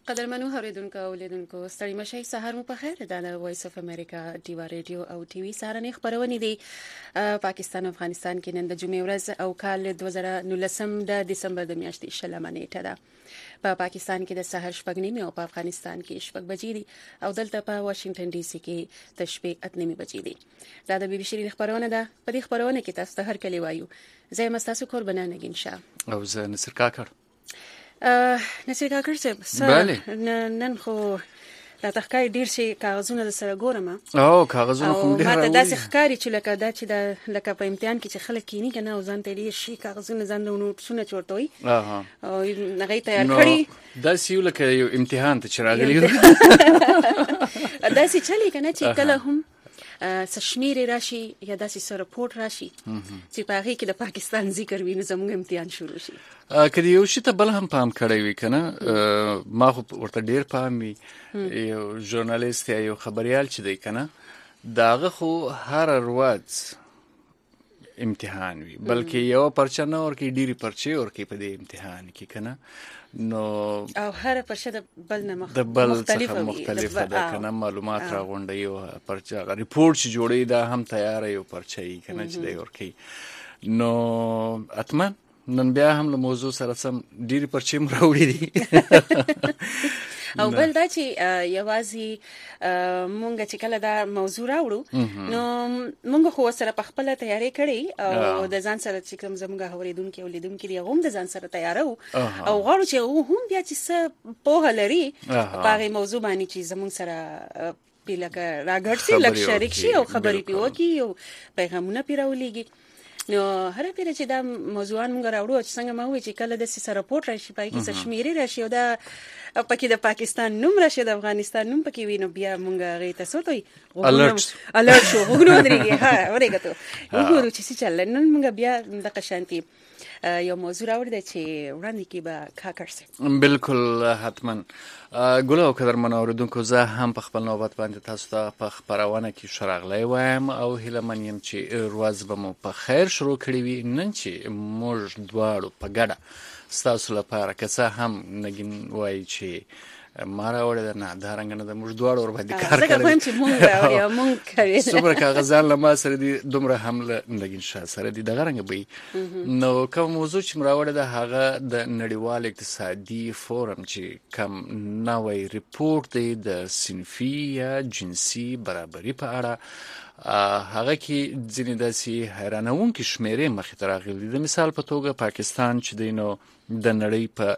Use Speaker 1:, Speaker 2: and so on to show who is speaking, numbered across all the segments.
Speaker 1: قدرمنو اوریدونکو او لیدونکو ستړي مشي سهار مو په خیر دا د وایس اف امریکا ډیوا ریډیو او ټي وي سهارنې خبرونه دي پاکستان او افغانستان کې نن د جمعې ورځ او کال 2019 د دسمبر د میاشتې شلمه نیټه ده په پاکستان کې د سحر شپږ نیمه او په افغانستان کې شپږ بجې دي او دلته په واشنگټن ډي سي کې د شپې 8 نیمه بجې دي دا د بي بي سي خبرونه ده په دې خبرونه کې تاسو ته هر کلی وایو زه مستاسو قربانه نگین شاه
Speaker 2: او زه نصر کاکړ
Speaker 1: نصر کاکړ صاحب نن خو دا تخکای ډیر شي کاغذونه د سره ګورم
Speaker 2: او کاغذونه خو ډیر
Speaker 1: ماته داسې ښکاری چې لکه په امتحان کې چې خلک کینی کنه او ځان ته ډیر شي کاغذونه ځان له نوټونه چورتوي او هغه تیار کړی
Speaker 2: دا سیو لکه یو امتحان ته چراغلی
Speaker 1: داسې چلی کنه چې کله هم سشمیر راشي یا داسې سره رپورټ راشي چې په هغه کې د پاکستان ذکر ویني زموږ امتحان شروع شي
Speaker 2: کله یو شی ته بل هم پام کړی وي کنه ما خو ورته ډیر پام وي یو ژورنالیست یا یو خبريال چې دی کنه داغه خو هر ورځ امتحان وي بلکې یو پرچه نه ورکې ډيري پرچه ورکې په دې امتحان کې کنه نو
Speaker 1: او هر پرچه د بل نه
Speaker 2: مختلفه ده کنه معلومات راغونډي او پرچه ریپورت چې جوړي دا هم تیار یو پرچه یې کنه چې دی ورکې نو اتمن نن بیا هم له موضوع سره سم ډيري پرچه مراوړي دي
Speaker 1: او بل دا چې یوازې مونږ چې کله دا موضوع راوړو نو مونږ خو سره په خپل تیاری کړی او د ځان سره چې کوم زموږ اوریدونکو او لیدونکو دی هم د ځان سره تیارو او غواړو چې هم بیا چې په لري په هغه موضوع باندې چې زموږ سره پیلکه راګرځي لکه شریک شي او خبرې پیوکي او پیغامونه پیراولېږي نو هر پیره چې دا موضوعان موږ راوړو چې څنګه ما وی چې کله د سره رپورټ راشي پای کې څه شمیرې راشي او دا پکې د پاکستان نوم راشي د افغانستان نوم پکې وینو بیا موږ غي تاسو ته الرټ شو وګورو درېږي ها ورګه وګورو چې څه چل نن موږ بیا د قشانتي یو موضوع راوړل چې وړاندې کې به کاکړ سي
Speaker 2: بالکل حتما ګل او قدر منوردونکو زه هم په خپل نوبت باندې تاسو ته په خبرونه کې شراغلی وایم او هیله من یم چې ورځ به مو په خیر شروع کړی وي نن چې موږ دواړو په ګډه ستاسو لپاره که څه هم نګین وایي چې ما راوړی نه دا رنګ نه د موږ دواړو ور باندې کار
Speaker 1: کوي زه چې مونږ راوړی مونږ کوي
Speaker 2: څومره کاغذان له ما سره دي دومره هم له نګین شاه سره دي دغه رنګ به نو کوم موضوع چې مراوړی ده هغه د نړیوال اقتصادي فورم چې کوم نوې ریپورت دی د صنفي یا جنسي برابرۍ په اړه هغه کې ځینې داسې حیرانونکې شمیرې مخې ته راغلي د مثال په توګه پاکستان چې دی نو د نړۍ په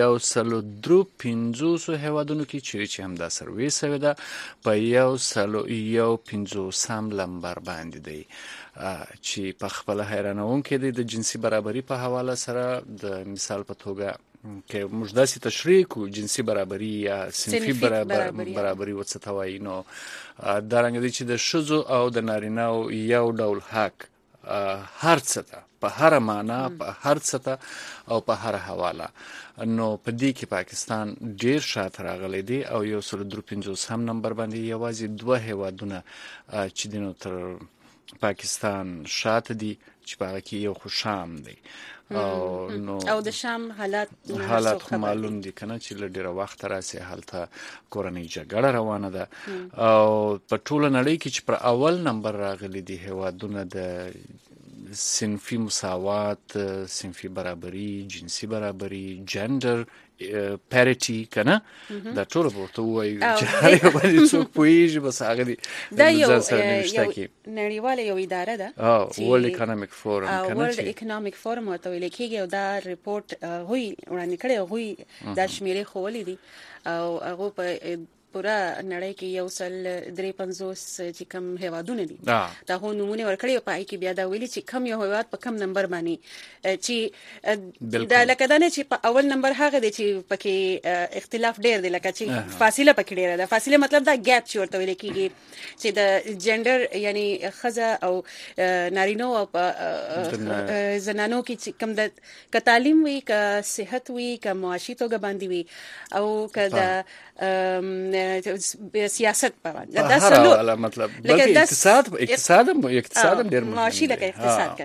Speaker 2: 153 هیوادونو کې چې هم دا سروې سوي ده په 150 لمبر باندې دی چې په خپل حیرانونکې دی د جنسي برابرۍ په حواله سره د مثال په توګه که موږ داسې تشریح کو جنسي برابرۍ یا صنفي برابرۍ وڅتوي نو دا رنګ دي چې د شذو او د نارینه‌و یو ډول حق هر څه ته په هر معنا په هر څه ته او په هر حواله نو په دې کې پاکستان ډیر شاته راغلی دی او 153 نمبر باندې یوازې دوه هیوادونه چې دینو تر پاکستان شاته دي چې په کې یو خو شام دی
Speaker 1: او د شام حالات
Speaker 2: معلوم دي کنه چې له ډیره وخت راځي حالته کورنۍ جګړه روانه ده او په ټوله نړۍ کې چې پر اول نمبر راغلي دي هیوادونه د صنفي مساوات صنفي برابرۍ جنسي برابرۍ جندر پاريټي کنه دا ټول ورته وایي چې هر یو باندې څوک پوهیږي بس هغه دي
Speaker 1: دا یو نړیواله یو اداره ده
Speaker 2: ورلد اکونومیک فورم
Speaker 1: کنه ورلد اکونومیک فورم ورته ویل کېږي او دا ریپورت هوی وړاندې کړی هوی دا شمیرې خولې دي او هغه په پورا نړۍ کې یو سل 53 چې کم هیوادونه دي دا هو نمونه ورکړي په کې بیا دا ویلي چې کم یو هیواد په کم نمبر باندې چې دا لکه دا نه چې په اول نمبر هغه دی چې پکې اختلاف ډیر دی لکه چې فاصله پکې ډیره ده فاصله مطلب دا ګیپ چې ورته ویل کېږي چې د جندر یعنی خزه او نارینه او زنانو کې کم د ک تعلیم وی ک صحت وی ک معاشي توګه باندې وی او ک د سیاست په باندې
Speaker 2: دا څلور مطلب بلکې اقتصاد ډیر
Speaker 1: معاشي لکه اقتصاد کنه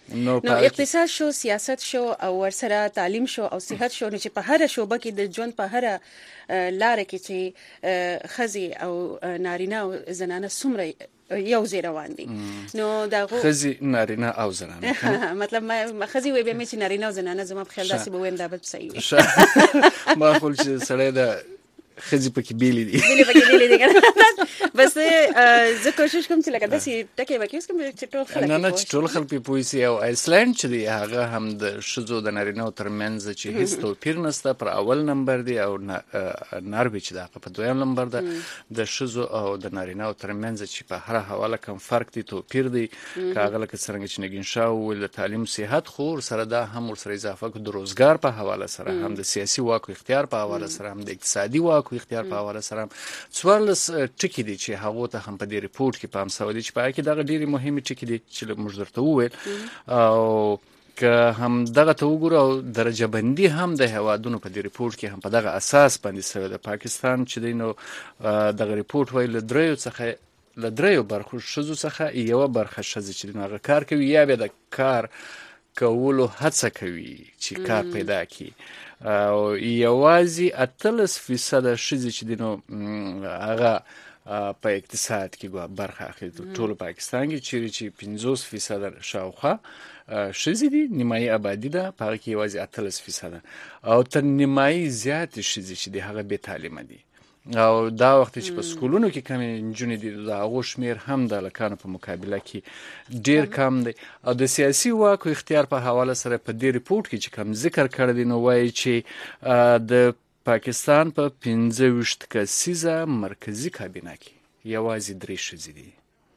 Speaker 1: نو اقتصاد شو، سیاست شو، او ورسره تعلیم شو او صحت شو، نو چې په هر شوبه کې د ژوند په هر لار کې چې خزي او نارینه او زنانه څومره یو ځای روان دي. نو دا
Speaker 2: خزي نارینه او زنانه
Speaker 1: مطلب ما خزي وي به مې چې نارینه او زنانه زما په خیال داسې به ویم دا به صحیح وي.
Speaker 2: ما خپل چې سړی دا خزي پکې بیلې دي
Speaker 1: بس زه کوشش کوم چې لکه داسې ټکي وکړم چې ټول خلک
Speaker 2: نه چې ټول خلک په پوهیږي. او آیسلند چې دی هغه هم د شذو د نارینه او ترمنځ چې هیڅ توپیر نشته، پر اول نمبر دی، او ناروی چې دا په دویم نمبر ده. د شذو او د نارینه او ترمنځ چې په هر حواله کوم فرق دی، توپیر دی. کاغه لکه څنګه چې نګین شاو د تعلیم صحت خو سره دا هم ور سره اضافه کو د روزګار په حواله سره، هم د سیاسي واک او اختیار په حواله سره، هم د اقتصادي واک او اختیار په حواله سره. څوارلس ټکی دي چې هغه ته هم په دې ریپورت کې پام شوی چې په کې دغه ډېری مهمه ټکی دي چې موږ درته وویل. او که هم دغه ته وګورو درجه بندي هم د هوادونو په دې ریپورت کې هم په دغه اساس باندې شوی. د پاکستان چې دینو دغه ریپورت ویل له دریو برخو شذو څخه یو برخه شذ چې هغه کار کوي یا به د کار کولو هڅه کوي چې کار پیدا کړي. او یوازې 18% شذې چې دینو هغه په اقتصاد کې برخه اخلي. ټول پاکستان کې چې 50% شاوخوا شذې دي، نیمایي آبادی ده، په هغه کې یوازې 18%. او تر نیمایي زیات شذې چې دي هغه بې تعلیمه دي. او دا وخت چې په سکولونو کې کم نجونې دي، دا هغو شمیر هم د هلکانو په مقابله کې ډیر کم دی. او د سیاسي واک او اختیار په حواله سره په دې ریپورت کې چې کم ذکر کړی دی، نو وایي چې د پاکستان په 25 کسیزه مرکزی کابینه کې یوازې 3 ښځې دي.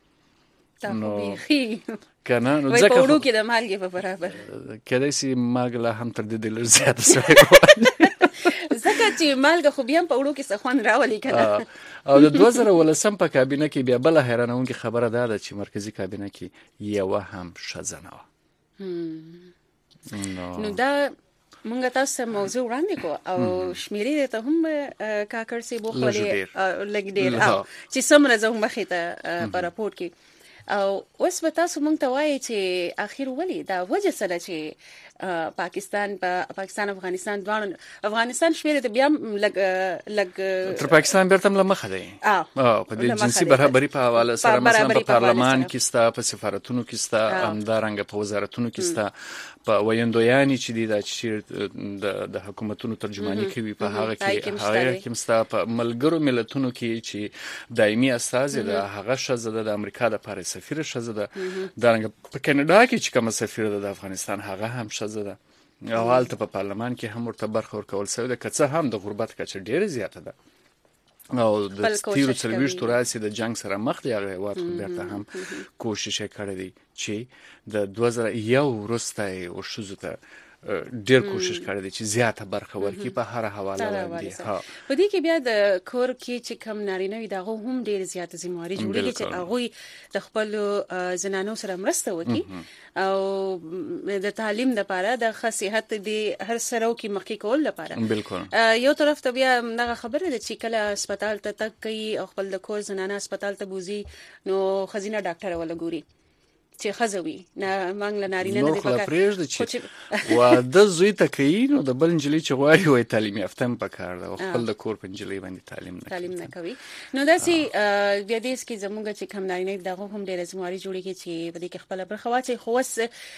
Speaker 1: نو
Speaker 2: کنه نو
Speaker 1: ځکه په وړو کې د مالګې په برابر
Speaker 2: کله چې مالګه لا هم تر دې ډېر زیات شوی
Speaker 1: ځکه چې مالګه خو بیا په وړو کې څه خوند راولي کنه.
Speaker 2: او د 2018 په کابینه کې بیا بل حیرانونکې خبره ده چې مرکزی کابینه کې یو هم ښځه نه وه.
Speaker 1: نو دا مونږ تاسو موضوع وړاندې کو او شمیرې ته هم کاکړ سي بوخولې لګ ډیر چې سمره زه هم مخې ته په راپورټ کې. او اوس به تاسو مونږ ته وایي چې اخر ولې دا وجه سره چې پاکستان افغانستان دوه افغانستان شمیرې ته بیا لګ
Speaker 2: تر پاکستان بیرته مخه دی په دې جنسي برابرۍ په حواله سره. مثلا په پارلمان کې ستا، په سفارتونو کې ستا، همدارنګه په وزارتونو کې ستا، په ویندویانی چې دي دا چې د حکومتونو ترجمانی کوي په هغه کې ستا، په ملګرو ملتونو کې چې دایمي استازي ده هغه ښځه د امریکا د لپاره سفیر ښځه ده. دارنګه په کاناډا کې چې کوم سفیر ده د افغانستان هغه هم ښځه ده. او حالت په پارلمان کې هم ورته برخه ورکول شوی ده، که څه هم د غربت کچه ډیره زیاته ده. او د تیرو 40 راځي د جنگ سره مخ دی، هغه وخت بیرته هم کوشش کړی دی چې د 2001 وروسته او شوزو ته ډیر کوشش کړی دی چې زیاته برخه ورکړي په هر حواله باندې.
Speaker 1: په دې کې بیا د کور کې چې کم نارینه وي دغه هم ډیر زیاته ذمہواری جوړیږي چې هغه د خپل زنانو سره مرسته وکړي او د تعلیم لپاره د صحت د هر سره کې مخکې کول لپاره.
Speaker 2: بالکل
Speaker 1: یو طرف ته بیا دغه خبره ده چې کله هسپتال ته تک کوي او خپل د کور زنانه هسپتال ته بوزي، نو خزینه ډاکټر ولا ګوري چې خزوي نه مانګ لنارینه نه دی پکار
Speaker 2: چې واده زوی ته کوي، نو د بل انجلي چې غواړي وای تعلیم یافته هم پکار ده او خپل د کور په انجلي باندې تعلیم نه کوي.
Speaker 1: نو داسې بیا دې کې زموږ چې کم نارینه دغه هم ډېر زمواري جوړیږي چې په دې کې خپل برخه واچي. خو وس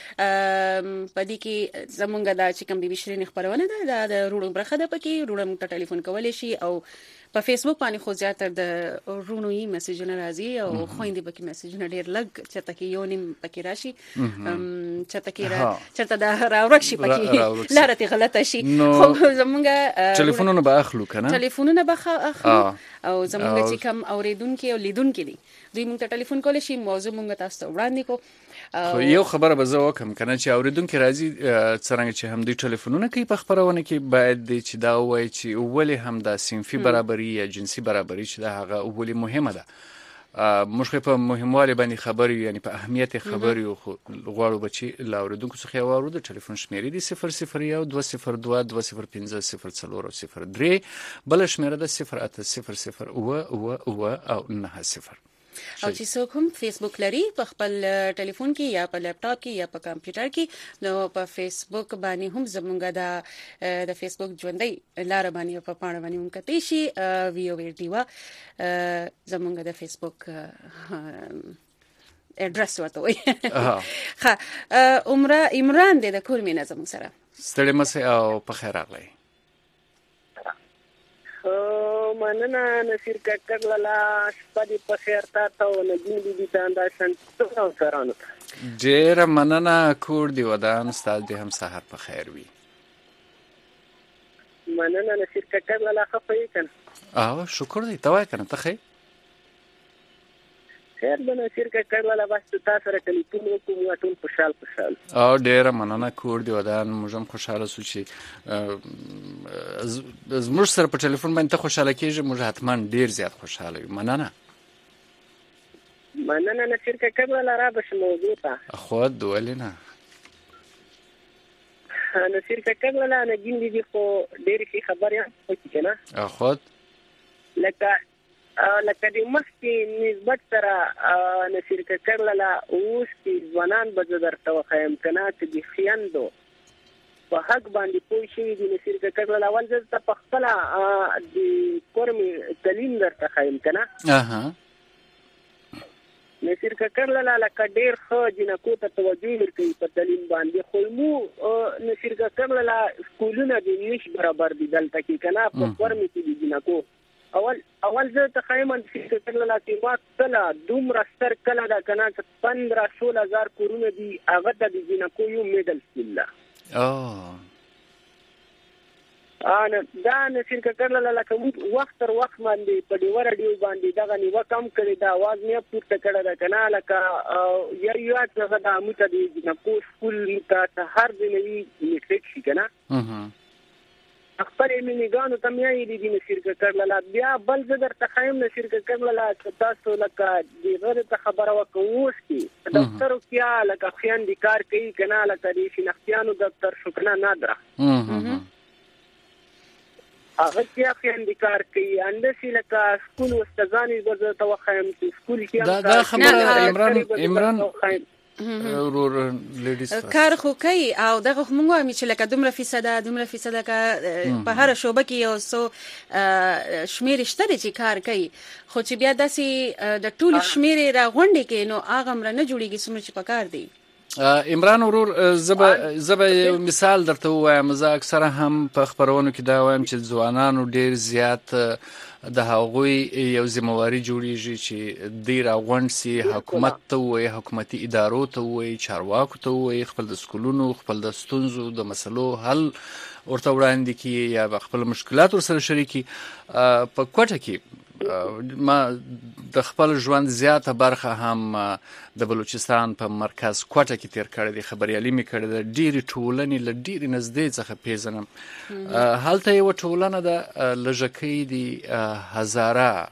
Speaker 1: په دې کې زموږ د چې کم بي شرین خبرونه ده د روړو برخه ده، پکې روړو ته ټلیفون کولای شي او په فیسبوک باندې خو زیاتره د رونوي میسجونه راځي او خويندې پکې میسجونه ډېر لګ چته کې یو نیم پکې راشي، چته کې چته دا راورکشي پکې لارته غلطه شي. خو زمونږه
Speaker 2: ټلیفونونه به اخلو کنه،
Speaker 1: ټلیفونونه به اخلو او زمونږ چې کم اوریدونکو او لیدونکو دي دوی مونږ ته ټلیفون کولای شي، موضوع مونږ تاسو ته وړاندې کو.
Speaker 2: خو یو خبره به زه وکم کنه چې اوریدونکو راځي څنګه چې هم دوی ټلیفونونه کوي په خبرونه کې باید چې دا وایي چې ولې هم د صنفي برابرۍ یا جنسي برابرۍ چې دا هغه ولې مهمه ده. موږ په مهموالي باندې خبرې یعنی په اهمیت خبرې غواړو بچي لاوریدونکو څخه یو د ټلیفون شمیرې دي 001 202 205 003 بل شمیره ده 0800 او 90.
Speaker 1: او چې څوک هم فیسبوک لري په خپل ټلیفون کې یا په لپټاپ کې یا په کمپیوټر کې نو په فیسبوک باندې هم زمونږ د فیسبوک ژوندۍ لار باندې په پاڼه باندې هم کتئ شي وی او ډیوا زمونږ د فیسبوک اډرس ورته وي. ها عمران د کور مینه زموږ سره
Speaker 2: ستړي مسه او په خیر راغلی.
Speaker 3: مننه نصیر کاکړ لاله شپه دې په خیر تا ته او نګین بیبي ته انداسن ټولو سرانو
Speaker 2: ډېره مننه کور دی ودان استاد دې هم سحر په خیر وي.
Speaker 3: مننه نصیر کاکړ لاله خفه یې کنه
Speaker 2: شکر دی ته وای کنه ته خیر
Speaker 3: خیر د نصیر کاکړ لاله بس تاسو سره ټلیفون وکړو ټول خوشحال
Speaker 2: ډېره مننه کور دی ودان موږ هم خوشاله سو چې زموږ سره په ټلیفون باندې ته خوشاله کېږي موږ حتما ډېر زیات خوشاله یو. مننه
Speaker 3: نصیر کاکړ لاله را بش موضوع ته
Speaker 2: خود ولې نه
Speaker 3: نصیر کاکړ لاله نګین بیبي خو ډېر ښه خبر یم پکې کنه
Speaker 2: خود
Speaker 3: لکه د مخکې نسبت سره نصیر کاکړ لاله اوس کې ځوانان به زه درته وښیم که نه چې د خویندو په حق باندې پوه شوي دي نصیر کاکړ لاله اول زه درته په خپله د کور مې تعلیم درته ښیم که نه نصیر کاکړ لاله لکه ډېر ښه جنکو ته توجه ورکوي په تعلیم باندې خو مو نصیر کاکړ لاله سکولونه د نش برابر دي دلته کې که نه په کور مې کې دي جنکو اول زه ته ښیم نصیر کاکړ لاله چې ما کله دومره ستر کله ده که نه چې 15-16,000 کورونه دي هغه ته د جنکو یو میډل سکول ده دا نصیر کاکړ لاله لکه موږ وخت تر وخت باندې په ډیوه راډیو باندې دغه نیوکه هم کړې ده اواز مې پورته کړی ده که نه لکه یو هغه د موږ ته د جنکو سکول موږ ته هر د نوي میټریک شي که نه خپلې مینېګانو ته مې ویلي دي نصیر کاکړ لاله بیا بل زه درته ښیم نصیر کاکړ لاله چې تاسو لکه دغه ته خبره وکړو اوس کې په دفترو کې لکه خویندې کار کوي که نه لکه د شنختیانو دفتر شو که نه نادره هغه کې خویندې کار کوي همداسې لکه سکول استادانې به زه ته وښیم چې سکول کې
Speaker 2: دا خبره عمران ورور لیډیز
Speaker 1: کار خو کوي او دغه موږ وایم چې لکه دومره فیصده په هر شوبه کې یو څو شمیر شته چې کار کوي خو چې بیا داسې د ټول شمیر را غونډې کې نو هغه مر نه جوړیږي څومره چې پکار دی.
Speaker 2: عمران ورور زبا یو مثال درته وایم زه اکثره هم په خبرونو کې دا وایم چې ځوانانو ډیر زیات د هغوی یو ذمہواری جوړیږي چې دی راغونډ سي حکومت ته وایي حکومتي ادارو ته وایي چارواکو ته وایي خپل د سکولونو خپل د ستونزو د مسلو حل ورته وړاندې کړي یا خپل مشکلات ورسره شریکي. په کوټه کې ما د خپل ژوند زیاته برخه هم د بلوچستان په مرکز کوټه کې تیر کړی دی خبريالي مې کړې ده ډېری ټولنې له ډېری نږدې څخه پیژنم هلته یو ټولنه ده لږکۍ دي هزاره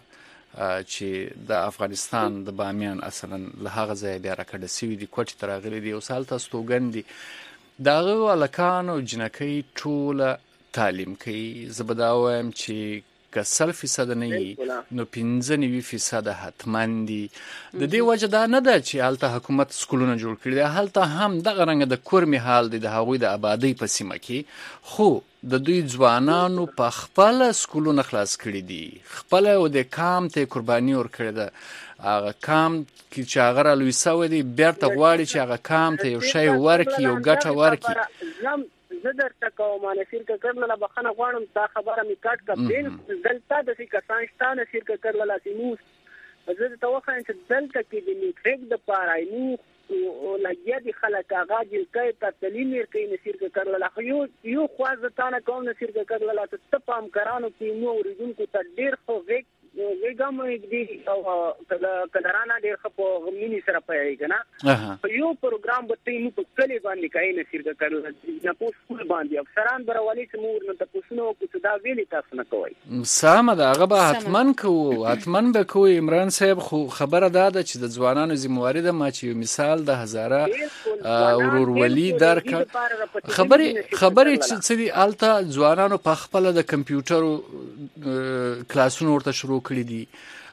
Speaker 2: چې د افغانستان د بامیان اصلا له هغه ځای بیا راکډه سوي دي کوټې ته راغلي دي اوس هلته استوګن دي د هغو هلکانو جنکۍ ټوله تعلیم کوي زه به دا وایم چې که 100% نه وي نو 95% حتماً دي د دې وجه دا نه ده چې هلته حکومت سکولونه جوړ کړي دي هلته هم دغه رنګه د کورمې حال دی د هغوی د آبادۍ په سیمه کې خو د دوی ځوانانو په خپله سکولونه خلاص کړي دي خپله و د کام ته قرباني ورکړې ده هغه کام کې چې هغه رالوی سوی دی بیرته غواړي چې هغه کام ته یو شی ورکړي یو ګټه ورکړي.
Speaker 3: زه درته کوم نصیر کاکړ لاله بخښنه غواړم دا خبره مې کټ کړه دلته داسې کسان شته نصیر کاکړ لاله چې موږ زه درته وښایم چې دلته کې د میټریک دپاره موږ لګیا دي خلک هغه جلکۍ ته تعلیم ورکوي نصیر کاکړ لاله خو یو خوا زه تا نه کوم نصیر کاکړ لاله چې ته په همکارانو کې مو اورېدونکو ته ډېر ښه غېږه مو ږدي او کلرانه ډېر ښه په مینې سره پیاوړي که نه په یو پروګرام به ته موږ په کلي باندې کوي نصیر کاکړ لاله په سکول باندې افسران به راولي چې موږ ورنه تپوسونه وکړو چې دا ویلې تاسو نه کوئ
Speaker 2: سمه ده هغه به حتما کوو حتما به کوو عمران صاحب خو خبره دا ده چې د ځوانانو ذمہواري ده ما چې یو مثال د هزاره ورورولي درکړه خبرې چې دي هلته ځوانانو په خپله د کمپیوټرو کلاسونه ورته شروع کړي دي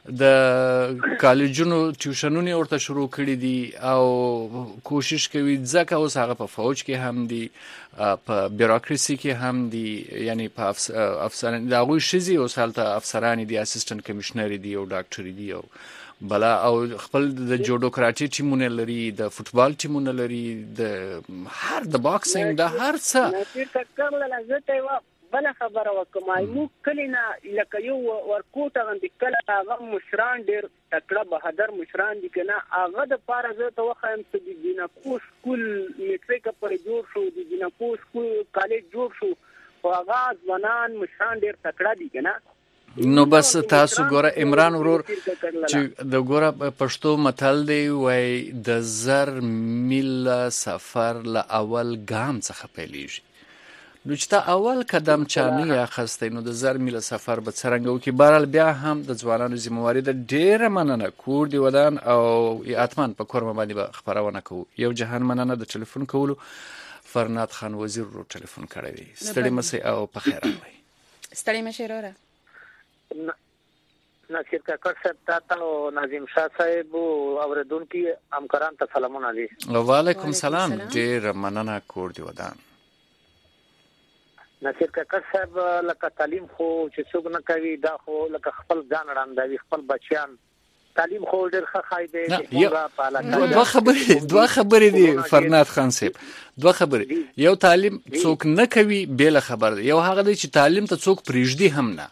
Speaker 2: د کالجونو ټیوشنونه ورته شروع کړي دي او کوشش کوي ځکه اوس هغه په فوج کې هم دي په بیوروکراسي کې هم دي یعنی په افسران د هغوی شزي اوس هلته افسران دي اسسټنټ کمشنر دي او ډاکټر دي او بلا او خپل د جوډو کراټي ټیمونه لري د فوتبال ټیمونه لري د هر د باکسینګ د هر څه
Speaker 3: نصیر کاکا لازم ته بل خبره وکم مو کلینا لکه یو ورکوټ غندې کله هغه مشران ډیر تکړه بهادر مشران دي کنه هغه د پاره زه ته وخایم چې د جنکو سکول میټریک پر جوړ شو د جنکو سکول کالج جوړ شو او هغه ځوانان مشران ډیر تکړه دي کنه
Speaker 2: نو بس تاسو ګوره عمران ورور چې د ګوره پښتو متل دی وای د زر میل سفر له اول ګام څخه پیلېږي نو چې تا اول قدم چانه اخستې نو د زر میله سفر به څرنګه وکي بهرحال بیا هم د ځوانانو ذمہواری د ډیره مننه کور دی ودان او اتمن په کور باندې به خبرونه کوو یو جهان مننه د ټلیفون کولو فرناد خان وزیر رو ټلیفون کړی دی ستړي مسي او په خیر راغلی
Speaker 1: ستړي مشه وروره
Speaker 4: نصیر کاکا صاحب ته ناظم شاه صاحب اوریدونکو همکاران ته سلامونه دي
Speaker 2: وعلیکم سلام ډیر مننه کور دی ودان
Speaker 4: نصیر کاکا صاحب لکه تعلیم خو چې څوک نه کوي دا خو لکه خپل ځان وړاندوي خپل بچیان تعلیم خو ډېر ښه خایده
Speaker 2: دوه خبرې دي فرناد خان صاحب دوه خبرې یو تعلیم څوک نه کوي بل خبر یو هغه دی چې تعلیم ته څوک پریږدي هم نه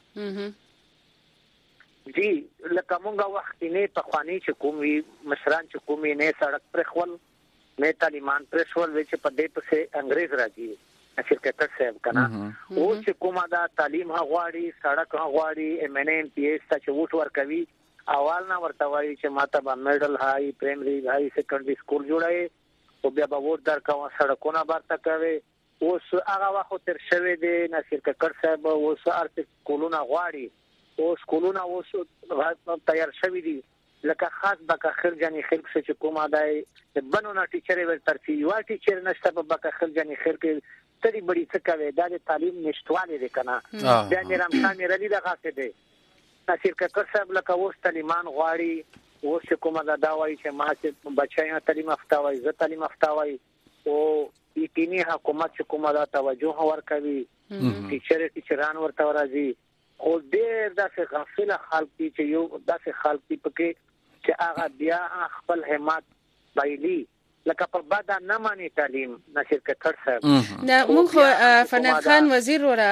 Speaker 4: جی لکه مونږه وخت نه په خواني چې کومي مشران چې کومي نه سړک پر خپل نه تعلیمان پر خپل چې په دې پسې انګريز راځي نصیر کاکا صاحب کنه او چې کومه دا تعلیم غواړي سړک غواړي ام ان ام پی ایس ته چې ووټ ورکوي اول نه ورته وایي چې ماته به میډل هاي پرایمري هاي سیکنډري سکول جوړای او بیا به ووټ درکوه سړکونه برته کوي اوس هغه وخت تر شوی دی نصیر کاکا صاحب اوس ارته سکولونه غواړي او سکولونه اوس تیار شوی دي لکه خاص بکه خیر جانی خیر چې کومه دای بنو نه ټیچر ور ترتي یو ټیچر نشته په بکه خیر جانی خیر کې تری بڑی څه کوي دا د تعلیم نشټواله دي کنه دا نرم سامي ردی دغه څه دی نصیر کاکا صاحب لکه اوس تعلیمان غواړي اوس کومه دا وایي چې ما چې بچایان تعلیم یافته وای زه تعلیم یافته وای او یقیني حکومت چې کومه دا توجه ورکوي ټیچران ورته راځي خو ډېر داسې غافل خلک چې یو داسې خلک پکې چې هغه بیا خپل همت بایلی لکه په بعد نه مانی تعلیم نصیر کاکا صاحب
Speaker 1: دا موږ فرناد خان وزیر وره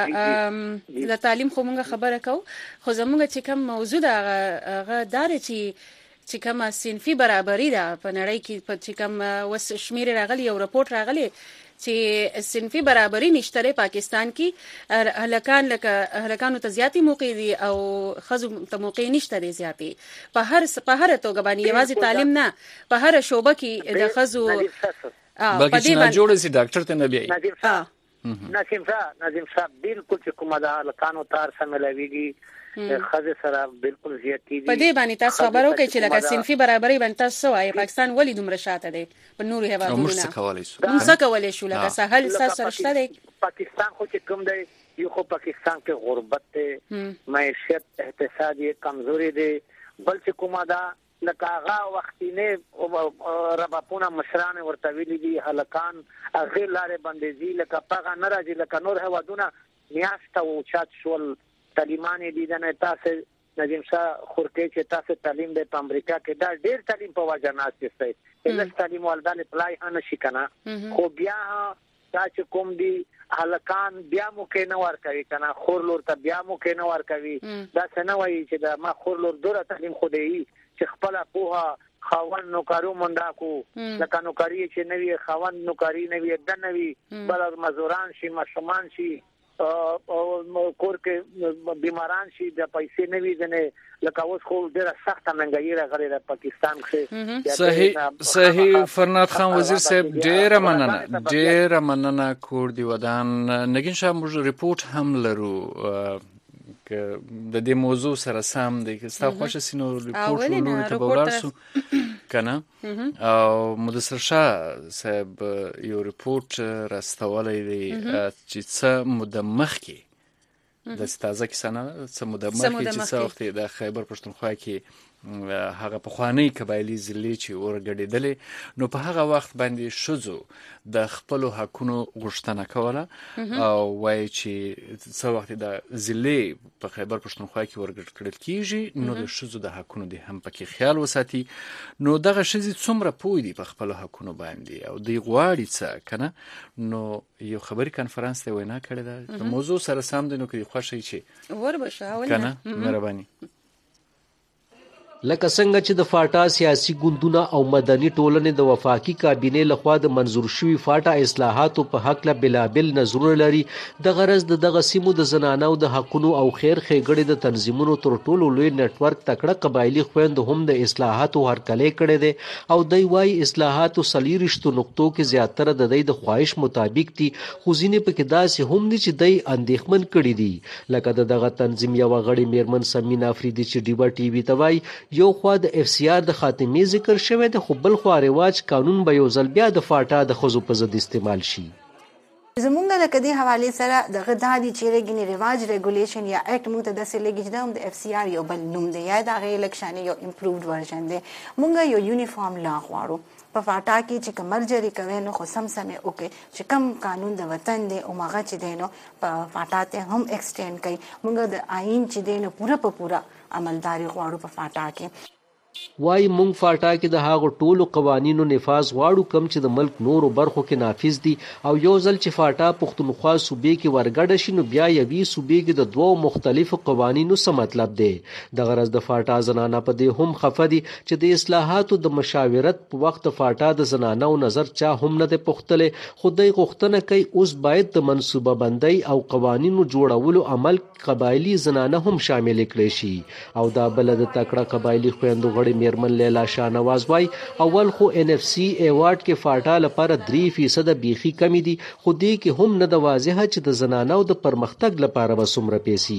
Speaker 1: د تعلیم خو موږ خبره کو خو زموږ چې کوم موضوع دا هغه دار چې کوم صنفي برابرۍ ده په نړۍ کې په چې کوم وس شمیر راغلی او راپورټ راغلی چې صنفي برابرۍ نشته پاکستان کې هلکانو ته زیاتی موقع دي او خزو ته موقع نشته دي زیاتی په هر توګه باندې یوازې تعلیم نه په هر شوبه کې د خزو
Speaker 2: بلکې چې نه جوړ سي ډاکټر ته نه بي
Speaker 4: نظیم شاه بالکل چې کومه د هلکانو تار سملويږي خزه سره بالکل زیاتی دي
Speaker 1: په دې باندې تاسو خبرو کوي چې لکه صنفي برابرۍ باندې تاسو وايي پاکستان ولې دومره شاته دی په نورو هیوادونو موږ کولای شو لکه سهل سره شته دی
Speaker 4: پاکستان خو چې کوم دی یو خو پاکستان کې غربت دی معیشت اقتصادي کمزوري دی بل چې کومه دا لکه هغه وختینه رباپونه مشران ورته ویلي دي هلکان هغه لارې باندې لکه پاغه ناراضي لکه نور هوادونه میاشته او چات شول تعلیمان دي نه تاسو نظیم شاه خورکې چې تاسو تعلیم د امریکا کې دا ډېر تعلیم په وجه ناشته ایله تعلیم ولدان پلای نه شي کنه خو بیا دا چې کوم دي هلکان بیا مو کې نه ور کوي کنه خور لور ته بیا مو کې نه ور کوي دا څنګه وایي چې دا ما خور لور دوره تعلیم خو دی چې خپل پوها خاون نوکارو منډا کو لکه نوکاری چې نوی خاون نوکاری نوی د نوی بل مزوران شي مشمان شي او کور کې بیماران شي د پیسې نوی ځنه لکه اوس خو ډیره سخته منګایي راغلي د پاکستان کې
Speaker 2: صحیح فرناد خان وزیر صاحب ډیره مننه کور دی ودان نګین شاه موږ ریپورت هم لرو که د دې موضوع سره سم دی که تاسو خوښ سينو ریپورت ورونه ته ولرسو کنه او مدثر شاه صاحب یو ریپورت راستولای دی چې څه مدمخ کې د تازه کیسه نه سمو د مخکې چې څه وخت د خیبر پښتونخوا کې هغه پخوانی قبایلی ضلع چې ورګډېدلې نو په هغه وخت باندې ښځو د خپل حقونو غوښتنه کوله او وایي چې څه وخت د ضلع په خیبر پښتونخوا کې ورګډ کړل کیږي نو د ښځو د حقونو دې هم پکې خیال وساتي نو دغه ښځې څومره پوه دي په خپل حقونو باندې او دوی غواړي څه کنه نو یو خبري کانفرنس ته وینا کړې ده په موضوع سره سم دي نو کې خوښي چې
Speaker 1: وربشه
Speaker 2: کنه مهرباني
Speaker 5: لکه څنګه چې د فاټا سیاسي ګوندونه او مدني ټولنې د وفاقي کابینې لخوا د منظور شوي فاټا اصلاحاتو په حق له بلابل نظرونه لري د غرض دغه سیمو د زنانو د حقونو او خیر ښېګړې د تنظیمونو تر ټولو لوی نټورک تکړه قبایلي خویندو هم د اصلاحاتو هرکلی کړی دی او دوی وایي اصلاحاتو 40 نقطو کې زیاتره د دوی د خواهش مطابق دي خو ځینې پکې داسې هم دي چې دوی اندېښمن کړي دي لکه د دغه تنظیم یوه غړې میرمن سمین افریدي چې ډیوه ټي وي ته وایي یو خوا د اف سی آر د خاتمې ذکر شوی دی خو بل خوا رواج قانون به یو ځل بیا د فاټا د ښځو په ضد استعمال شي
Speaker 6: زمونږ د کدي حواله سره د غدادي چیرګنی رواج ریګولیشن یا اکټ موږ ته د سلګی چې د اف سی آر یو بل نوم دی یا د غیر الیکشن یو امپرووډ ورژن دی مونږ یو یونیفارم لا غواړو په فاټا کې چې کمر جری کوي نو خو سمې اوکې چې کم قانون د وطن دی او ماغه چې دی نو په فاټا ته هم ایکسټند کوي مونږ د آئین چې دی نو پورا عملداري غواړو په فاټا کې
Speaker 5: وای مونږ فاټا کې د هغو ټولو قوانینو نفاذ غواړو کم چې د ملک نورو برخو کې نافذ دي او یو ځل چې فاټا پښتونخوا صوبې کې ورګډه شي نو بیا یوې صوبې کې د دوو مختلفو قوانینو څه مطلب دی د غرض د فاټا زنانه په دې هم خفه دي چې د اصلاحاتو د مشاورت په وخت فاټا د زنانو نظر چا هم نه دی پوښتلی خو دوی غوښتنه کوي اوس باید د منصوبه بندۍ او قوانینو جوړولو عمل قبایلي زنانه هم شامل کړي شي او دا بل د تکړه قبایلي خویندو میرمن لیلا شاهنواز وای اول خو ان اف سی ایوارډ کې فاټا لپاره 3% بیخي کمی دي خو دې کې هم نه د واضحه چې د زنانو د پرمختګ لپاره به څومره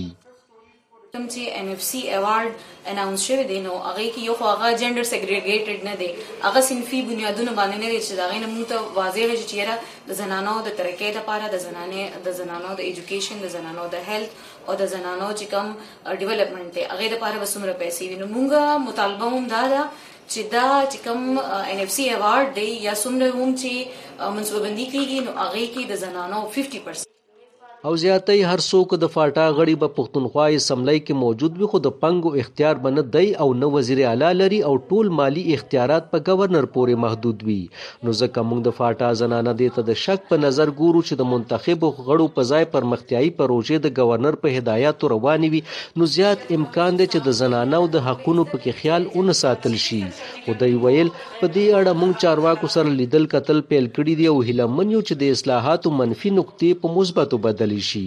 Speaker 5: پیسې
Speaker 7: کوم چې ان اف سی ایوارډ اناونس شوی دی نو هغه کې یو خو هغه جندر سیګریګیټډ نه دی هغه صنفي بنیادونو باندې نه دی چې دا غینه موږ ته واضح وي چې د زنانو د ترقۍ لپاره د زنانو د ایجوکیشن د زنانو د هیلث او د زنانو چې کوم ډیولپمنٹ دی هغه لپاره به څومره پیسې وي نو موږ مطالبه هم دا ده چې دا چې کوم ان اف سی ایوارډ دی یا څومره هم چې منصوبه بندي کیږي نو هغه کې د زنانو 50%
Speaker 5: او زیاتې هر څوک د فاټا غړي په پښتونخوا اسمبلی کې موجود وي خو د پنګو اختیار بنه دی او نه وزیر اعلی لري او ټول مالی اختیارات په گورنر پورې محدود وي نو ځکه موږ د فاټا زنانه دې ته د شک په نظر ګورو چې د منتخب غړو په ځای پرمختیايي پروژې د گورنر په هدایت روانې وي نو زیات امکان دی چې د زنانو د حقونو په کې خیال اون ساتل شي خو دوی ویل په دې اړه موږ چارواکو سره لیدل کتل پیل کړي دي او هیله من یو چې د اصلاحاتو منفي نقطې په مثبتو بدل شي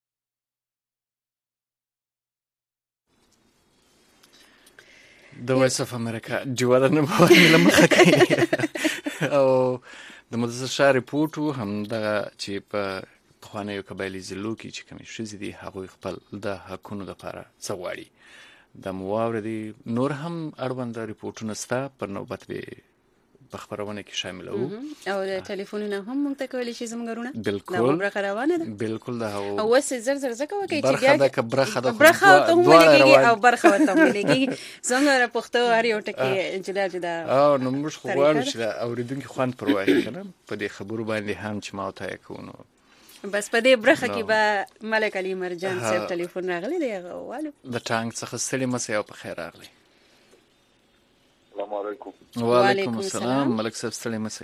Speaker 2: د وایس اف امریکا جوړه نه باندې لمخه کوي او د مدرسې شاه ریپورټ هم دا چې په خوانیو قبایلی ضلعو کې چې کومې شې دي هغه خپل د حقونو لپاره څه غواړي د مواردي نور هم اړوند ریپورټونه ستا پر نوبت به په خبرونه کې شامل وو
Speaker 1: او د ټلیفونونه هم موږ ته کولی شي زموږونه
Speaker 2: بالکل
Speaker 1: برخه روانه ده
Speaker 2: بالکل دا
Speaker 1: او وس زر زکه وکي چې
Speaker 2: بیا برخه د
Speaker 1: برخه ته ملګری او برخه ته ملګری څنګه پښتو هر یو ټکی جدا
Speaker 2: او نو موږ خو غواړو چې اوریدونکو خوان پروايي کنه په دې خبرو باندې هم چې ما ته کوو
Speaker 1: بس په دې برخه کې به ملک علي مرجان صاحب ټلیفون راغلی دی غواړم
Speaker 2: د ټانګ څخه ستړي مسه او په خیر راغلی
Speaker 8: السلام علیکم
Speaker 2: وعلیکم السلام ملک صاحب ستړي مسه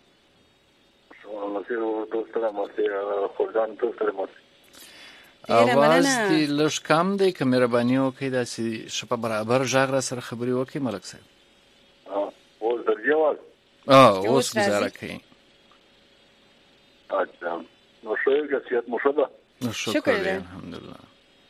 Speaker 8: مسیح دوستره مسیح خورجان دوستره مسیح
Speaker 2: اواز دی لږ کم دی که مهرباني وکړئ داسې ښه په برابر غږ را سره خبرې وکړئ ملک صاحب
Speaker 8: اوس درځي اواز
Speaker 2: اوس ګزاره کوي
Speaker 8: اچھا نو ښه کیفیت مو ښه ده
Speaker 2: شکر دی الحمدلله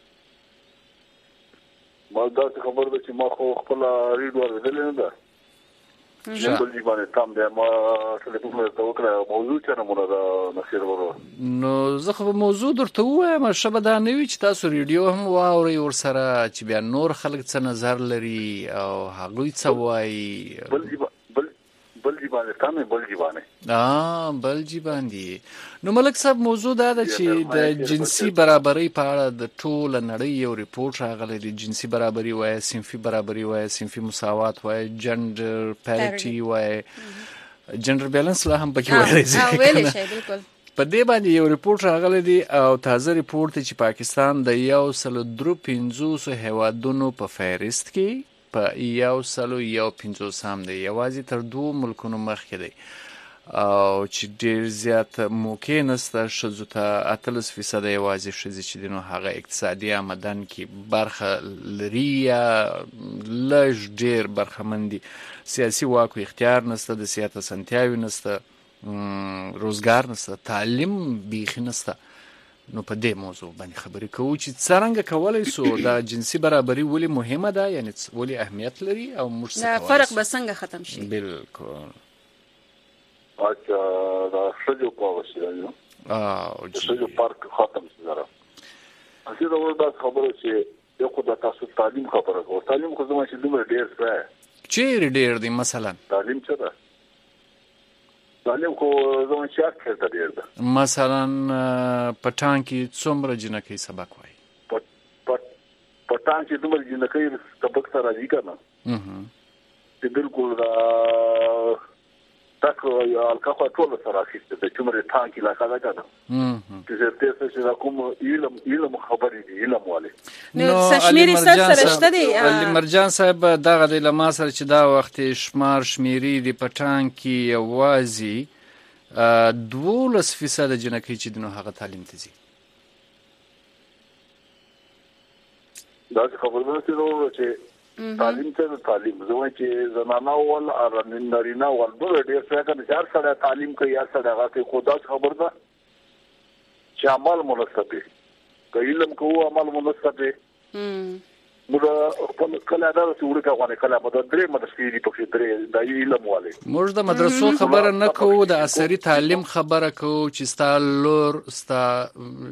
Speaker 8: ما دا خبر ده چې ما خو خپل ریډ ورغلی نه ده بل دي باندې تام دی ما ټلیفون ته وکړه موضوع چې نه مونږ دا نصیر ورو
Speaker 2: نو زه خو موضوع درته وایم شبه دا نه وي چې تاسو ریډیو هم واورئ ورسره چې بیا نور خلک څه نظر لري او هغوی څه وایي
Speaker 8: بل دي افغانستان بل جیبانه
Speaker 2: بل جیباندي. نو ملک صاحب موضوع دا ده چې د جنسي برابرۍ په اړه د ټول نړۍ یو ریپورت راغلی دی. جنسي برابرۍ وایي، صنفي برابرۍ وایي، صنفي مساوات وایي، جندر پیریټي وایي، جندر بیلنس لا هم پکې وایي.
Speaker 1: ویل شي بالکل.
Speaker 2: په دې باندې یو ریپورت راغلی دی او تازه ریپورت چې پاکستان د 153 هیوادونو په فهرست کې په 151 دی، یوازې تر 2 ملکونو مخکې دی او چې ډیر زیات موقع نسته ښځو ته 18% یوازې ښځې چې دي نو هغه اقتصادي آمدن کې برخه لري یا لږ ډیر برخمن دي. سیاسي واک او اختیار نسته، د سیاست اسانتیاوې نسته، روزګار نسته، تعلیم بیخي نسته. نو په دې موضوع باندې خبرې کوو چې څرنګه کولی سو دا جنسي برابري ولې مهمه ده، یعنی ولې اهمیت لري او موږ څه کولی
Speaker 1: فرق به څنګه ختم شي.
Speaker 2: بالکل.
Speaker 8: اچھا دا ښځو په وسیله ښځو فرق ختم شي. زره اسی دا ورته خبره چې یو خو د تاسو تعلیم خبره کوو. تعلیم خو زموږ چې دومره ډیر څه
Speaker 2: چیرې ډیر دی. مثلا
Speaker 8: تعلیم څه ده؟ تعلیم خو زموږ چې اکثر ډیر ده.
Speaker 2: مثلا پټان کې څومره جنکۍ سبق وایي؟
Speaker 8: پټان کې دومره جنکۍ سبق سره راځي که نه چې بالکل تک الکا خو ټول سره اخیسته د چمره ټانکی علاقه ده کنه چې تاسو چې کوم علم خبرې دي علم والے
Speaker 1: نو سشمیری سره شته دی.
Speaker 2: علي مرجان صاحب دغه د لما سره چې دا وخت شمار شمیري دی په ټانکی یوازې 12% جنکۍ چې دنو هغه تعلیم ته ځي.
Speaker 8: دا خبره ده چې تعلیم ته تعلیم زوی چې زنانه ول او نارینه ول ډېر ډېر څه کنه چې هر سره تعلیم کوي، هر سره هغه خدا خبر ده چې عمل مناسب دی. که علم کوو عمل مناسب دی موږ خپل کله دا چې ورته غواړي کله به درې مدرسې دي په درې د علم والے.
Speaker 2: موږ د مدرسو خبره نه کوو، د عصري تعلیم خبره کوو چې ستا لور ستا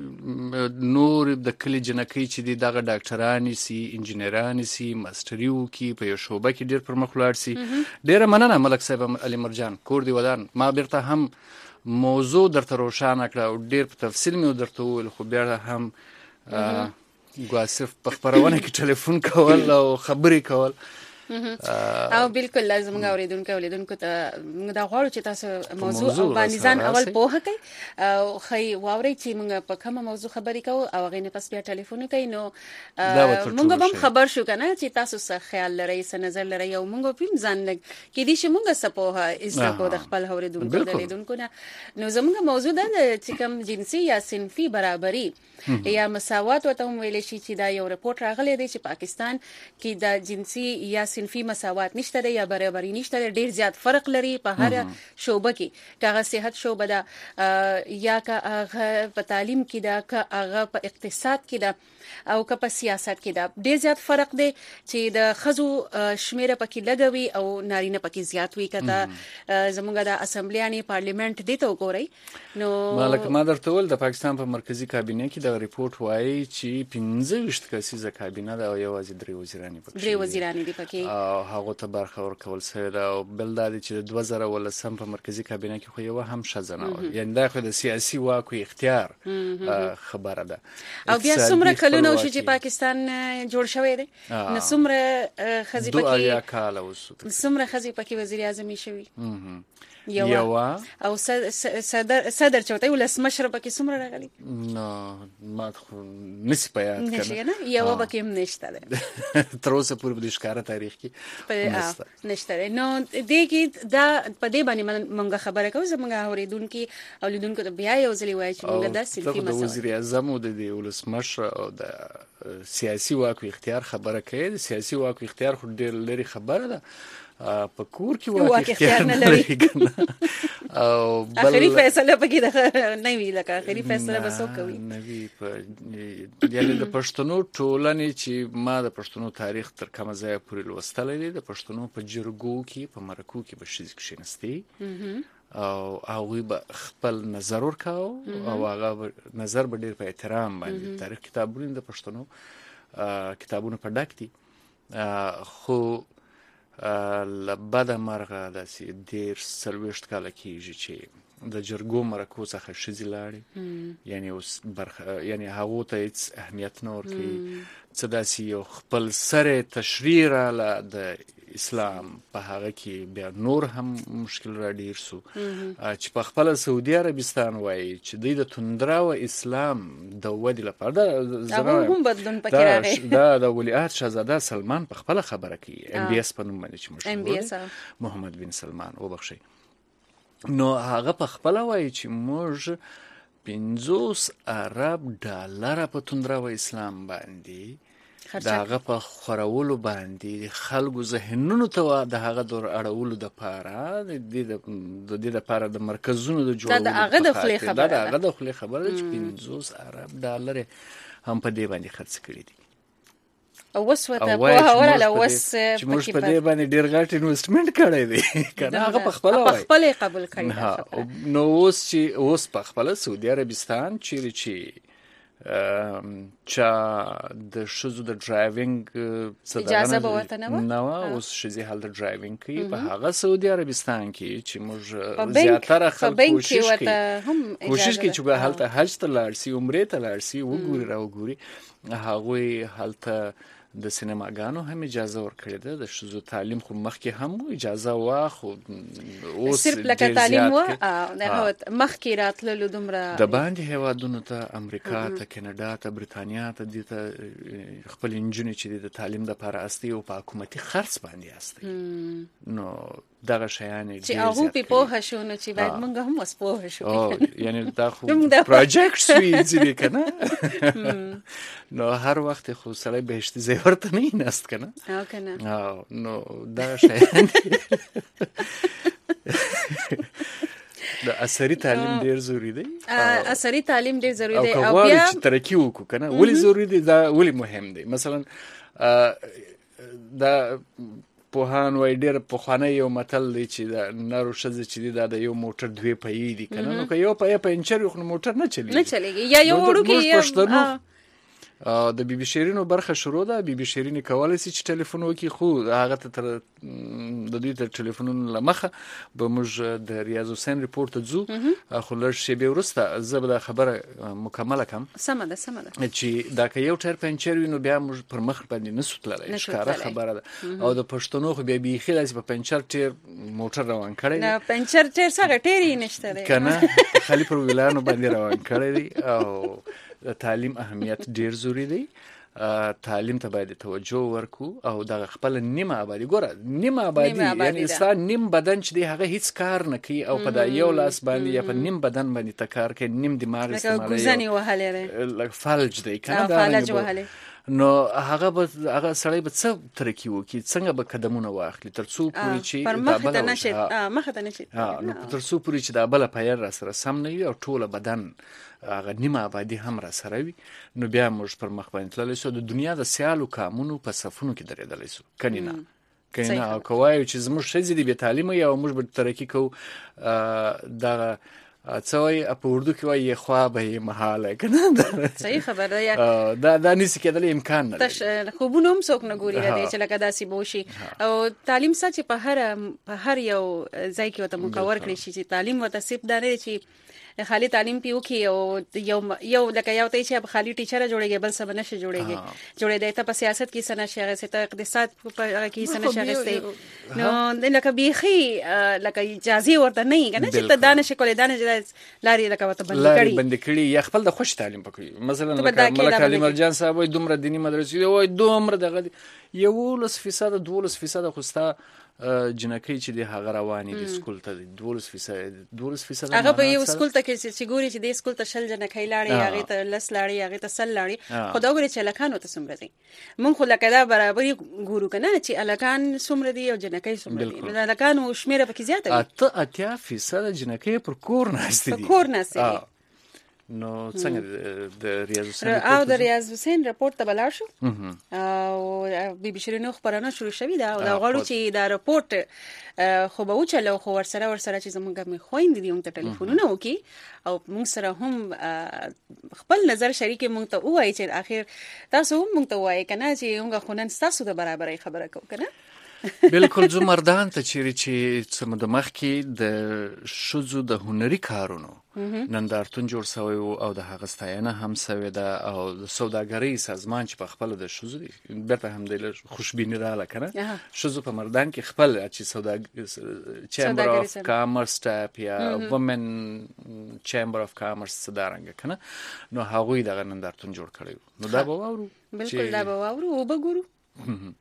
Speaker 2: نور د کلی جنکۍ چې دي دغه ډاکټران سي، انجینران سي، ماستري وکړي، په یو شعبه کې ډېر پرمخ ولاړ سي. ډېره مننه ملک صاحب علي مرجان کور دی ودان. ما بیرته هم موضوع درته روښانه کړه او ډېر په تفصیل مې درته وویل، خو بیا هم ګواسف په خبرونه کې ټلیفون کول او خبرې کول
Speaker 1: او بالکل لازم اوریدونکو ته دا غواړو چې تاسو موضوع باندې ځان اول پوهه کړئ او خی واوري چې موږ په کومه موضوع خبرې کوو او هغه نه پس بیا ټلیفون کوي. نو موږ هم خبر شو کنه چې تاسو څه خیال لرئ، څه نظر لرئ او موږ په ځان لګ کې دي چې موږ څه پوهه اسره کو د خپل اوریدونکو د لیدونکو نه. نو زموږ موضوع ده چې کوم جنسي یا صنفي برابرۍ یا مساوات وته ویل شي چې دا یو رپورت راغلی دی چې پاکستان کې د جنسي یا صنفي مساوات نشته یا برابرۍ نشته، ډیر زیات فرق لري په هر شوبه کې. کاغه صحت شوبه ده یا کاغه په تعلیم کې ده، کاغه په اقتصاد کې ده او که په سیاست کې ده. ډیر زیات فرق دی چې د خزو شمیره پکې لګوي او نارینه پکې زیات وي. کته زموږ د اسمبلیاني پارلیمنت دی ته وګورئ. نو
Speaker 2: مالک ما درته ول د پاکستان په مرکزی کابینه کې د ریپورت وایي چې 15 کسیزه کابینه ده او یوازې 3 وزیران پکې.
Speaker 1: 3 وزیران دي پکې
Speaker 2: او هغه ته برخه ورکول شوی ده. او بل دا چې 2013 په مرکزی کابینه کې خو یو هم شزنه و، یعنی دا خو د سیاسي واک او اختیار خبره ده.
Speaker 1: او بیا څومره کلونه چې پاکستان جوړ شوی دی نو څومره خزي پکې څومره خزي پکې وزیر اعظم شوی یو او صدر چوتای ولس مشر پکې څومره راغلی
Speaker 2: نو ما خو نسی پیاد
Speaker 1: کنه یو پکې هم نشته ده
Speaker 2: تر اوسه پورې د ښکارا تاریخ کې
Speaker 1: نشته. نو دغه دا په دې باندې مونږ خبره کوو زمونږ اوریدونکو او لیدونکو ته بیا یو ځلی وایي چې مونږ د سلفي مسله د
Speaker 2: وزیر اعظم او د ولس مشر او د سیاسي واک اختیار خبره کوي. د سیاسي واک اختیار خو ډېر لري خبره ده، په کور کې واک اختیار نه لري او
Speaker 1: بل اخري فیصله پکې ده نه وی لکه اخري فیصله بسو کوي
Speaker 2: نه وی په یعنی د پښتنو ټولنې چې ما د پښتنو تاریخ تر کومه ځای پورې لوستل دي، د پښتنو په جرګو کې په مرکو کې به شي کښینستی او هغه به خپل نظر ورکاو او هغه نظر به ډیر په احترام باندې تاریخ کتابونه د پښتنو کتابونه په ډک دي. خو لبد مرغه داسې 40 کاله کېږي چې د جرګو مرکو څخه ښځې لاړې، یعنی اوس یعنی هغو ته هېڅ اهمیت نه ورکوي. څه داسې یو خپل سره تشریح راله د اسلام په هغه کې بیا نور هم مشکل را ډیر سو چې په خپل سعودي عربستان وایي چې دوی د توندره او اسلام د ودې لپاره
Speaker 1: هم بدلون پکې راغی.
Speaker 2: دا د ولیعهد شاهزاده سلمان په خپل خبره کوي MBS په نوم باندې چې مشهور محمد بن سلمان وبخښي. نو هغه په خپل وایي چې موږ 50 ارب ډالر په توندره او اسلام باندې داغه په خورولو باندې خلکو ذهنونو ته د هغه دور اړولو د پاره د دې لپاره د مرکزونو د جوړولو
Speaker 1: دا هغه د خلی خبره
Speaker 2: ده. هغه د خلی خبره چې 50 ارب ډالر هم په دې باندې خرڅ کړي دي.
Speaker 1: او وسوته په حواله وس
Speaker 2: چې موږ په دې باندې ډیر غټ انویسټمنټ کړی دی کنه هغه په خپل
Speaker 1: قبول کړی.
Speaker 2: نو اوس په خپل سعودي عربستان چې چا د شزو د ډرایوینګ
Speaker 1: اجازه به ورته نه
Speaker 2: اوس شزي حل د ډرایوینګ کوي په هغه سعودي عربستان کې چې موږ زیاتره خلک کوشش کوي چې به هلته حج ته لاړ شي، عمره ته لاړ شي، وګوري هغوی هلته د سینماګانو هم اجازه ورکړې ده. د شزو تعلیم خو مخکې هم اجازه واخو اوس
Speaker 1: صرف لکه تعلیم و مخکې راتللو دومره
Speaker 2: د باندې هیوادونو ته امریکا ته کاناډا ته برېټانیا ته د خپل انجونې چې د تعلیم لپاره استي او په حکومتي خرڅ باندې استي. نو دغه شیان
Speaker 1: چې هغه په پوهه شو نو چې باید موږ هم وس پوهه شو.
Speaker 2: یعنی دا خو پروجیکټ سوي دي کنه. نو هر وخت خو سړی بهشت ځای ورته نه نست کنه.
Speaker 1: او کنه
Speaker 2: نو دغه شیان د عصري تعلیم ډیر ضروری دی.
Speaker 1: عصري تعلیم ډیر ضروری دی
Speaker 2: او بیا چې ترقی وکړو کنه ولې ضروری دی، دا ولې مهم دی. مثلا دا پوهان وای ډیر پخوانی یو متل دی چې د نارو ښځې چې دی دا د یو موټر دوی پهیې دي کنه. نو که یو پهیه پنچر وي خو موټر نه چلیږي.
Speaker 1: یا یو وړوکی
Speaker 2: د بیبي شیرینو برخه شروع ده. بیبي شیرین کولای شي چې ټلیفون وکړي، خو هغه ته تر د دوی تر ټلیفونونو لمخه به موږ د ریاض حسین ریپورت ته ځو. خو لږ شیبې وروسته زه به دا خبره مکمله کړم.
Speaker 1: سمه ده
Speaker 2: چې دا که یو ټایر پنچر وي نو بیا موږ پر مخ باندې نسو تللی، ښکاره خبره ده. او د پښتنو خو بیا بیخي داسې په پنچر ټایر موټر روان کړی دی.
Speaker 1: پنچر ټایر څنګه ټایر یې نشته دی
Speaker 2: کنه، خالي پر ویلانو باندې روان کړی دی. او د تعلیم اهمیت ډیر ضروری دی. تعلیم ته باید توجه ورکو او د خپل نیمه آبادی ګوره نیمه آبادی یعنی انسان نیم بدن چې دی هغه هیڅ کار نه کوي او په دا یو لاس باندې یا په نیم بدن باندې تکار کوي، نیم دماغ استعمالوي،
Speaker 1: لکه ګوزنی وهلې
Speaker 2: لکه فلج دی کنه.
Speaker 1: فلج وهلې
Speaker 2: نو هغه سړی به څه ترقی وکړي، څنګه به قدمونه واخلي تر څو پورې چې
Speaker 1: دا بل مخه ته نشي.
Speaker 2: نو تر څو پورې چې دا بل پایر را سره سم نه وي او ټول بدن هغه نیمه آبادی هم را سره وي، نو بیا موږ پر مخ باندې تللی سو. د دنیا د سیالو کامونو په صفونو کې درېدلی سو. کنه او کوایو چې زموږ ښځې دي بې تعلیمه یا موږ به ترقي کوو. دغه څه وایي په اردو کې وایي خوابه یې محاله کنه.
Speaker 1: صحیح خبره ده.
Speaker 2: دا نشي کېدلی، امکان نه
Speaker 1: لري. خوبونه هم څوک نه ګوري چې لکه داسې به وشي. او تعلیم سره چې په هر یو ځای کې ورته مقرر کړي شي چې تعلیم ورته صرف دا نه چې خالی تعلیم پیو کې او یو لکه یو ته چې خالی ټیچر جوړیږي بل څه بنه شي جوړیږي ته په سیاست کې سن شغه ته اقتصاد په کې سن شغه نو لکه بیخي لکه اجازه ورته نه کنه چې ته دانش کولې دانش لاري لکه وته
Speaker 2: بند کړي یا خپل د خوش تعلیم پکې. مثلا ملک علي مرجان صاحب وای دومره دینی مدرسې وای دومره دغه 11% 12% خوستا جنکې چې د هغه رواني د سکول ته 12%
Speaker 1: هغه په یو سکول ته کې چې ګوري چې د سکول ته شل جنکې لاړي هغه ته لس لاړي هغه ته سل لاړي. خدا ګوري چې لکانو ته سمره دي مونږ خو لکه دا برابرۍ ګورو کنه چې الکان سمره دي او جنکې سمره دي. لکانو شمیره پکې زیاته وي.
Speaker 2: 80% جنکې پر کور ناشته دي. نو څنګه د ریاض حسین
Speaker 1: او د ریاض حسین رپورت ته بلار شو او بي بي شیرینو خبرونه شروع شوې ده او دا غواړو چې دا رپورت خو به وچلو خو ورسره چې زمونږ مې خويندې دي موږ ته ټلیفونونه وکي او موږ سره هم خپل نظر شریک موږ ته وایي چې اخر تاسو هم موږ ته وایي کنه چې موږ خو نن تاسو د برابرۍ خبره کوو کنه.
Speaker 2: بالکل زه مردان ته چې څه د مخ کې د شذو د هنري کارونو نندارتون جوړ شوی او د هغه ستاینه هم شوی ده او د سوداګرۍ سازمان چې په خپل د شذو بیرته هم د خوشبینی رااله کنه شذو په مردان کې خپل چې چیمبر اف کامرس ټاپ یا وومن چیمبر اف کامرس څدارنګ کنه نو هغوی دغه نندارتون جوړ کړی نو دا به واورو
Speaker 1: بالکل دا به واورو او به ګورو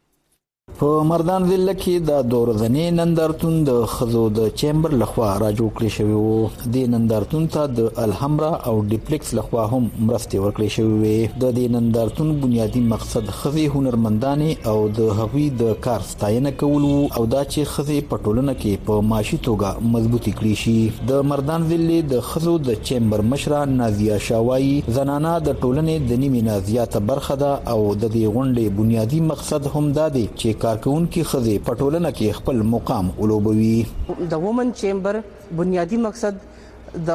Speaker 9: په مردان ضلع کې د دورځنې نندارتون د خزو د چیمبر لخوا را جوړ کړی شوی وو د نندارتون ته د الحمرا او ډیپلیکس لخوا هم مرستې ورکړې شوی وي د دې نندارتون بنیادی مقصد خزي هنرمندانې او د هغوی د کار ستاینه کول او دا چې خزي په ټولنه کې په معاشي توګه مضبوطی کړی شي د مردان ضلع د خزو د چیمبر مشره نازیه شاوایی زنانه د ټولنې د نیمه نه زیاته برخه ده او د دې غونډې بنیادی مقصد هم دا دی چې کارکونکو خزي پټولنه کې خپل مقام ولوبوي
Speaker 10: د وومن چیمبر بنیادی مقصد د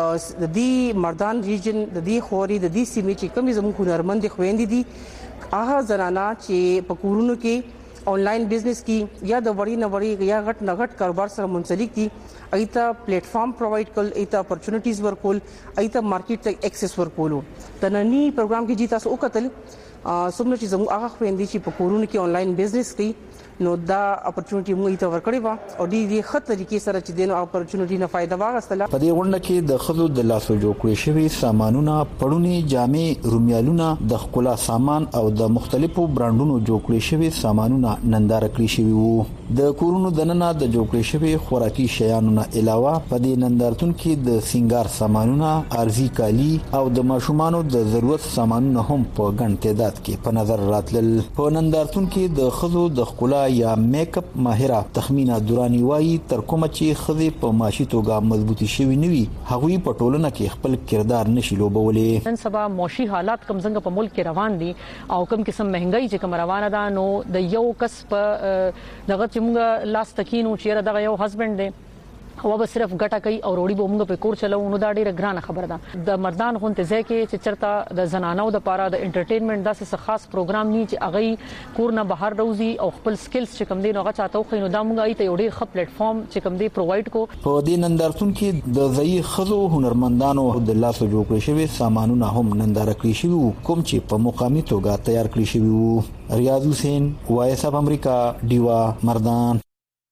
Speaker 10: دې مردان ریجن د دې خوري د دې سیمې چې کوم زموږ هنرمند خويندې دي هغه زنانا چې په کورونو کې آنلاین بزنس کې یا د وړي نه وړي یا غټ نه غټ کاروبار سره منسلک دي ایته پلیټ فارم پرووایډ کول ایته اپورچونټیز ورکول ایته مارکیټ ته ایکسس ورکول د نننی پروګرام کې جی تاسو وکتل سمونه چې زموږ هغه خويندې چې په کورونو کې آنلاین بزنس کوي نو دا اپورچونټی موږ ته ورکړې و او دې خط طریقې سره چې دینو اپورچونټی نه فائدہ واغستله
Speaker 9: په دې غونډه کې د خزو د لاسو جوړ کړی شوی سامانونه پړونی جامې رومیالونه د خکلا سامان او د مختلفو برانډونو جوړ کړی شوی سامانونه ننداره کړی شوی وو د کورونو دننه د جوړ کړی شوی خوراکي شیانو نه علاوه په دې نندارتون کې د سنگار سامانونه ارزي کالی او د ماشومانو د ضرورت سامانونه هم په ګڼ تعداد کې په نظر راتلل په نندارتون کې د خزو د خکلا یا میک اپ ماهره تخمینا دورانی وایي تر کومه چې خزي په معاشي توګه مضبوطی شوی نوي هغوی په ټولنه کې خپل کردار نشي لوبولې
Speaker 11: نن سبا معاشي حالات کم څنګه په ملک کې روان دي او کم قسم مهنګي چې کم روانه ده نو د یو کس په دغه چې موږ لاس تکینو چې دغه یو هسبند دی هو به صرف ګټه کوي او روړي به موږ په کور چلو نو دا ډیره ګرانه خبره ده د مردان غونته ځای کې چې چرته د زنانو د پاره د انټرټینمنت داسې خاص پروګرام ني چې اغه کور نه بهر روزي او خپل سکلز چې کم دي نو هغه چاته خو نو دا موږ ایته یو ډیر ښه پلیټ فارم چې کم دي پرووایډ کو
Speaker 9: په دې نندارتون کې د ځای خزو هنرمندانو د لاسو جوړ کړی شوی سامانونه هم ننداره کړی شوی کوم چې په مقامي توګه تیار کړی شوی ریاض حسین وایس اف امریکا دیوا مردان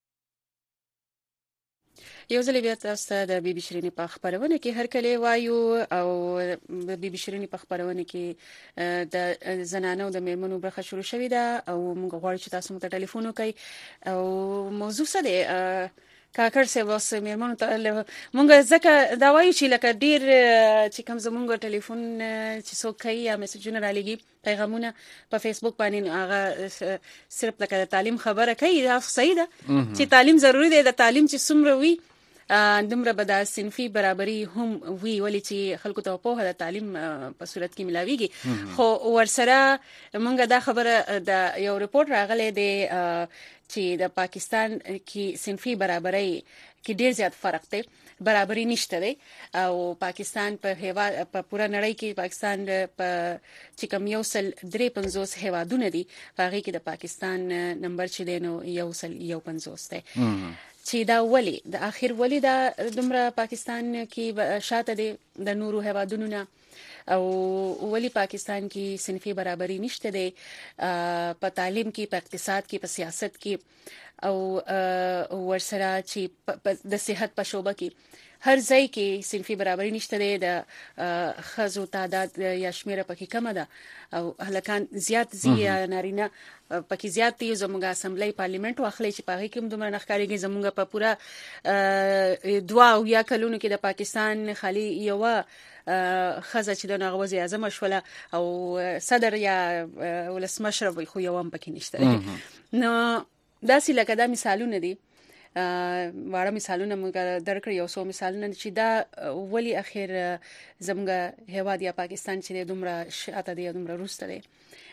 Speaker 1: یو ځل بیا تاسو د بي بي شيرينې په خبرونه کې هر کله وایو او بي بي شيرينې په خبرونه کې د زنانو د میرمنو برخه شروع شوې ده او موږ غواړو چې تاسو مو ټلیفون وکړئ او موضوع څه دی کاکر سه واس میرمنو ته موږ ځکه دا وایو چې لکه ډیر چې کوم زموږ ټلیفون چې څوک کوي یا میسجونه را لګي پیغامونه په فیسبوک باندې هغه صرف لکه تعلیم خبره کوي دا صحیح ده چې تعلیم ضروری دی د تعلیم چې څومره وي دمره به د صنفي برابرۍ هم وی ولې چې خلکو ته په هغه تعلیم په صورت کې ملاويږي خو ورسره مونږه دا خبره د یو ریپورت راغلی دی چې د پاکستان کې صنفي برابرۍ کې ډیر زیات فرق دی برابرۍ نشته دی او پاکستان په پوره نړۍ کې پاکستان په چې کوم یو سل 53 هیوادونه دي هغه کې د پاکستان نمبر چې دی نو یو سل 51 دی چې دا ولی د اخر ولی دا دمره پاکستان کې شاته دي د نورو هوادونو نه او ولی پاکستان کې صنفي برابرۍ نشته دي په تعلیم کې په اقتصاد کې په سیاست کې او ورسره چې د صحت په شوبه کې هر ځای کې صنفي برابرۍ نشته دي د خزو تعداد یا شمیره پکې کم ده او هلکان زیات زیه نارینه پکې زیات دي زموږه اسمبلی پارلیمنت واخلي چې پاره کې دومره نخکاریږي زموږه په پورا دوا او یا کلونو کې د پاکستان خالي یو خزه چې د نغوزي اعظم شوله او صدر یا ولسمشر خو یو هم پکې نشته نو داسې لکه دا مثالونه دي واړه مثالونه موږ درکړ یو څو مثالونه چې دا ولی اخر زموږه هواد یا پاکستان چې دومره شاته دی دومره روسته دی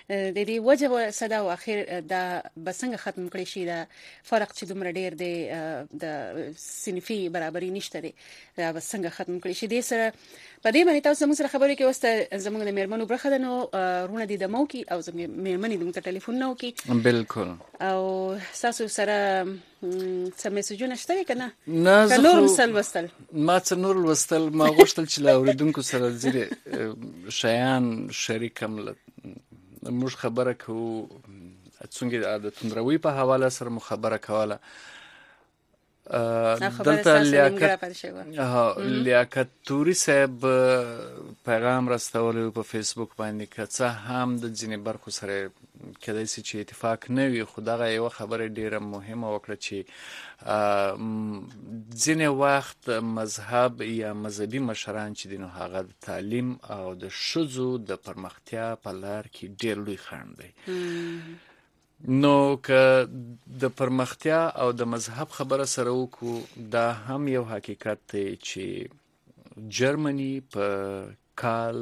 Speaker 1: د دې وجه صدا او اخر دا بسنګ ختم کړی شي دا فرق چې دومره ډیر دی د صنفي برابرۍ نشته دی دا بسنګ ختم کړی شي د سره په دې باندې تاسو موږ سره خبرې کې وسته زموږ د میرمنو برخه ده نو رونه دي د مو کې او زموږ میرمنې د موږ ټلیفون نو کې
Speaker 2: بالکل
Speaker 1: او تاسو سره څه میسجونه شته کنه
Speaker 2: نه
Speaker 1: نور وسل وستل
Speaker 2: ما څه نور وستل ما غوښتل چې لا اوریدونکو سره زیره شیان شریکم موږ خبره کوو څنګه د توندروي په حواله سره مو خبره کوله دلته لیاقت توري صاحب پیغام راستولی په فیسبوک باندې که څه هم د ځینې برخو سره کېدای شي چې اتفاق نه وي خو دغه یوه خبره ډیره مهمه وکړه چې ځینې وخت مذهب یا مذهبي مشران چې دي نو هغه د تعلیم او د ښځو د پرمختیا په لار کې ډیر لوی خنډ دی نو که د پرمختیا او د مذهب خبره سره وکړو دا هم یو حقیقت دی چې جرمني په کال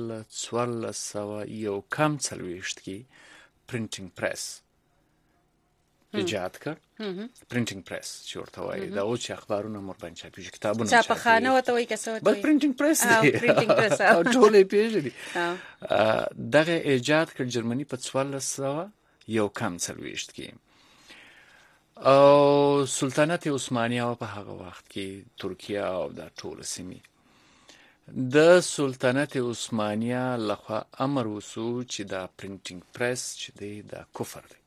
Speaker 2: 1440 کې پرنټینګ پریس ایجاد کړ پرنټینګ پریس چې ورته وایي دا او چې اخبارونه مور باندې چاپیږي کتابونه
Speaker 1: چاپخانه وته وایي کسه وته
Speaker 2: بل پرنټینګ پریس او ټولې پیژني دغه ایجاد کړ جرمني په 1440 کې او سلطنت عثمانیه په هغه وخت کې ترکیه او د ټول سیمې د سلطنت عثمانیه لخوا امر وسو چې دا پرنټینګ پریس چې دی دا کفر دی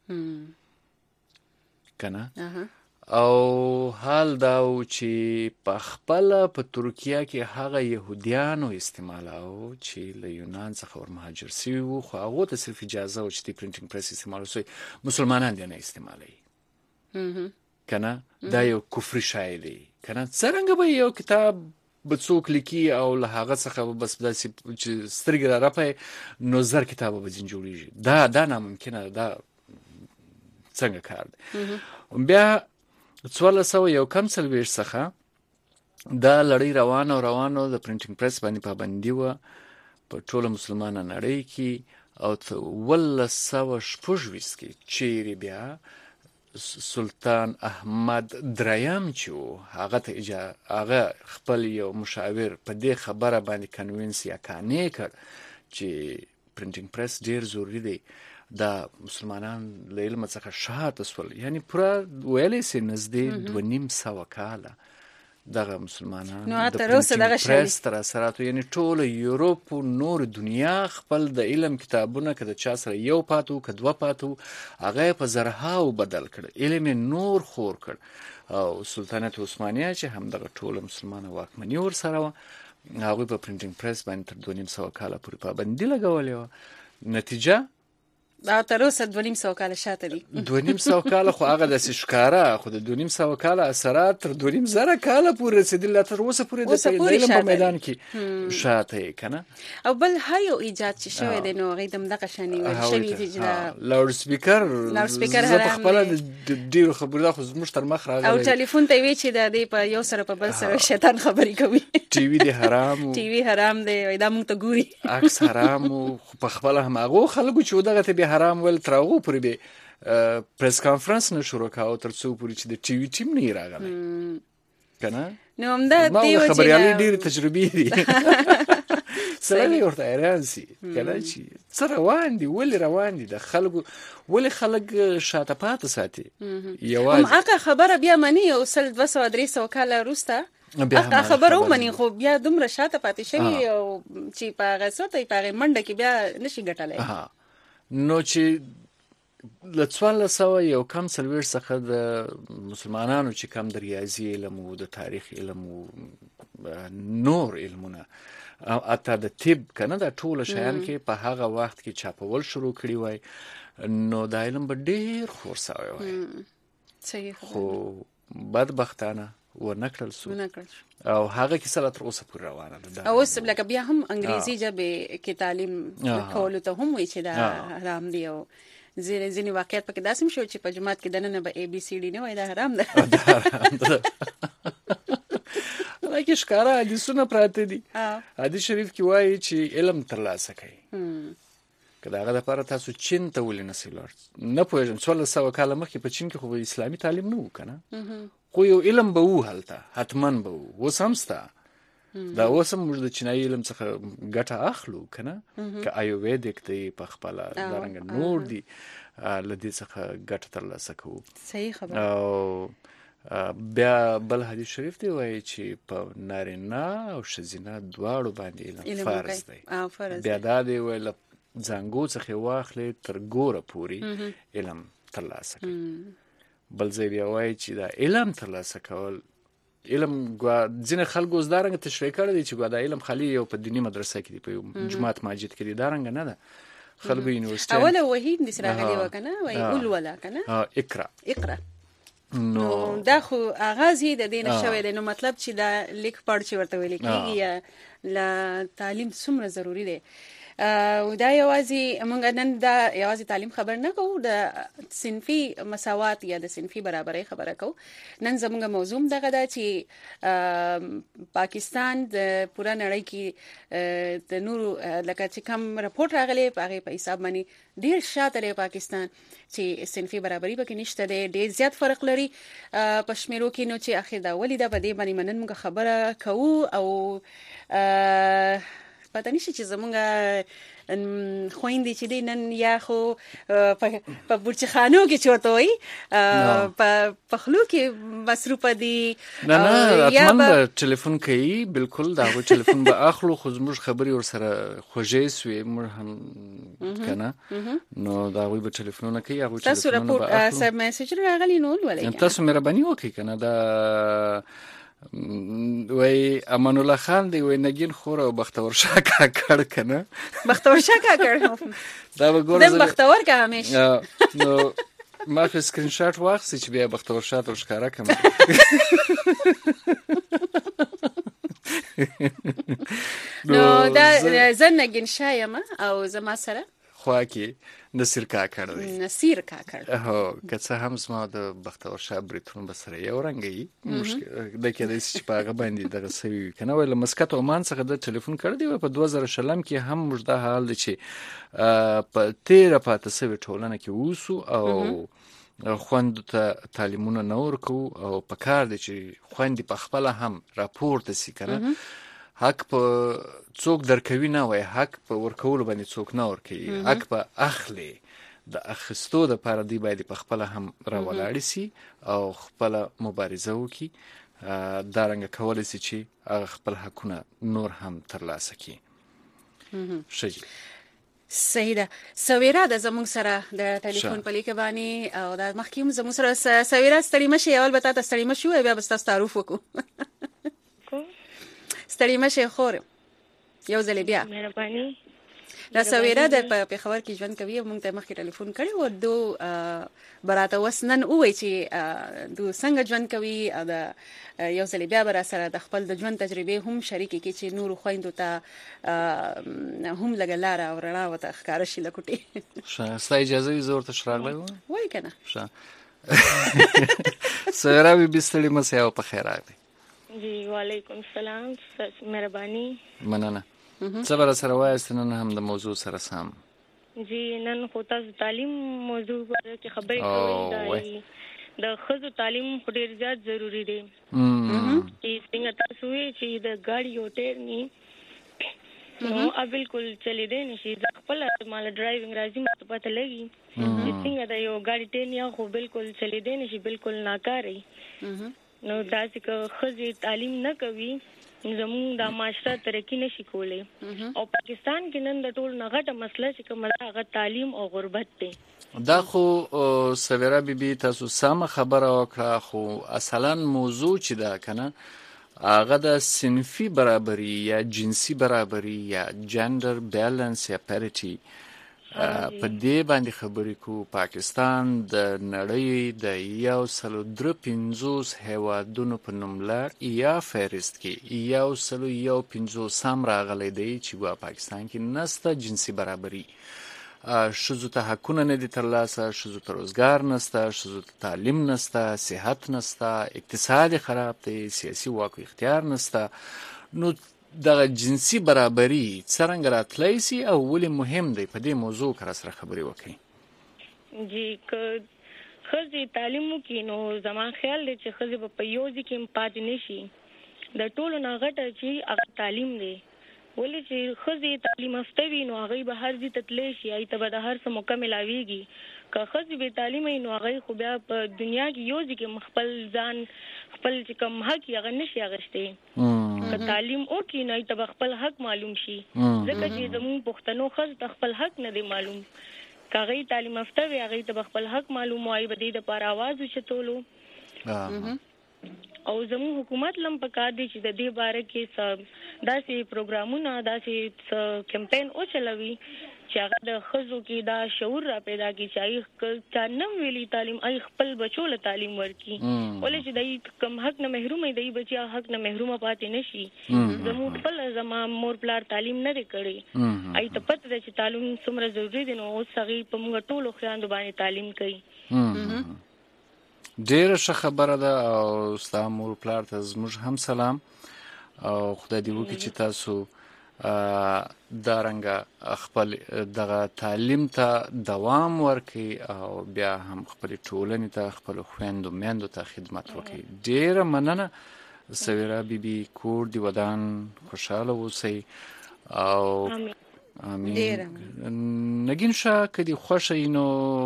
Speaker 2: کنه او حال دا چې په خپل په ترکیه کې هغه يهوديانو استعمالو چې له یونان څخه ورمهاجر شوي وو خو هغه ته صرف اجازه و چې پرنټینګ پریس استعمال وشي مسلمانان دي نه استعمالوي کنه دا یو کفر شای دی کنه څنګه به یو کتاب بڅوک لیکي او له هغه څخه بس داسې چې سترګې را راپي نو زر کتابه به جوړیږي دا ناممکنه دا څنګه کار دی بیا 1440 څخه دا لړۍ روانو د پرنټینګ پریس باندې پابندي و په ټوله مسلمانانو نړۍ کې او 1926 کې چیرې بیا سلطان احمد دریم چې هغه خپل یو مشاور په دې خبره باندې کنوینس یا کانې کړ چې پرنټینګ پریس ډیر ضروری دی دا مسلمانان له علم څخه شاته سول یعنی پورا ویلې سي نزدې 2.5 کاله دغه مسلمانان د پریس تر اثراتو یعنی ټول یورپ او نور دنیا خپل د علم کتابونه کده چا سره یو پاتو کدو پاتو هغه په زرهاو بدل کړ علم نور خور کړ او سلطنت عثمانیه چې هم دغه ټول مسلمان واکمنی ور سره هغه په پرنټینګ پریس باندې تر 2.5 کاله پورې پابندي لګولې نتیجه
Speaker 1: دا تر اوسه 2.5 کاله شاته دي
Speaker 2: 2.5 کاله خو هغه د شکاره خو د 2.5 کاله اثرات تر 2.5 کاله پورې رسیدل تر اوسه پورې د علم په میدان کې شاته کنه
Speaker 1: او بل هایو ایجاد چې شوی دی نو غیدم دغه شانی ول شوی دی
Speaker 2: لاود سپیکر زه په خپل ډیر خبره خو زموږ تر مخ راغلی
Speaker 1: او ټلیفون ته وی چې د دې په یو سره په بل سره شیطان خبرې کوي
Speaker 2: ټي وي دی حرام
Speaker 1: دی دا موږ ته ګوري
Speaker 2: عکس حرام په خپل هم هغه خلکو چې دغه ته حرام ول ترغو پرې به پریس کانفرنس نه شروع کاوه تر څو پورې چې د ټي وي ټیم نه راغلی کنه
Speaker 1: نو هم دا دی
Speaker 2: چې خبريالي ډېر تجربې دي سره ورته ایرانسي کله چې سره روان دي د خلکو ولې خلک شاته پاتې ساتي
Speaker 1: یوازې هغه خبره بیا منی او 200-300 کاله وروسته هغه خبره ومني خو بیا دومره شاته پاتې شوی او چې په هغه سوته په منډه کې بیا نشي ګټلای
Speaker 2: نو چې له 1440 څخه د مسلمانانو چې کم د ریاضي علم او د تاریخ علم او نور علمونه او اته د طب کنه د ټول شیان کې په هغه وخت کې چاپول شروع کړی وای نو د علم به ډیر خورساوي وای
Speaker 1: صحیح
Speaker 2: خو بدبختانه ونکړل سو او هغه کې سره تر اوسه پورې روانه ده
Speaker 1: او اوس لکه بیا هم انګریزي ژبه کې تعلیم کول ته هم وایي چې دا حرام دی او ځینې واقعیت پکې داسم شو چې په جماعت کې دنه به اي بي سي ډي نه وای دا حرام ده
Speaker 2: لکه ښکارا حدیثونه پراته دي حدیث شریف کې وایي چې علم ترلاسه کړئ که دغه لپاره تاسو چین ته ولې نسئ لاړ نه پوهېږم 1400 کاله مخکې په چین کې خو اسلامي تعلیم نه و کنه خو یو علم به و هلته حتما به و اوس هم سته دا اوس هم موږ د چینایي علم څخه ګټه اخلو کنه که آیوویدیک دی په خپله دارنګه نور دي له دې څخه ګټه ترلاسه کوو
Speaker 1: صحیح خبره
Speaker 2: او بیا بل حدیث شریف دی وایي چې په نارینه او ښځینه دواړو باندې علم فرض دی بیا دا دی وایي له زانګو څخه واخلې تر ګوره پورې علم ترلاسه کوي بل ځای بیا وایي چې دا علم ترلاسه کول علم ځینې خلکو اوس دارنګه تشریح کړی دی چې دا علم خالي یو په دیني مدرسه کې دی په یو جومات مسجد کې دی دارنګه نه ده خلکو یونیورسټي
Speaker 1: اوله وحید دې سره غلي وکنه وایي اولولا کنه اقرا نو دا خو آغاز یې د دې نه شوی دی نو مطلب چې دا لیک پړ چې ورته ویل کېږي یا لا تعلیم څومره ضروری دی او دا یوازې موږ نن دا یوازې تعلیم خبر نه کوو د صنفي مساوات یا د صنفي برابرۍ خبره کوو نن زموږ موضوع دغه ده چې پاکستان د پوره نړۍ کې د نورو لکه چې کوم راپورټ راغلی په هغې په حساب باندې ډېر شاته دی پاکستان چې صنفي برابري پکې نشته دی ډېر زیات فرق لري په شمیرو کې نو چې اخر دا ولې ده په دې باندې نن موږ خبره کوو او پته نشي چې زمونږ خويندې چې دي نن یا خو په بورچخانو کې چورته وي په خلو کې مصروف دي
Speaker 2: نه اتمنه ټلیفون کوي بالکل دا غو ټلیفون به اخلو خو زموږ خبري ور سره خوږې سوې مر هم کنه نو دا غوي به ټلیفونونه کوي هغه
Speaker 1: تاسو راپور سم میسج راغلی نو ولې
Speaker 2: تاسو مهرباني وکړئ کنه دا وای امان الله خان دی وای نگین خور او بختور شاه کاکړ کنه
Speaker 1: بختور شاه کاکړ
Speaker 2: دا به ګور
Speaker 1: د بختور کا همیشه
Speaker 2: نو ما خو سکرین شاټ واخلې چې بیا بختور شاه تر ښکارا کوم
Speaker 1: نو دا زه نگین شاه یم او زما سره
Speaker 2: خو کې نصیر کاکړ دی
Speaker 1: نصیر کاکړ
Speaker 2: هو که څه هم زما د بختور شاه بریتون به سره یو رنګي مشکل د کې د چې په هغه باندې دغه سوي کنه ویل مسکت عمان څخه د ټلیفون کړ دی په 2000 کې هم موږ د حال دی چې په 13 پاتې سوي ټولنه کې ووسو او خوند ته تعلیمونه نور کو او په کار دي چې خوند په خپل هم راپورته سي کنه حق په څوک درکوي نه وای حق په ورکول باندې څوک نه ورکوي حق په اخلي د اخستو د لپاره دی باید په خپل هم راولاړ سي او خپل مبارزه وکي دا رنګ کول سي چې خپل حقونه نور هم ترلاسه کړي شي
Speaker 1: صحیح ده سویرا د زموږ سره د ټلیفون په لیک باندې او د مخکیم زموږ سره سویرا ستړي مشه اول به تاسو ستړي مشه بیا به تاسو تعارف وکړو ستړي مشه خور یو ځل بیا
Speaker 12: مهرباني
Speaker 1: دا سویرا د په خبر کې ژوند کوي موږ ته مخکې ټلیفون کړی و دو براته وسنن وای چې دو څنګه ژوند کوي او د یو ځل بیا بر سره د خپل د ژوند تجربه هم شریکي کې چې نور خويندو ته هم لګلاره او رڼا وته ښکار شي لکوټي
Speaker 2: شاسته اجازه زور ته شراغله
Speaker 1: وای کنه
Speaker 2: سویرا به بستړي مسه او په خیر راغلی
Speaker 12: جی وعلیکم السلام مهرباني
Speaker 2: مننه صبر سره وایست نن هم د موضوع سره سم
Speaker 12: جی نن خو تاسو تعلیم موضوع باندې چې خبرې کوي د خزو تعلیم ډیر زیات ضروری دی چې څنګه تاسو چې د ګاډي یو ټیر ني نو بالکل چلی دی نشي خپل مال ډرایوینګ راځي مته پته لګي چې څنګه د یو ګاډي ټیر نه خو بالکل چلی دی نشي بالکل ناکاري نو دا چې خزي تعلیم نه کوي زموږ د معاشره ترقی نشي کولای او پاکستان کې نن د ټول نغټه مسله چې کومه هغه تعلیم او غربت دی
Speaker 2: دا خو سویرا بیبي تاسو سم خبره وکړه خو اصلا موضوع چې دا کنه هغه د صنفي برابري یا جنسي برابري یا جندر بیلانس یا پیریټي په دې باندې خبرې کو پاکستان د نړۍ د 153 هیوادونو په نوملړ یا فهرست کې 150 راغلی دی چې په پاکستان کې نسته جنسي برابري شذو ته حقونه نه دي ترلاسه شذو ته روزګار نسته شذو ته تعلیم نسته صحت نسته اقتصاد خراب دی سیاسي واک اختیار نسته نو د جنسي برابري څرنګه راتلی سي او ولې مهم دی په دې موضوع کې سره خبرې وکړي.
Speaker 12: جی که خزي تعلیم وکړي نو زما خیال دی چې خزي په یوځي کې پاتې نشي. د ټولو نه غټه چې هغه تعلیم دی، ولې چې خزي تعلیم یافته وي نو هغه به هر ځای ته تللی شي، هغې ته به د هر څه موقع ملاویږي. که خزي بې تعلیمه وي نو هغې خو بیا په دنیا کې یوځي کې خپل ځان خپل چې کوم حق یې هغه نشي اخیستی. که تعلیم وکړي نو هغې ته به خپل حق معلوم شي، ځکه چې زموږ پښتنو ښځو ته خپل حق نه دی معلوم. که هغې تعلیم یافته وي هغې ته به خپل حق معلوم وي، به دې دپاره اواز اوچتولو. او زموږ حکومت لم پکار دی چې د دې باره کې داسې پروګرامونه داسې کمپین وچلوي چې هغه د ښځو کې دا شعور را پیدا کړي چې هغې چا نه ویلي تعلیم هغې خپل بچو له تعلیم ورکړي، ولې چې دی کوم حق نه محروم دی بچي حق نه محرومه پاتې نه شي. زموږ خپل زما مور پلار تعلیم نه دی کړی، هغې ته پته ده چې تعلیم څومره ضروري دی، نو اوس هغې په موږ ټولو خویندو باندې تعلیم کوي.
Speaker 2: ډیره ښه خبره ده او ستا مور پلار ته زموږ هم سلام او خدای دې وکړي چې تاسو دا رنګه خپل دغه تعلیم ته دوام ورکړي او بیا هم خپل ټولنې ته خپل خویندو میندو ته خدمت وکړي. ډیره مننه سویرا بیبي، کور دی ودان خوشحاله اوسئ او امین. نګین شاه که دې خوښه وي نو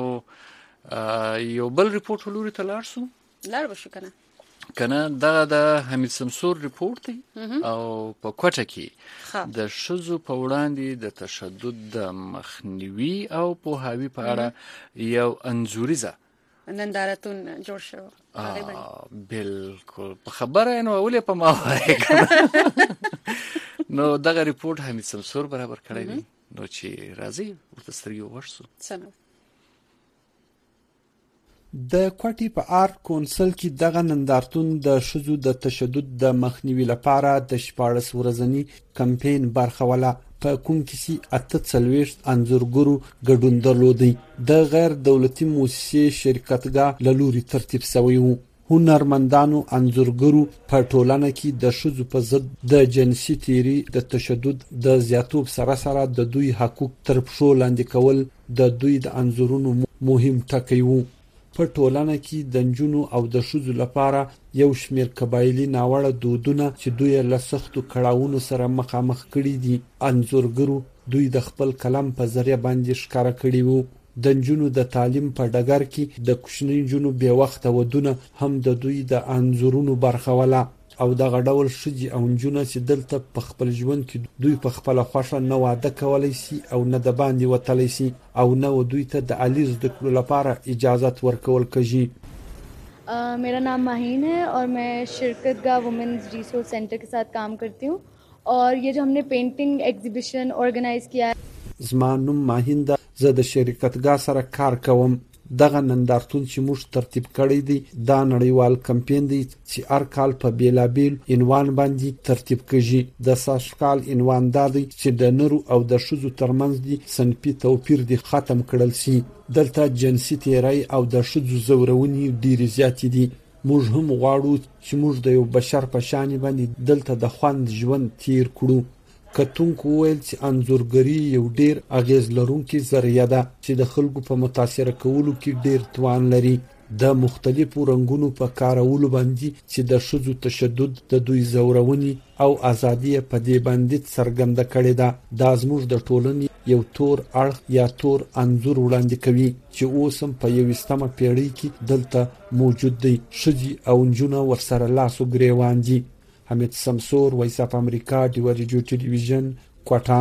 Speaker 2: یو بل ریپورټ ولوري ته لاړ شو.
Speaker 1: لاړ به شو
Speaker 2: کنه دغه د حمید سمسور ریپورټ دی او په کوټه کې د ښځو په وړاندې د تشدد د مخنیوي او پوهاوي په اړه یو انځوریزه
Speaker 1: نندارتون جوړ شو.
Speaker 2: بالکل په خبره نو ولې په ما وایي نو دغه ریپورټ حمید سمسور برابر کړی دی، نو چې راځي ورته سترګې وغورځو.
Speaker 13: د کوټې په آرټ کونسل کې دغه نندارتون د ښځو د تشدد د مخنیوي لپاره د 14 ورځني کمپاین برخه ولا، په کوم کې سي 48 انځورګرو ګډون درلودي. د غیر دولتي مؤسسې شرکتګاه لوري ترتیب شوی وو. هنرمندانو انځورګرو په ټولنه کې د ښځو په ضد د جنسي تیری د تشدد د زیاتوب سره سره د دوی حقوق تر پښو لاندې کول د دوی د انځورونو مهم ټکی وو. په ټولنه کې د نجونو او د ښځو لپاره یو شمېر قبایلي ناوړه دودونه چې دوی له سختو کړاوونو سره مخامخ کړي دي، انځورګرو دوی د خپل قلم په ذریعہ باندې ښکاره کړي وو. د نجونو د تعلیم په ډګر کې د کوچنۍ نجونو بې وخته ودونه هم د دوی د انځورونو برخه ولا، او دغه ډول ښځې او نجونې چې دلته په خپل ژوند کې دوی په خپله خوښه نه واده کولی شي او نه د باندې وتلی شي او نه دوی ته د عالی زده کړو لپاره اجازت ورکول کېږي.
Speaker 14: मेरा नाम माहीन है और मैं शिरकतगाह वुमेन्स रिसोर्स सेंटर के साथ काम करती हूँ और ये जो हमने पेंटिंग एग्जीबिशन ऑर्गेनाइज किया है.
Speaker 13: زما نوم ماهین ده، زه د شرکتګاه سره کار کوم. دغه نندارتون چې موږ ترتیب کړی دی دا نړیوال کمپاین دی چې هر کال په بیلابیل عنوان باندې ترتیب کیږي. د ساشکال عنوان دا دی چې د نرو او د ښځو ترمنځ دی صنفي توپیر دی ختم کړل شي. دلته جنسي تیری او د ښځو زورونې ډېرې زیاتې دي. موږ هم غواړو چې موږ د یو بشر په شان باندې دلته د خوند ژوند تیر کړو. کتونکو ویل چې انځورګري یو ډیر اغیز لرونکي ذریعہ ده چې د خلکو په متاثر کولو کې ډیر توان لري. د مختلفو رنگونو په کارولو باندې چې د ښځو تشدد د دوی زورونی او ازادي په دې باندې څرګنده کړي ده. دا زموږ د ټولنې یو تور اړخ یا تور انځور وړاندې کوي چې اوس هم په 21مه پیړۍ کې دلته موجود دی. ښځې او نجونې ورسره لاس او ګریوان دي. حمید سمسور، وایس اف امریکا، ډیو ریډیو ټلویزیون، کوټه.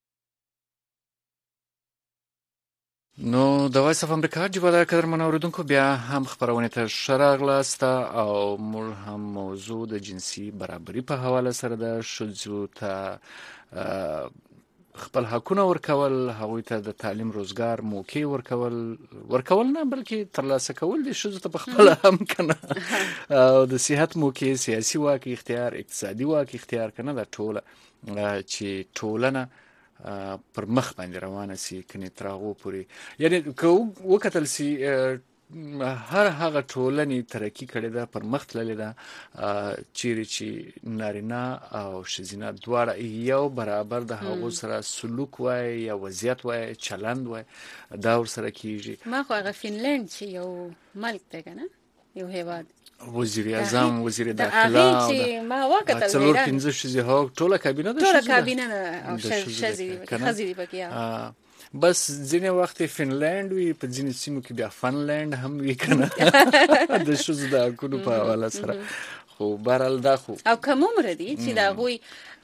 Speaker 2: نو د وایس اف امریکا جوړه کړر منوردونکو بیا هم خبرونه ته شراغلاسته او موږ هم موضوع د جنسي برابرۍ په حواله سره د ښځو ته خپل حقونه ورکول، هغوی ته د تعلیم روزګار موقع ورکول نه بلکې ترلاسه کول د ښځو ته په خپل هم کنه او د صحت موقع، سیاسي واک اختیار، اقتصادي واک اختیار کنه د ټوله چې ټولنه پر مخ باندې روانه سي کني تراغو پوری. یعنی که وکتل سي هر هغه ټولنې ترقی کړې ده، پرمخ تللې ده چیرې چې نارینه او ښځینه دواړه یو برابر د هغو سره سلوک وای یا وضعیت وای چلند وای دا ورسره کیږي.
Speaker 1: ما خو هغه فنلند چې یو ملک دی کنه، یو هیواد
Speaker 2: وزیر اعظم، وزیر داخله
Speaker 1: چې ما وکتل
Speaker 2: څلور پنځه ښځې هغه ټوله کابینه ده،
Speaker 1: ټوله کابینه او ښځې دي پکې.
Speaker 2: بس ځینې وخت فنلند وي، په ځینې سیمو کې بیا فنلند هم وي کنه د ښځو د حقونو په حواله سره. خو بهرحال دا خو
Speaker 1: او کوم عمر دي چې دا هغوی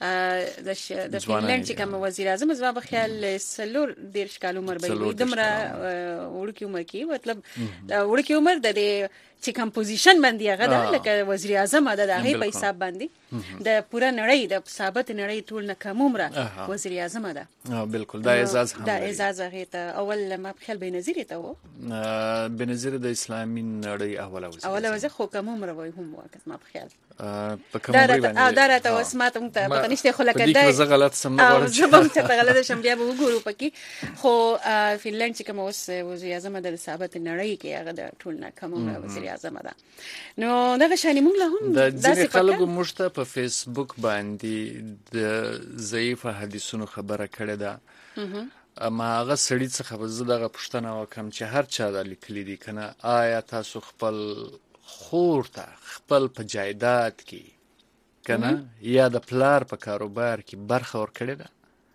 Speaker 1: د فنلند چې کوم وزیر اعظم زما په خیال 40 کال عمر به وي، دومره وړوکی عمر کې، مطلب وړوکی عمر د چې کمپوزیشن باندې هغه ده لکه وزیر اعظم د هغې په حساب باندې د پوره نړۍ د ثابت نړۍ ټول نه کم عمره وزیر اعظم ده.
Speaker 2: بالکل دا اعزاز هم
Speaker 1: دا اعزاز هغې ته اول ما په خیال بېنظیر ته و،
Speaker 2: بېنظیر د اسلامي نړۍ اوله
Speaker 1: وزیر خو کم عمره وای هم واکس ما په خیال
Speaker 2: په کوم وری باندې
Speaker 1: دا راته اوس ما ته پته نشته، خو لکه
Speaker 2: دا زه غلط سم نه غواړم
Speaker 1: زه به ته غلط شم بیا به وګورو پکې. خو فنلند چې کوم اوس وزیر اعظم د ثابت نړۍ کې هغه د ټول نه کم عمره وزیر اعظم ده. نو دغه شانې موږ له هم
Speaker 2: د ځینې خلکو موږ ته په فیسبوک باندې د ضعیف حدیثونو خبره کړې ده. اما هغه سړی څخه به زه دغه پوښتنه وکړم چې هر چا دا لیکلي دي کنه، آیا تاسو خپل خور ته خپل په جایداد کې کنه یا د پلار په کاروبار کې برخه ورکړې ده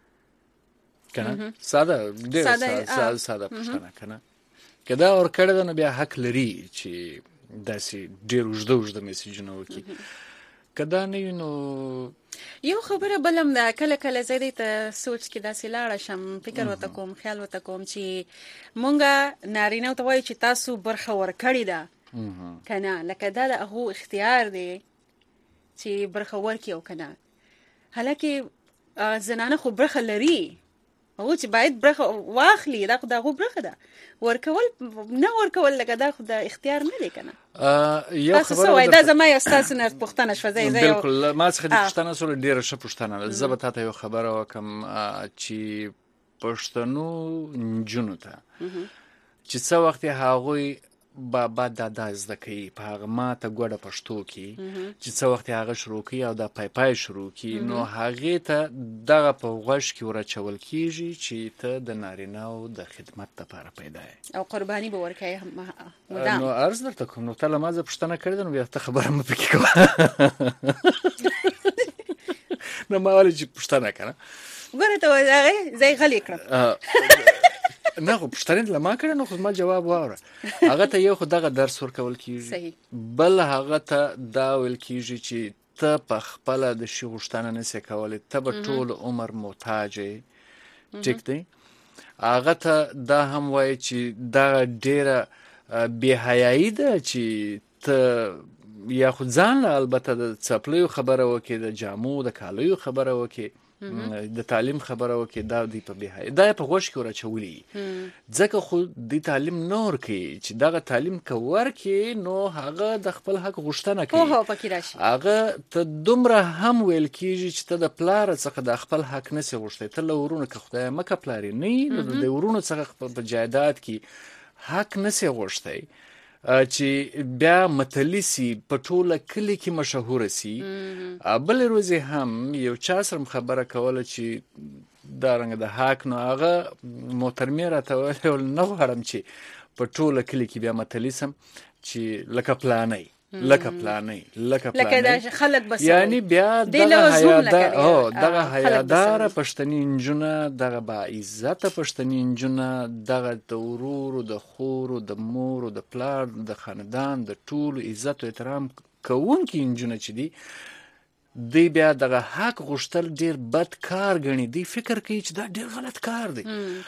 Speaker 2: کنه؟ ساده ډېر ساده پوښتنه کنه. که دا ورکړې ده نو بیا حق لري چې داسې ډېر اوږده میسیجونه وکړي. که دا نه وي نو
Speaker 1: یو خبره بلم ده، کله کله زه دې ته سوچ کې داسې لاړه شم، فکر ورته کوم، خیال ورته کوم چې مونږه نارینهو ته وایو چې تاسو برخه ورکړې ده کنه، لکه دا د هغو اختیار دی چې برخه ورکړي او کنه. حالکه زنانه خو برخه لري، هغه چې باید برخه واخلي، دا خو د هغو برخه ده. ورکول نه ورکول لکه دا خو د اختیار نه دی کنه.
Speaker 2: یو خبره
Speaker 1: دا زما یو ستاسو نه پوښتنه شوه.
Speaker 2: بالکل ما څخه د پوښتنه سره ډېره ښه پوښتنه ده. زه به تاته یو خبره وکړم چې پښتنو نجونو ته چې څه وخت هغوی بابا دادا زده کوي په هغه ماته ګوډه پښتو کې چې څه وخت هغه شروع کوي او دا پای شروع کوي، نو هغې ته دغه په غوږ کې ورچول کېږي چې ته د نارینهو د خدمت لپاره پیدا یې
Speaker 1: او قرباني به ورکوې مدام.
Speaker 2: نو عرض درته کوم، نو ته له ما زه پوښتنه کړې ده، نو بیا ته خبره مه پکې کوه. نو ما ولې چې پوښتنه کنه
Speaker 1: ګوره ته هغې زه یې غلې کړم
Speaker 2: نه خو پوښتنې له ما کړې، نو خو ما جواب واوره. هغه ته یو خو دغه درس ورکول کېږي، بل هغه ته دا ویل کېږي چې ته په خپله د شي غوښتنه نسې کولی، ته به ټول عمر محتاج یې. ټیک دی. هغه ته دا هم وایي چې دغه ډېره بېحیایي ده چې ته یا خو ځان له البته د څپلیو خبره وکړې، د جامو د کالیو خبره وکړې، د تعلیم خبره وکړي، دا دی په بهای دا په غوښ کې ورچولي ځکه خو د تعلیم نور کې چې دغه تعلیم کور کې نو هغه د خپل حق غوښتنه کوي
Speaker 1: هو پکې راشي
Speaker 2: هغه ته دومره هم ویل کیږي چې ته د پلار څخه د خپل حق نسی غوښتې ته له ورونو که خدای مکه پلاری نه د ورونو څخه په جایداد کې حق نسی غوښتې چې بیا متلیسی په ټوله کلی کې مشهور سي بل روزي هم یو چا سره خبره کوله چې دا رنګ د حق نو هغه محترمه راته ویل نه غواړم چې په ټوله کلی کې بیا متلیسم چې لکه پلانې لکه دا
Speaker 1: خلک بس
Speaker 2: یعنی بیا دغه حیادار پښتني انجونه دغه با عزت پښتني انجونه دغه د ورورو د خورو د مورو د پلار د خاندان د ټولو عزت او احترام کوونکي انجونه چې دی بیا دغه حق غوښتل ډیر بد کار غني دی فکر کوي چې دا ډیر غلط کار دی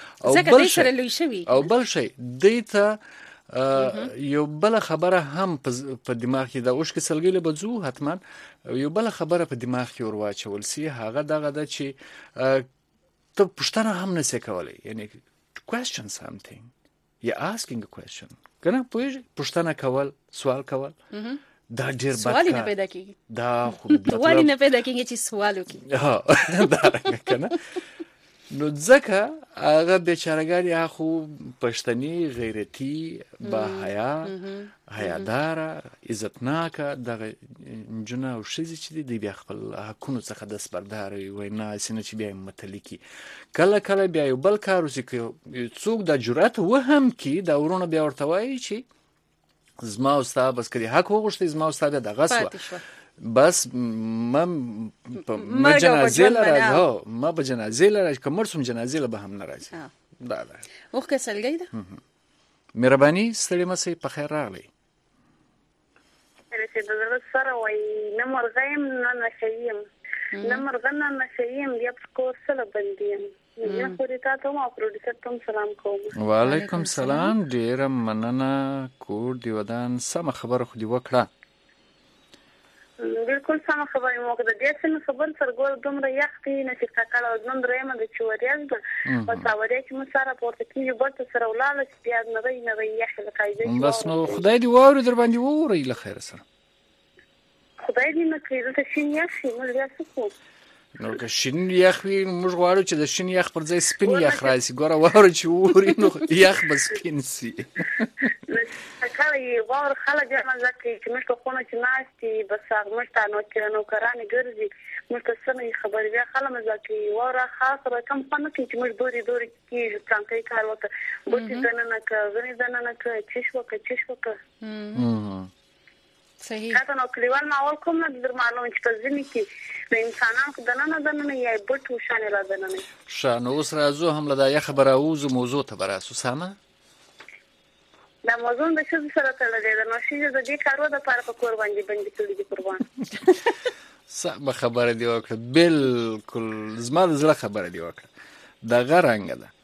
Speaker 2: او بل شي دیته یو بل خبره هم په دماغ کې د اوښ کې سلګیله بځو حتمان یو بل خبره په دماغ کې ورواچول سي هغه دغه د چې ته پښتنه هم نسې کولای یعنی question something you're asking a question کنه پوهیږي پښتنه کول سوال کول دا ډیر بد
Speaker 1: سوال نه پیدا کیږي
Speaker 2: دا خو
Speaker 1: سوال نه پیدا کیږي چې سوال وکړي
Speaker 2: ها دا کنه نو ځکه هغه بیچارهګان یا خو پښتني غیرتي با حیا حیاداره عزتناکه دغه جنا او شذ چې دی بیا خپل حقونو څخه د سپردار وي نه سینه چې بیا متلکی کله کله بیا یو بل کار وسی کې څوک د جرأت وهم کې دا ورونه بیا ورته وایي چې زما او ستا بس کړي حق وغوښتي زما او ستا بیا دغه سوا بس ما جنازې لرم ما به جنازې لرم کومر سم جنازې له به هم ناراضي دا
Speaker 1: وخت سلګی ده
Speaker 2: مهرباني ستړي مسي په خیر راغلی
Speaker 15: چې د زړه سره وای نه مرغیم نه نشیم نه مرغن نه نشیم بیا په سره بندیم یا خوري تاسو ما پروډوسر ته سلام کوم
Speaker 2: وعلیکم سلام ډیر مننه کور دی ودان سم خبر خو دی وکړه
Speaker 15: بالکل سم خبرې مو کړه د دې خبر سرګور دومره یختي نشي کاکړه د نن درېمه د چوریاز ده او تاورې چې مو سره پورته کیږي بل سره ولاله چې بیا نه وي یخ لکایږي
Speaker 2: بس نو خدای دی ووري در باندې ووري له خیر سره
Speaker 15: خدای دې نه کړی ته شین یخ موږ بیا څه
Speaker 2: نو که شین یخ وي موږ غواړو چې د شین یخ پر ځای سپین یخ راشي ګوره ووري چې ووري نو یخ بس سپین سي
Speaker 15: کله یې وور خلک جمع ځکه چې موږ په خونه کې ناشتي بس هغه مشته نو چې نو کرانه ګرځي موږ ته سمې خبرې بیا خلک ځکه وور خاصه کم فن کې چې موږ دوري کې څنګه کار وکړو بوتي دننه کوي دننه کوي چې شوکه
Speaker 1: صحیح
Speaker 15: کاته نو کلیوال ماحول کوم نه در معلوم چې په ځینې کې د انسانانو په دننه یې بټو شانه را دننه
Speaker 2: شانه اوس راځو هم لدا خبره اوس موضوع ته براسو سامه
Speaker 15: دا موضوع د څه سره تړلې ده نو چې د دې کارو د پاره په کور باندې کړی دي قربان
Speaker 2: سم خبره دی وکړه بالکل زما د زړه خبره دی وکړه دا غرانګه ده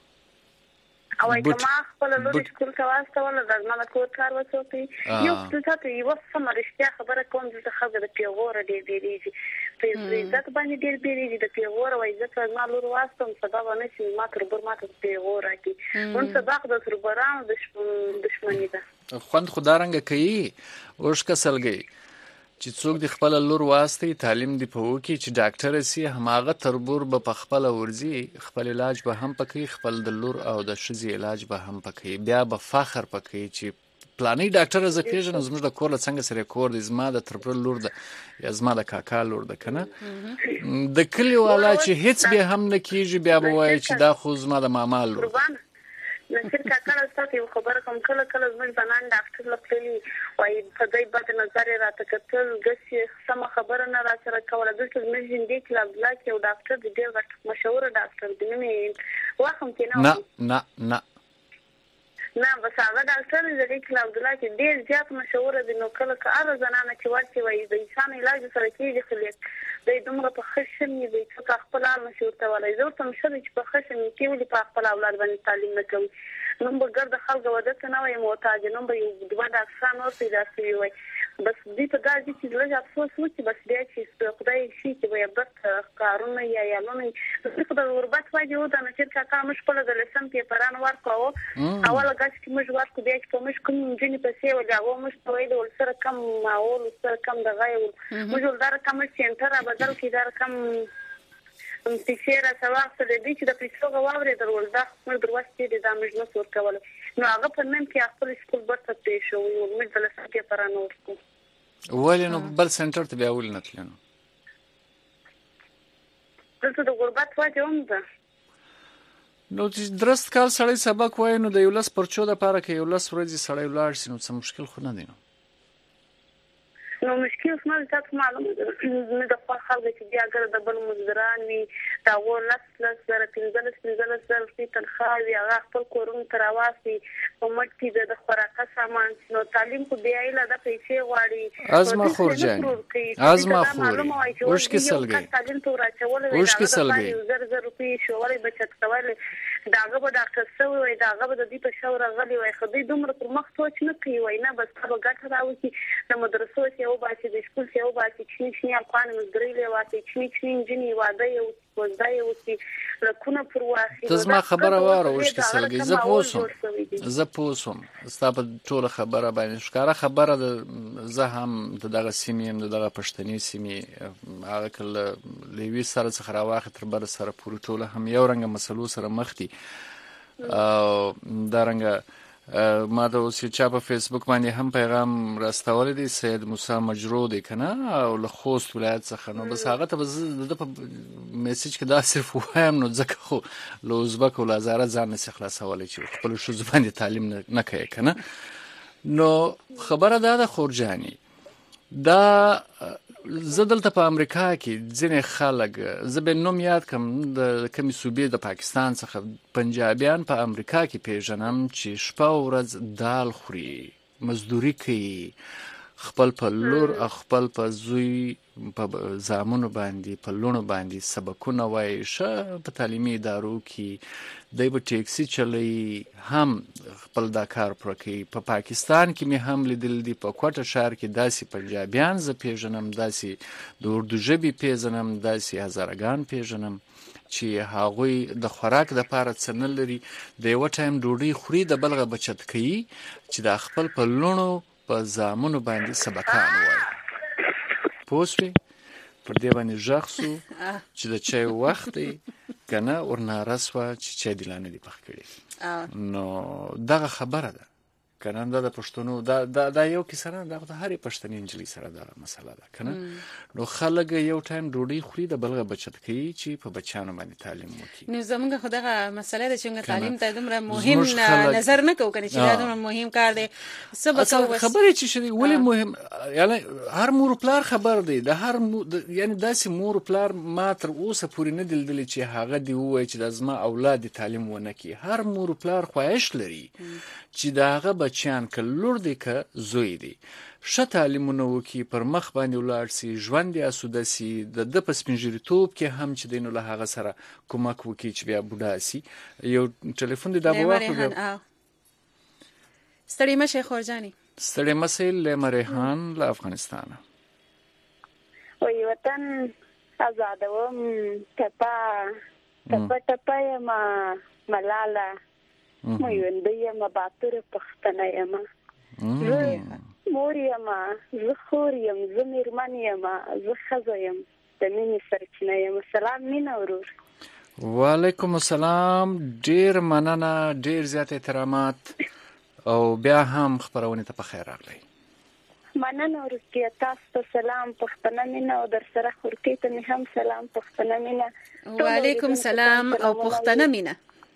Speaker 15: او کما خپل لوري سکول ته واستول د زما کور کار وسوتي یو څه ته یو سم رښتیا خبره کوم چې خبره د پیغور دی په عزت باندې ډېر بیرېږي د پیغور او عزت ما لور واستم سبب نه چې ما تر بر ماته پیغور راکي اون سبق د سربران دشمنی ده
Speaker 2: خوند خدارنګ کوي اوش کسلګي چې څوک د خپل لور واسطه تعلیم دی په وکی چې ډاکټر سي هماغه تربور به خپل ورزي خپل علاج به هم پکې خپل د لور او د شذي علاج به هم پکې بیا به فخر پکې چې پلاني ډاکټر ز پیژنم زموږ د کور څنګه سره کور د زما د تربور لور د یا زما د کاکا لور د کنه د کلی والا چې هیڅ به هم نه کیږي بیا به وایي چې دا خو زما د ماما لور
Speaker 15: نصیر کاکا تاسو خبره کوم کله زموږ بنان ډاکټر لپلی وای په دې بد نظر راته کتل غسی سم خبره نه را سره کوله د څه مې ژوندې کلاب لا کې یو ډاکټر دی ډېر مشهور ډاکټر دی مې واخم کې نه بس هغه ډاکټر دی کلاب عبدالله چې ډېر زیات مشهور دی نو کله کار زنانه چې ورته وای د انسان علاج سره کېږي خلک د دومره په خشم دی چې خپل مشهور ته ولای زه ته مشه چې په خشم کې ولې په خپل اولاد باندې تعلیم نه کوي نو بغیر د خلکو ودته نه وای محتاج نو به یو دوه ډاکټرانو ور پیدا شي وای بس دې په داسې چې لږ افسوس وکړي بس بیا چې خدای شي چې بیا بس کارونه یا یالونه څه په غربت وایي او د نشر کاکا مش په د لسم پیپران ورکاو اول غاښ چې مش ورکو بیا چې مش کوم جنې په سی ولا هغه مش په وایي ول سره کم ماول سره کم د غایو مش ول دار کم سنټر بدل کې دار کم تیشیره سواخ ته دې چې د پیسو غواړي درول دا موږ دروازه دې د امجنه سور کول نو هغه په نن کې خپل سکول برته پېښ شو او موږ د لسم پیپران ورکو
Speaker 2: ولې نو بل سنټر ته بیا ول نه تلنو
Speaker 15: دلته د غربت وجه هم ده
Speaker 2: نو چې درست کال سړی سبق وای نو د یو لاس پرچو د پاره کې یو لاس ورځي سړی ولاړ شي نو څه مشکل خو نه دی
Speaker 15: نو مشکل څه نه تاسو معلومه ده د خپل چې بیا ګر د بل مزدراني دا ول سره پنځل په تنخواهي هغه خپل کورونه تراواسي په مټ د خوراکه سامان نو تعلیم کو بیا ایله د پیسې غواړي
Speaker 2: ازما خورجان ازما خوري اوش کې سلګي
Speaker 15: تعلیم تو راچول
Speaker 2: اوش کې سلګي
Speaker 15: زر روپۍ شوړې بچت کول داغه به ډاکټر سوی داغه به د دې په شاور غلي وای خدای دومره پر مخ سوچ نه کوي وای نه بس هغه ګټه راوځي د مدرسو چې او باسي د سکول چې او باسي چې افغان مزدري واسي چې جنې واده یو وځای او چې لکونه پر واسي
Speaker 2: ته زما خبره واره اوس کې سلګي زه پوسم زه پوسوم ستا په ټول خبره باندې ښکاره خبره ده. زه هم دغه سیمې هم دغه پښتني سیمې هغه کله لوي سره څخه راواخې تر بر سره پورې ټول هم یو رنګ مسلو سره مخ دي. او دا رنګ ما د اوس چا په فیسبوک باندې هم پیغام راستول دي سید موسی مجرو دی کنه او له خوست ولایت څخه نو بس هغه ته د میسج کې دا صرف وایم نو ځکه خو له ازبک او لازاره ځان نه خلاصول چې خپل شو زبان تعلیم نه کوي کنه. نو خبره دا خورجانی دا زه دلته په امریکا کې ځینې خلک زه به نوم یاد کم د کمی صوبې د پاکستان څخه پنجابیان په امریکا کې پیژنم چې شپه او ورځ دال خوري مزدوري کوي خپل په لور خپل په زوی په زامنو باندې په لونو باندې سبقونه وایي شه په تعلیمي ادارو کې دی به ټیکسي چلی هم خپل دا کار پر کوي. په پاکستان کې مې هم لیدل دي په کوټه شهر کې داسې پنجابیان زه پیژنم داسې د اردو ژبې پیژنم داسې هزارګان پیژنم چې هغوی د خوراک د پاره څه نه لري د یو ټایم ډوډۍ خوري د بلغه بچت کوي چې د خپل په لونو په زامنو باندې سبقان وایي. پوسوي پر دې باندې ژغسو چې د چای وخت دی کنه ورناره سوه چې چای دی لانه دی پخ کړي. نو دغه خبره ده کنه د پښتنو دا یو کیسه نه د هرې پښتني انجلۍ سره دا مسله ده کنه. نو خلک یو ټایم ډوډۍ خوري د بلغه بچت کوي چې په بچانو باندې تعلیم وکړي.
Speaker 1: نو زمونږ خو دغه مسله ده چې تعلیم ته دومره مهم نظر نه کوو کنه چې دا دومره مهم کار دی.
Speaker 2: خبرې چې شي ولې مهم یعنی هر مور پلار خبر دی د هر یعنی داسې مور پلار ما تر اوسه پورې نه دلدل چې هغه دی وای چې د زما اولاد تعلیم ونه کوي. هر مور پلار خواهش لري چې داغه بچیان که لور دی که زوی دی ښه تعلیمونه وکړي پر مخ باندې ولاړ سي ژوند یې اسوده سي د په سپینږیرتوب کې هم چې دی نو له هغه سره کومک وکړي چې بیا بوډا سي. یو ټلیفون دی دا به واخلو.
Speaker 1: ستړي مشه خورجاني
Speaker 2: ستړي مشه له ریحان له افغانستان
Speaker 15: وي وطن آزادوم ټپه یم ملاله مې یم باتور پښتنه یم زه مور یم زه خور یم زه میرمن یم زه ښځه یم د مینې سرچینه یم. سلام مینا ورور.
Speaker 2: وعلیکم السلام ډیر مننه ډیر زیات احترامات او بیا هم خبرونه ته په خیر راغلی.
Speaker 15: مننه ورکه تاسو ته سلام پښتنه مینا او در سره خورتي ته هم سلام پښتنه مینا.
Speaker 1: وعلیکم السلام او پښتنه مینا.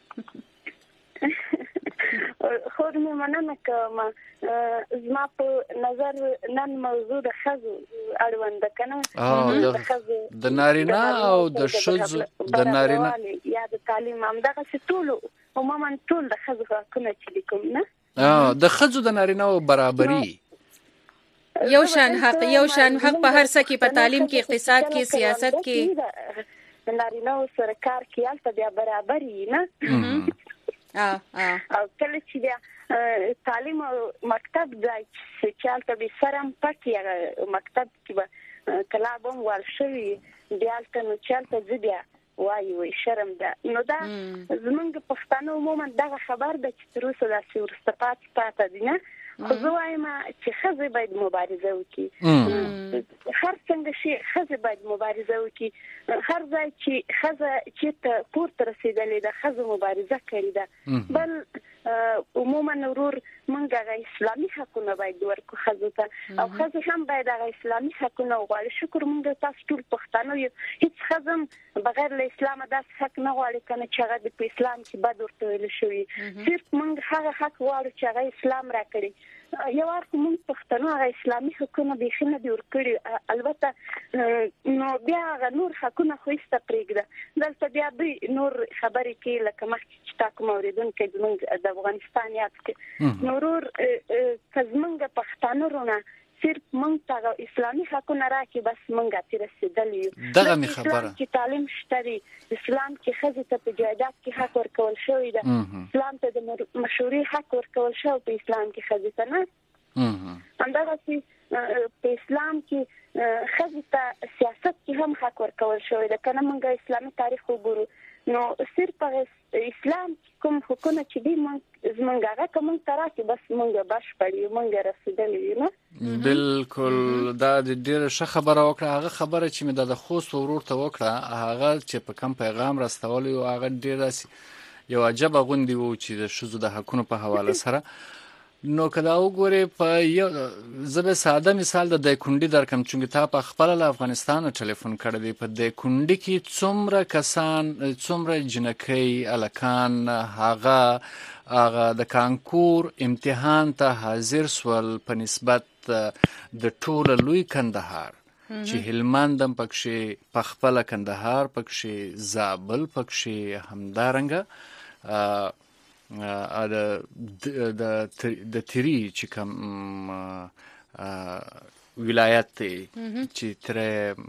Speaker 15: خود می مننه کوم زما په نظر نن موضوع د خزو اړوند کنه
Speaker 2: د نارینه او د ښځو د نارینه
Speaker 15: یا د تعلیم هم دغه ټول عموما ټول د خزو حقونه چې کوم نه
Speaker 2: د خزو د نارینه او برابرۍ
Speaker 1: یو شان حق په هر څه کې په تعلیم کې اقتصاد کې سیاست کې
Speaker 15: د نارینه سره کار کې البته بیا برابرۍ نه او کله چې بیا تعلیم مکتب ځای چې البته به سرم پټ مکتب کې به کلابم ورشوي بیا البته چې بیا وای شرم ده. نو دا زمونږ پښتانه عموما دغه خبر ده چې تر اوسه داسې ورسته پاتې دي نه. خو زه وایم چې ښځې باید مبارزه وکړي. هر څنګه شي ښځې باید مبارزه وکړي. هر ځای چې ښځه چېرته پورته رسېدلې ده ښځه مبارزه کړې ده. بل عموما ورور موږ هغه اسلامي حقونه باید ورکړو ښځو ته او ښځې هم باید هغه اسلامي حقونه وغواړي. شکر موږ تاسو ټول پښتانه یو هیڅ ښځه هم بغیر له اسلامه داسې حق نه غواړي کنه چې هغه په اسلام کې بد ورته ویل شوي. صرف موږ هغه حق غواړو چې هغه اسلام راکړي. یو وخت موږ پښتنو هغه اسلامي حقونه بیخي نه دي ورکړي. البته نو بیا هغه نور حقونه خو ایسته پرېږده دلته بیا دوی نور خبرې کوي لکه مخکې چې تا کوم اورېدونکی زموږ د افغانستان یاد کړي. نو ورور که زموږ پښتانه رونه صرف موږ ته اسلامي حقونه راکړي بس موږ ته رسېدلی یو.
Speaker 2: دغه مې خبره
Speaker 15: چې تعلیم شته دی اسلام کې ښځې ته په جایداد کې حق ورکول شوی ده. اسلام ته د مشورې حق ورکول شوی په اسلام کې ښځې ته نه. همدغسې په اسلام کې ښځې ته سیاست کې هم حق ورکول شوی ده. که نه موږ اسلامي تاریخ وګورو نو صرف اسلام کوم حکم چې دی زمونږ هغه کوم ترا چې بس مونږ باش پړی مونږ رسیدلې نه
Speaker 2: بالکل دا د ډیره ښه خبره وکړه. هغه خبره چې مې د خوست ورور ته وکړه هغه چې په کم پیغام راستولی او هغه ډیره یو عجب غوندي وو چې د شذو د حقونو په حواله سره. نو کدا وګوره په یو زبه ساده مثال د دایکونډي درکم چې تا په خپل افغانستان ټلیفون کړی دی. په دایکونډي کې څومره کسان څومره جنکۍ الکان هغه د کانکور امتحان ته حاضر سول په نسبت د ټوله لوی کندهار چې هلمندم پکښې په خپل کندهار پکښې زابل پکښې همدارنګه د تری چې کوم ولایت دی چې تر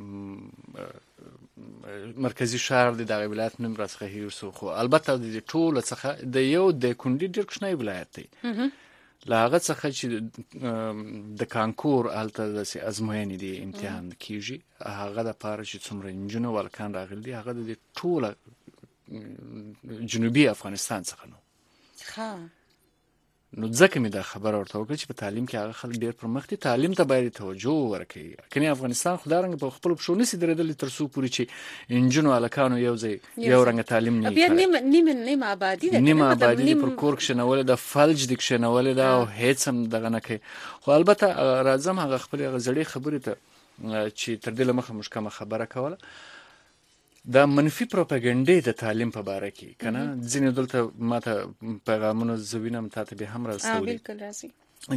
Speaker 2: مرکزی شهر دی دغه ولایت نوم راڅخه هیر سو خو البته د ټول څخه د یو د کونډي ډیر کوچنی ولایت دی لاغه څخه چې د کانکور الته د ازموینې دی امتحان کیږي هغه د پاره چې څومره انجنونو ولکان راغلي دي هغه د ټول جنوبي افغانستان څخه نو نو ځکه مې دا خبره ورته وکړه چې په تعلیم کې هغه خلک ډېر پرمخ دي. تعلیم ته باید توجه ورکړي. کني افغانستان خدارنګ په خپل پښو نسی درېدل تر څو پورې چې انجنونو الکانو یو ځای یو رنګ تعلیم نه
Speaker 1: بیا نیم آبادی ده
Speaker 2: نیم آبادی پر کور کښنول د فلج د کښنول دا او هیڅ هم دغه نه کوي. خو البته راځم هغه خپل غزړې خبرې ته چې تر دې لمخه مشکمه خبره کوله دا منفي پروپاګاندا د تعلیم په باره کې کنه ځینې دلته ماته پیغامونه زوینم تاسو به هم راستوري
Speaker 1: بالکل راځي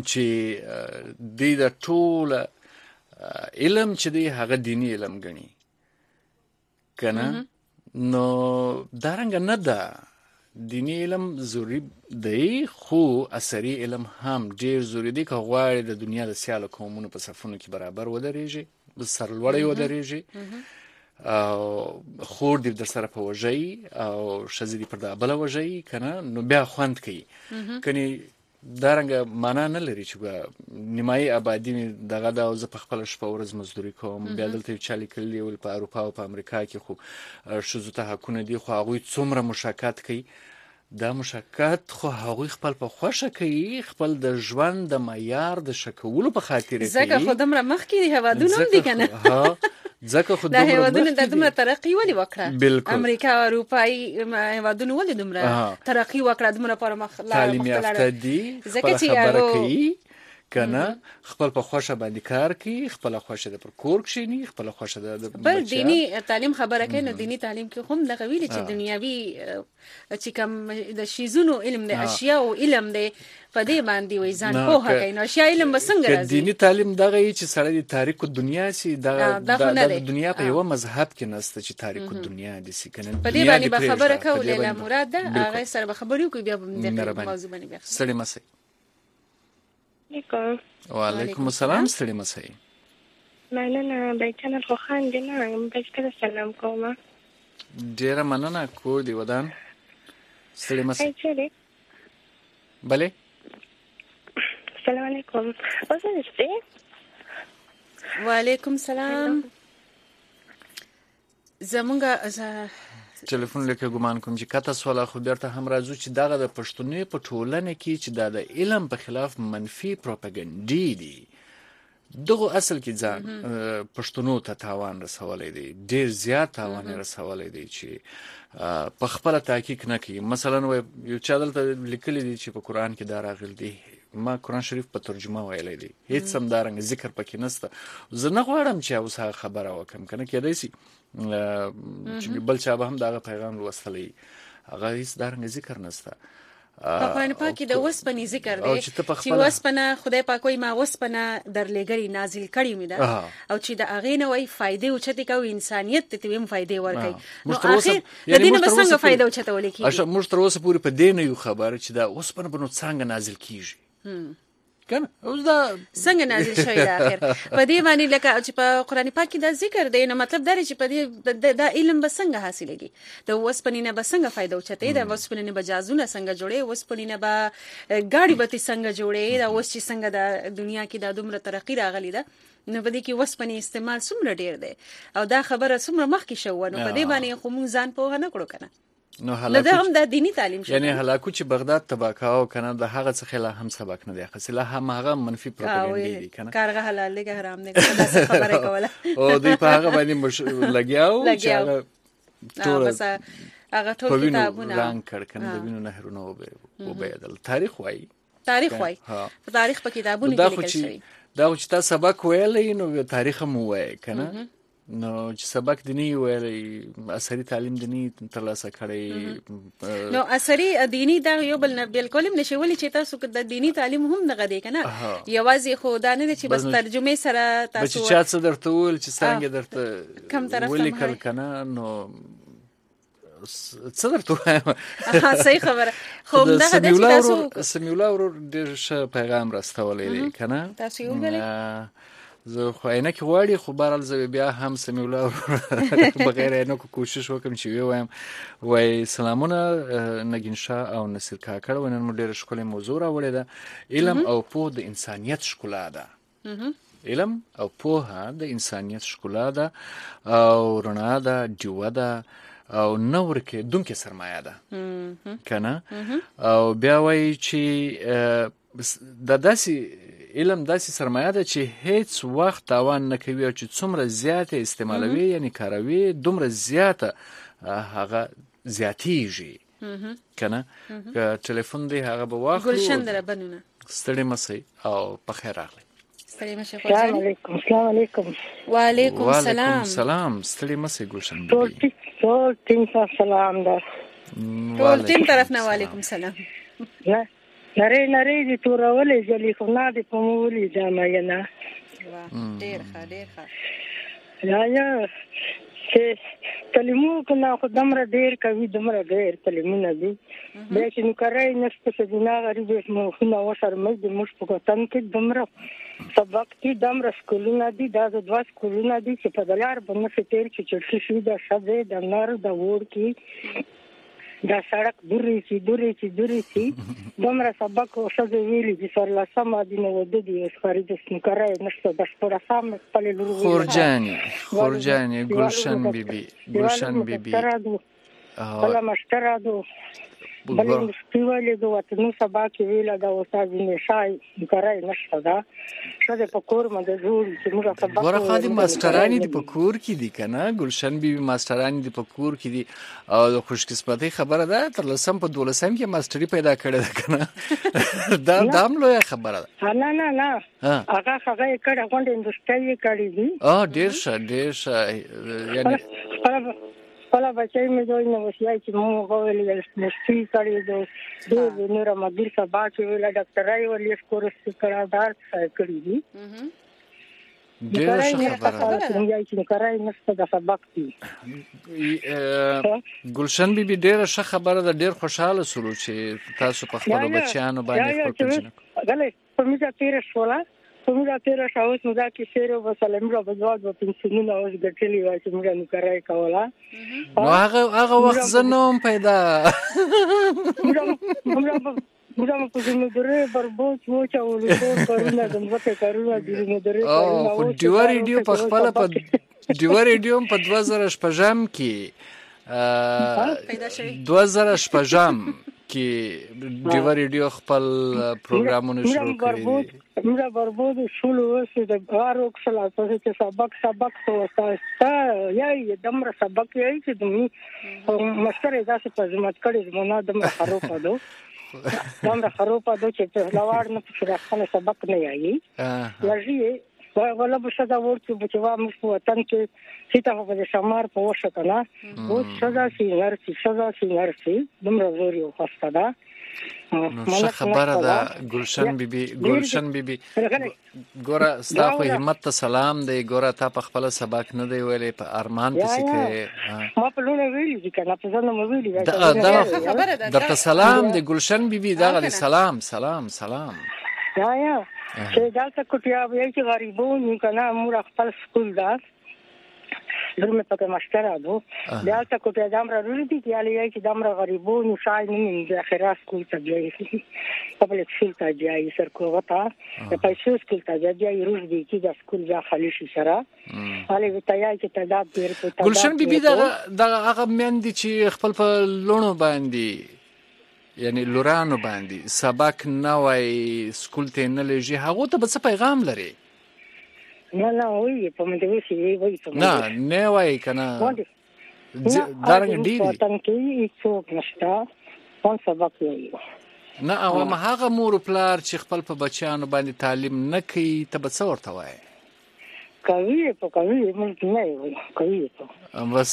Speaker 2: چې د ټول علم چې دی هغه دینی علم غني کنه نو دارنګ نه ده دینی علم ضروری دی خو اثري علم هم ډیر ضروری دی که غواړي د دنیا د سیاله قومونو په صفونو کې برابر ودرېږي سرلوړی ودرېږي او خور دې در سره په وژي او شزې دې پر د بل وژي کنه نو بیا خوند کوي کني دارنګ معنا نه لري چې نیمایي آبادی دغه د اوس په خپل شپه ورځ مزدوري کوم بیا دلته چالي کلی ول په اروپا او په امریکا کې خو شذو ته حقونه دي خو هغه څومره مشاکات کوي دا مشاکات خو هغه خپل په خوښه کوي خپل د ژوند د معیار د شکولو په خاطر کوي
Speaker 1: ځکه خو دمره مخ کې دی هوادونه هم دي کنه
Speaker 2: ځکه خو
Speaker 1: د هیوادونو د دومره ترقی ولې وکړه امریکا او اروپای هیوادونو ولې دومره ترقی وکړه دومره پر مخ
Speaker 2: تعلیم یافته دي ځکه چې خبره کوي کنه خپل په خوښه باندې کار کوي خپل خوښه د پر کور کښینی خپل خوښه د
Speaker 1: بل دینی تعلیم خبره کوي نو دینی تعلیم کې هم دغه ویل چې دنیاوی چې کوم د شیزونو علم د اشیاء او علم دی په دې باندې وای ځان په هغه نو اشیاء علم بسنګ راځي
Speaker 2: دینی تعلیم دغه چې سړی د تاریخ دنیا سي د دنیا په یو مذهب کې نسته چې تاریخ دنیا دي سي کنه
Speaker 1: په دې باندې به خبره کوله له مراد ده هغه سره به خبرې کوي بیا د موضوع باندې بیا
Speaker 2: سړی مسي وعلیکم السلام ستړي مسئ
Speaker 12: مننه به چنل خو خان دی نه بهتر سلام کوم
Speaker 2: ډیره مننه کور دی ودان ستړي مسئ
Speaker 12: چیرې
Speaker 2: بله
Speaker 12: السلام علیکم اوسه نشته
Speaker 1: وعلیکم السلام زمونږه
Speaker 2: ټلیفون لکه ګمان کوم چې کته سواله خو بیرته هم راځو چې دغه د پښتونې په ټولنه کې چې د علم په خلاف منفي پروپاګاندا دي دغه اصل کې ځان پښتنو ته تاوان رسولې دي ډیر زیات تاوان رسولې دي چې په خپل تحقیق نه کوي مثلا یو چا دلته لیکلي دي چې په قران کې دا راغلي دي ما قران شریف په ترجمه ویلې دي هیڅ هم دارنګ ذکر پکې نشته زه نه غواړم چې اوس خبره وکم کنه کېدای شي چې بل چا به هم دغه پیغام لوستلی هغه هیڅ دارنګ ذکر نشته
Speaker 1: په قرآن پاک کې د وسپنې ذکر دی چې وسپنه خدای پاک وایي ما وسپنه درلېږلې نازل کړې مې ده او چې د هغې نه وایي فایدې اوچتې کوي انسانیت ته هم فایدې ورکوي نو آخر د دې نه به څنګه فایده اوچتولی کېږي
Speaker 2: موږ تر اوسه پورې په دې نه یو خبر چې دا وسپنه به نو څنګه نازل کېږي کنه اوس دا
Speaker 1: څنګه نازل شوی دا اخر په دې باندې لکه چې په قرآن پاک کې دا ذکر دی نو مطلب دا چې په دې دا علم به څنګه حاصلېږي د وسپنې نه به څنګه فایده اوچتې د وسپنې نه به جازونه څنګه جوړې وسپنې نه به ګاډي به څنګه جوړې دا اوس چې څنګه د دنیا کې دا دومره ترقی راغلی ده نو په دې کې وسپنې استعمال څومره ډیر دی او دا خبره څومره مخکې شو نو په دې باندې خو مونږ ځان پوهه نه کړو کنه
Speaker 2: نو هلاکو
Speaker 1: هم د دینی تعلیم شو
Speaker 2: یعنی هلاکو چې بغداد تباکاو کنه د هغه څخه لا هم سبق نه دی اخیستل هم هغه منفي پروپاګاندا دی کنه
Speaker 1: کارغه حلال دی که حرام دی دا خبره کوله
Speaker 2: او دوی په هغه باندې لګیاو چې هغه
Speaker 1: ټول هغه ټول کتابونه
Speaker 2: رنګ کړ کنه د وینو نهرونه وبېدل تاریخ وایي
Speaker 1: په تاریخ په کتابونو کې لیکل شوی
Speaker 2: دا چې تاسو سبق ویلې نو تاریخ مو وایي کنه نو چې سبق دینی ویلې اثري تعلیم دینی ترلاسه کړی
Speaker 1: نو اثري دینی دا یو بل نه بالکل نشي ولی چې تاسو د دینی تعلیم هم نه غدي کنه یوازې خو دا نه چې بس ترجمه سره تاسو
Speaker 2: چې څه درته ول چې څنګه درته
Speaker 1: کم طرف
Speaker 2: ولیکل کنه نو څه درته
Speaker 1: صحیح خبره خو دا چې تاسو
Speaker 2: سمیولا ورو ډېر ښه پیغام راستولې کنه
Speaker 1: تاسو یو ولې
Speaker 2: زه خو عینک غواړي خو بهرحال زه بیا هم سمیولا بغیر عینکو کوشش وکم چې وایم وای سلامونه نگین شاه او نصیر کاکړ ونن مو ډېر ښکلې موضوع راوړې ده علم او پوهه د انسانیت ښکلا ده علم او پوهه د انسانیت ښکلا ده او رڼا ده ډیوه ده او نور کې دونکو سرمایه ده کنه او بیا وای چې د داسې علم داسې سرمایه ده چې هیڅ وخت تاوان نه کوي او چې څومره زیاته استعمالوي یعنی کاروي دومره زیاته هغه زیاتیږي کنه که ټلیفون دی هغه به واخلو
Speaker 1: ګلشن در بنونه
Speaker 2: ستړي مسئ او په خیر راغلی
Speaker 1: ستړي مسئ
Speaker 16: السلام علیکم السلام علیکم
Speaker 1: وعلیکم السلام
Speaker 2: وعلیکم السلام ستړي مسئ ګلشن
Speaker 16: ټول ټیم ته سلام ده
Speaker 1: ټول ټیم طرف نه وعلیکم السلام
Speaker 16: نری دي تورولې جلی خو نه دي په مولي ځما نه
Speaker 1: ډیر ښه
Speaker 16: یا چې کلمو کنه خو دمر ډیر کوي دمر ډیر کلمونه دي به چې نو کرای نشته چې نه غریب مو خو وسر مې د مش په کتن کې دمر سبق کې دمر سکولونه دي دا د دوا سکولونه دي چې په دلار باندې فتیر چې شي د شبه د نار د وور کې دا سړک دوري سي دومره سبق او شذ ویلي چې سر لا سم دي نو د دې خارج د کرای نشته د خپل سم خپل لور
Speaker 2: خورجاني ګلشن بیبي
Speaker 16: ولا مشترادو بلې مستوالې د وطن سبا کې ویل دا استاد نشای کرای نشته دا شاده په کور باندې جوړ چې موږ سبق
Speaker 2: ورخه دي ماسترانی دی په کور کې دي کنه ګلشن بیبي ماسترانی دی په کور کې دي او خوش قسمتي خبره ده تر لسم په 12 کې ماستری پیدا کړی ده کنه دا دام لوی خبره ده
Speaker 16: نه هغه کړه غونډه انډستری کړی دي
Speaker 2: ډیر ښه
Speaker 16: یعنی خپل بچای مې دوی نو وسیای چې مو غوړل نشي کړی دوی نور مدیر سبا چې ویل ډاکټرای ولې کورس کړه دار کړی دي
Speaker 2: ډیر ښه خبره
Speaker 16: ده چې کرای نشته د سبق دي
Speaker 2: ګلشن بیبي ډیر ښه خبره ده ډیر خوشاله سولو چې تاسو په خپل بچیانو باندې خپل پنځنه
Speaker 16: غلې په میجا تیر شولا څنګه تیر شاوس نو دا کې سره وسلم را بجواد په پنځینو اوس ګټلی وای چې موږ نو کرای کولا
Speaker 2: نو هغه وخت زنوم پیدا
Speaker 16: موږ په دې درې بربوت و چې ولې کارونه دمته کارونه دي نو درې کارونه
Speaker 2: او ډیو ریډیو په خپل په ډیو ریډیو په 2015 کې
Speaker 1: پیدا شوی
Speaker 2: 2015 کې ډیو ریډیو خپل پروګرامونه شروع کړی
Speaker 16: موږ بربود شول وسه د غارو کله چې سبق توستا یا دمر سبق یې چې دمي مستر داسې په زمات کړي زمونه دمر خروپا دو چې په لوړ نه په خپل سبق نه یایي لږی ولا به شدا ورته چې وا موږ په وطن کې چې ته په شمار په وشه کنه او شدا سي نرسي دمر زوري او خسته ده
Speaker 2: نو څه خبره ده ګلشن بیبي ګوره ستا خو همت ته سلام دی ګوره تا په خپل سبق نه دی ویلې په ارمان پسې کې
Speaker 16: ما په لونه ویلي دي کنه په ځنه مې ویلي
Speaker 2: دا درته سلام دی ګلشن بیبي دا غلي سلام
Speaker 16: یا چې دا څه کوټیا وایي چې غریبو نو کنه موږ خپل سکول دا درمه پکې مشترا دو بیا تا کو ته دامره ورودي چې علي چې دامره غریبونو شای نه د اخرات سکول ته ځي پبلک سکول ته ځي سر کو وتا د پیسو سکول ته ځي روز دي چې د سکول ځا خالي شي سره علي وتایا چې تداب ډیر په
Speaker 2: ګلشن بیبي دا هغه مندي چې خپل په لونو باندې یعنی لورانو باندې سبق نه وای سکول ته نه لږی هغه ته څه پیغام لري
Speaker 16: نه وای په مده وی وای
Speaker 2: نه وای کنه دارنګ ډیری
Speaker 16: وطن کې څوک نشته اون سبق وی
Speaker 2: نه او ما هغه مور پلار چې خپل په بچیانو باندې تعلیم نه کوي ته به څه ورته وای
Speaker 16: کوي مونږ نه وای کوي
Speaker 2: بس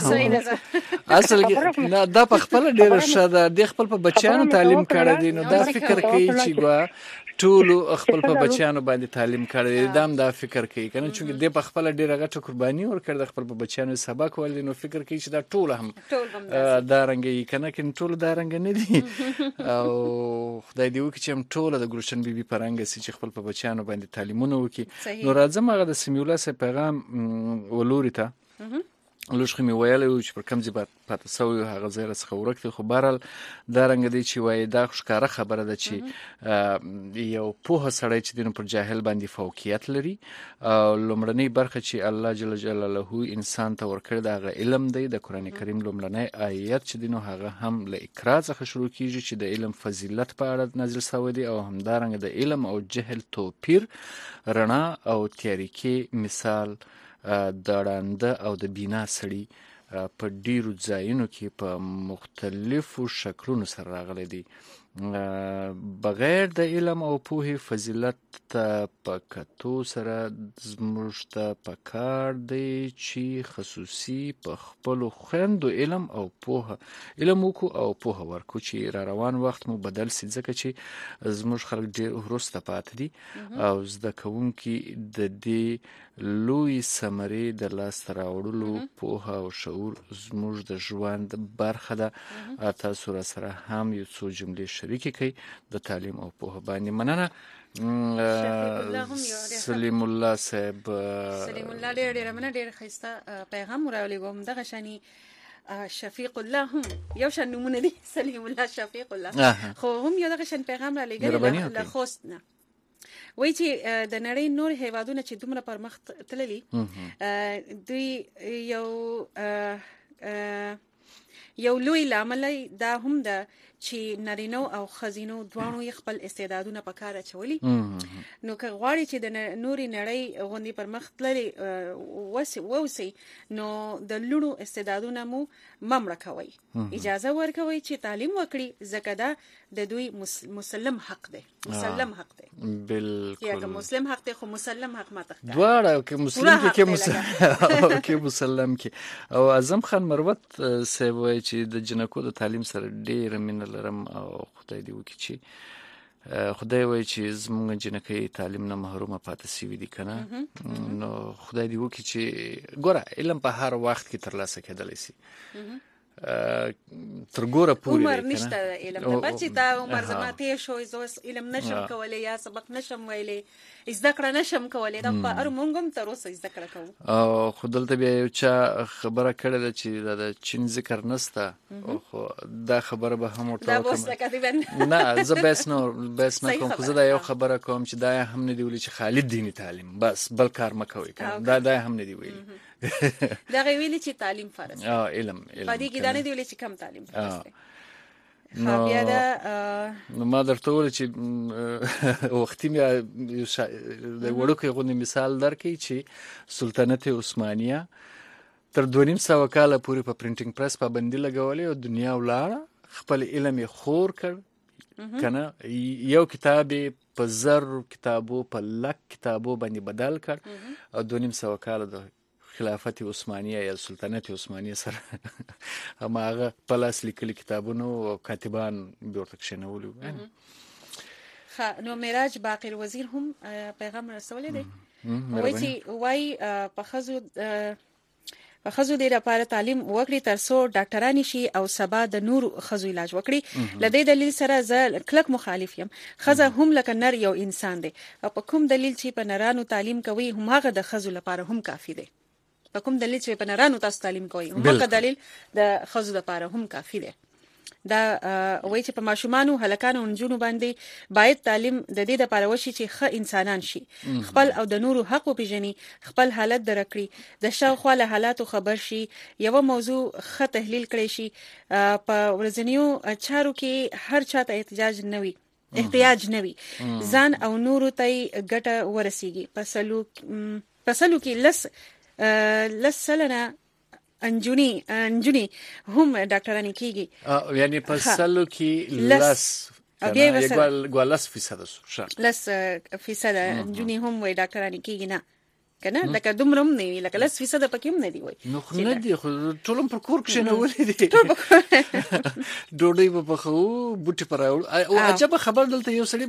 Speaker 2: اصل نه دا په خپل ډیر شاده د خپل په بچیانو تعلیم کړی دی نو دا فکر کوي چې ګوا ټول خپل په بچیانو باندې تعلیم کړی دام دا فکر کوي کنه چې د په خپل ډیره غټه قرباني ورکړ د خپل په بچیانو سبق ول نو فکر کوي چې دا ټول هم دا رنګي کنه کین ټول دا رنګ نه دي او خدای دې وکړي چې هم ټول د ګلشن بیبي پرنګ سي چې خپل په بچیانو باندې تعلیمونه وکړي نو راځم هغه د سیمولا سه پیغام ولوري ته لوشخه می ویلې چې پر کوم ځای پاتې سوی هغه ځای څخه ورکته خو بهرال دا رنګ دی چې وای دا ښکاره خبره ده چې یو په سړی چې دین پر جاهل باندې فوقیت لري او لومړنی برخه چې الله جل جلاله انسان ته ورکړ دا علم دی د قران کریم لومړنی آیت چې دینو هغه هم له اقرا څخه شروع کیږي چې د علم فضیلت په اړه نازل شوی دی او هم دا رنګ د علم او جهل توپیر رڼا او تاریکی مثال د ړانده او د بینا سړي په ډیرو ځایونو کې په مختلفو شکلونو سره راغلي دي بغیر د علم او پوهې فضیلت ته په کتو سره زموږ ته پکار دی چې خصوصي په خپل خويندو علم او پوهه علم وکړو او پوهه ورکړو چې را روان وخت مو بدل سي ځکه چې زموږ خلک ډیر وروسته پاتې دي او زده کوونکي د دې لوی سمري د لاس راوړلو پوهه او شعور زموږ د ژوند برخه ده تاسو را سره هم یو څو جملې شریکې کړئ د تعلیم او پوهه باندې مننه سلیم الله صاحب
Speaker 1: سلیم الله ډېر مننه ډېر ښایسته پیغام راولېږم دغه شانی شفیق الله هم یو شان نمونه دي سلیم الله شفیق الله خو هم یو دغه شان پیغام را لېږلی له خوست نه وای چې د نړۍ نور هیوادونه چې دومره پرمخ تللي دوی یو لوی لامل دا هم ده چې نارینو او خزینو دوانو خپل استعدادونه په کار اچولي نو که غواړي چې د نوري نړۍ غوندي پرمخ تللي ووسی نو د لونو استعدادونه مو ممړه کوي اجازه ورکوي چې تعلیم وکړي ځکه دا د دوی مسلم حق دی بالکل مسلم حق دی خو مسلم حق ماته
Speaker 2: دواړه کې مسلم کې مسلم کې او اعظم خان مروت سوي چې د جنکو د تعلیم سره ډیر من لرم او خدای دې وکړي چې خدای وایي چې زموږ جنکې تعلیم نه محرومه پاتې شوي دي کنه نو خدای دې وکړي چې ګوره علم په هر وخت کې ترلاسه کېدلی شي تر ګوره پورې
Speaker 1: عمر نشته علم ته بچی دا عمر زما ته شو زوس علم نشم کولای یا سبق نشم ویلې زده کړه نشم کولای دا په ار مونږم تر اوسه زده کړه کوم
Speaker 2: او خدلته بیا یو چا خبره کړل چې دا چین ذکر نسته خو دا خبره به هم ورته کوم نه زه بس نه کوم خو زه دا یو خبره کوم چې دا هم نه دی ویلي چې خالد دینی تعلیم بس بل کار مکوي دا هم نه دی ویلي
Speaker 1: دا ویلي چې تعلیم فرض
Speaker 2: علم
Speaker 1: پدې کې دا نه دی ویلي چې کم تعلیم فرض دی بیا دا
Speaker 2: ما درته ویل چې وختي مې د وړوکې غونې مثال درکړي چې سلطنت عثمانیه تر 2.5 کاله پورې په پرینټینګ پریس پابندي لګولې او دنیا ولاړه خپل علم یې خور کړ کنه یو کتاب په زر کتابو په لک کتابو باندې بدل کړ او 2.5 کاله د خلافت عثمانیه یا سلطنت عثمانیه سره هماغه پلاس لیکلي کتابونه او کاتبان بیرته کښینولو
Speaker 1: نو معراج باقر وزیر هم پیغام رسولې دی وای په خزو د لپاره تعلیم وکړي ترڅو ډاکټرانی شي او سبا د نور خزو علاج وکړي لدې دلیل سره زه کلک مخالف یم خزه هم لکه نر یو انسان دی او په کوم دلیل چې په نرانو تعلیم کوي هم هغه د خزو لپاره هم کافی دی په کوم دلیل چې په نارانو تاسو تعلیم کوئ همغه دلیل د خزو لپاره هم کافي دی. دا وایي چې په ماشومانو هلکانو او نجونو باندې باید تعلیم د دې لپاره وشي چې ښه انسانان شي، خپل او د نورو حق وپیژني، خپل حالت درک کړي، د شاوخوا له حالاتو خبر شي، یو موضوع ښه تحلیل کړي شي. په ورځنیو چارو کې هر چاته احتیاج نه وي، ځان او نورو ته ګټه ورسیږي. په سلو کې لس سلنه انجونی هم ډاکټرانی کیږي،
Speaker 2: یعنی په سلو کې لس فیصد
Speaker 1: انجونی هم وای ډاکټرانی کیږي نه کنه، لکه دومره هم نه وي، لکه 10% پکې هم نه دی وای.
Speaker 2: نو نه دی خو ټول پر کور کې نه ولې دي ډوډۍ په خو بوټي پر او عجب خبر دلته یو سړي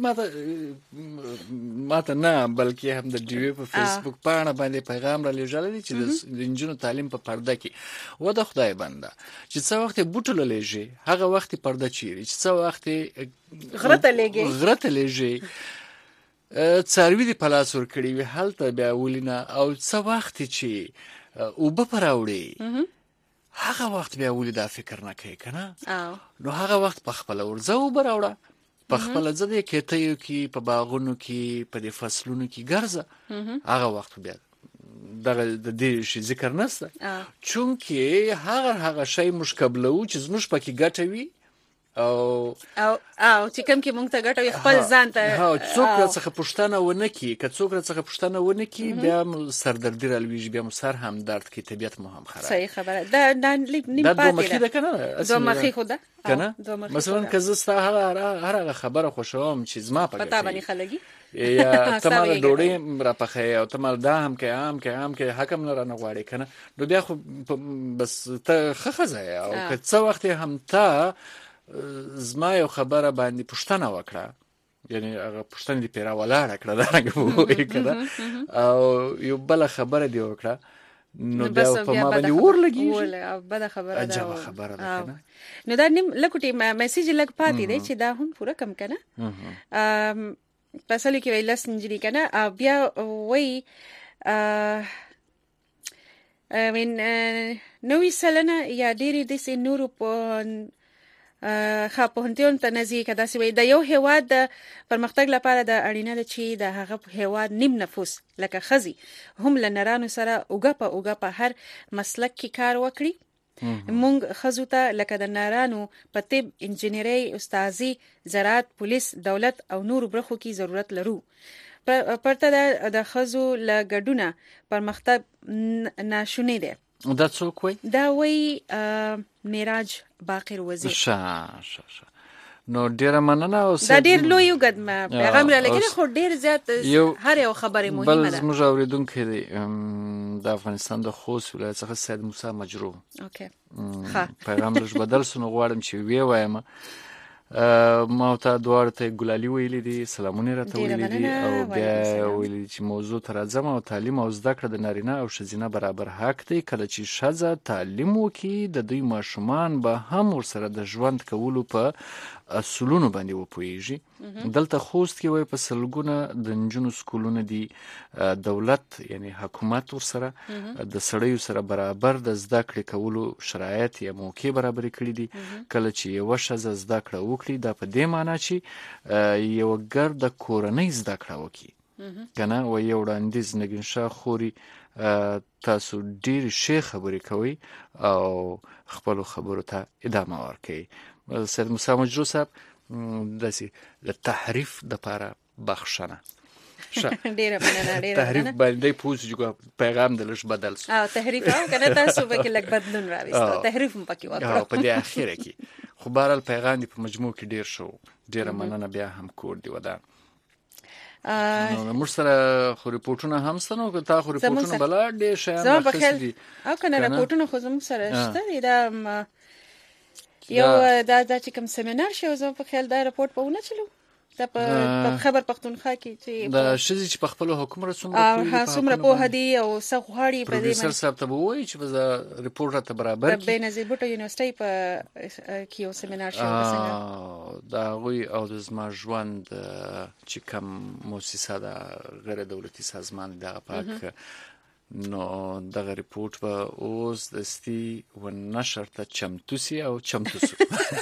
Speaker 2: ماته نه بلکې هم د ډي وی په فیسبوک باندې باندې پیغام را لېږل دي چې د انجونو تعلیم په پرده کې و د خدای بنده چې څو وخت بوټو لېږي هغه وخت پرده چیري، چې څو وخت غرته لېږي څاروي دی پلاس ور کړی وي هلته بیا ولینه، او څه وخت چې او به پراوړي هغه وخت بیا ولې دا فکر نه کوي کنه، نو هغه وخت په خپل ورځو براوړه په خپل ځدې کې ته یو کې په باغونو کې په دې فصلونو کې ګرځه، هغه وخت بیا دغه د دې شي ذکر نشته، چونکه هغه شی مشکبلو چې زموږ پکې ګټوي او
Speaker 1: چې کوم کې مونږ ته ګټوي خپل ځان ته
Speaker 2: څوک راڅخه پوښتنه ونه کی، که څوک راڅخه پوښتنه ونه کی بیا سردردی رالویږي، بیا مو سر هم درد کی، طبیعت مو هم خراب.
Speaker 1: صحیح خبره دا نیم
Speaker 2: پاتې ده کنه،
Speaker 1: دوه مخې خو ده
Speaker 2: کنه. مثلا که زه ستا هر خبره خوښوم چې زما په
Speaker 1: پتا باندې خلګي
Speaker 2: یا ته مال ډوډۍ را پخې او ته مال دا هم کې حکم نه رانه غواړي کنه، نو بیا خو بس ته خخزه او که څه وخت هم ته زما یو خبره باندې پوښتنه وکړه، یعنی هغه پوښتنه دی پیرا ولاړه کړه دا وایي کړه او یو بل خبره دی وکړه، نو بیا په ما باندې ورلګي
Speaker 1: بده خبره ده،
Speaker 2: عجب خبره ده کنه.
Speaker 1: نو دا نیم لکوټي میسج لګ پاتې دی چې دا هم پورا کم کنه پسلو کې ویل سنجري کنه بیا وای نوې سلنه یا ډېری د نورو په خاپونتيون ته نزدیک ده چې د یو هیواد د پرمختګ لپاره د اړینه ده چې د هغه هیواد نیم نفوس لکه خزي هم لنرانو سره اوګه په هر مسلک کې کار وکړي. مونږ خزو ته لکه د نارانو په طب، انجینری، استادي، زراعت، پولیس، دولت او نور برخو کې ضرورت لرو. پرته د خزو لګډونه پرمختګ ناشونی دی.
Speaker 2: دا څوک وای؟
Speaker 1: دا وای میراج باقر وزیر.
Speaker 2: نو ډیره مننه او
Speaker 1: دا ډیر لوی وګد ما پیغام را لګل خو ډیر زیات هر یو خبره مهمه ده.
Speaker 2: بل زموږ اوریدونکو دی د افغانستان د خوست ولایت څخه سید موسی مجروح.
Speaker 1: اوکې
Speaker 2: پیغام لږ بدل سونه غواړم چې وی وایم ما ته دوار ته ګلالي ویلې دي، سلامونه راته ویلې دي او بیا ویلې چې موضوع تر ځم او تعلیم او زده کړه د نارینه او ښځینه برابر حق دی. کله چې ښځه تعلیم وکړي د دوی ماشومان به هم ورسره د ژوند کولو په اصولونو باندې وپوهیږي. دلته خوست کې وای په سلګونه د نجونو سکولونه دي، دولت یعنی حکومت ورسره د سړیو سره برابر د زده کړې کولو شرایط یا موقع برابر کړی دي. کله چې یو ښځه زده کړه وکړي دا په دې معنی چې یو ګرد کورنۍ زده کړه وکړي کنه. و یو وړاندیز نګین شاه خوري تاسو ډیر ښه خبرې کوي او خپل خبرو ته ادامه ورکړئ. سید موسی مجروح صاحب داسې د تحریف د لپاره بخښنه
Speaker 1: ډیره مننه. ډیره
Speaker 2: تحریف باندې پوښتنه پیغام د لږ بدل شو
Speaker 1: او تحریف او کنه تاسو به کې لږ بدلون راوستو تحریف هم پکې وکړو
Speaker 2: په دې اخیره کې خو بهرحال پیغام په مجموع کې ډیر شو. ډیره مننه بیا هم کور دی ودان. نو موږ سره خو ریپورتونه هم ستنو که تا خو ریپورتونه بلا ډیر شیان
Speaker 1: راخستي او کنه ریپورتونه خو زموږ سره شته دا یو دا چې کوم سیمینار شو زه په خیال دا رپورت په ونه چلو دا په خبر پښتونخوا کې چې
Speaker 2: دا شې چې په خپل حکومت څومره
Speaker 1: په هدي او سغواړي په دې
Speaker 2: پروفیسور صاحب ته وایي چې به رپورت ته برابر
Speaker 1: کړي. بنظیر بوټو یونیورسيټي په کې یو سیمینار شو
Speaker 2: دا غوي او د زما ژوند چې کوم مؤسسه ده غیر دولتي سازمان ده پاک نو دغه ریپورت به اوس دستی و نشر ته چمتو سي او چمتو سو.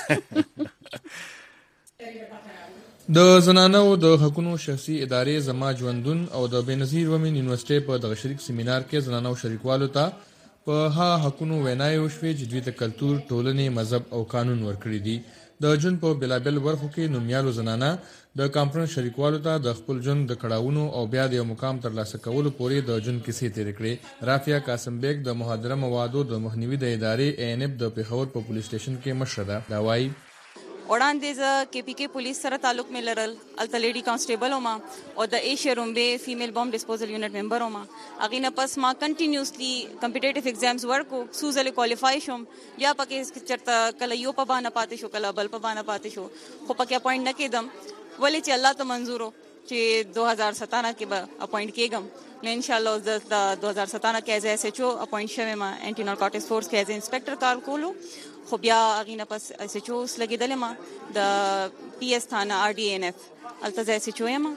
Speaker 17: د زنانو د حقوقو شخصي ادارې زما ژوندون او د بنظیر ومن یونیورسيټي په دغه شریک سیمینار کې زنانو شریکوالو ته په حقوقو وینای وشوي چې دوی ته کلتور، ټولنې، مذهب او قانون ورکړي دي. د جون په بلابل برخو کې نومیالو زنانه د کانفرنس شریکوالو ته د خپل جون د کړهونو او بیا د یو مقام ترلاسه کولو پورې د جون کیسې تیر کړې. رافیا قاسم بیگ د مهاجره موادو د مخنیوي د ادارې ANF د پیښور په پولیس سټیشن کې مشره ده. دا وایي
Speaker 18: وړاندې زه KPK پولیس سره تعلق مې لرل، الته لیډي کانسټیبل وم او د ایشیا رومبې فیمیل بام ډسپوزل یونټ ممبر وم. هغې نه پس ما کنټینیوسلی کمپیټیټیو ایگزامز ورکو، څو ځلې کوالیفای شوم، بیا پکې چېرته کله یو په بانه پاتې شو، کله بل په بانه پاتې شو، خو پکې اپاینټ نه کېدم. ولې چې الله ته منظور و چې 2017 کې به اپاینټ کېږم. نو انشاءالله د 2017 کې ایز SHO اپاینټ شوم، انټي نارکوټکس فورس کې ایز انسپیکټر کار کولو. خو بیا هغې نه پس SHO لګېدلې ما د PS تھانه RDNF هلته SHO یم.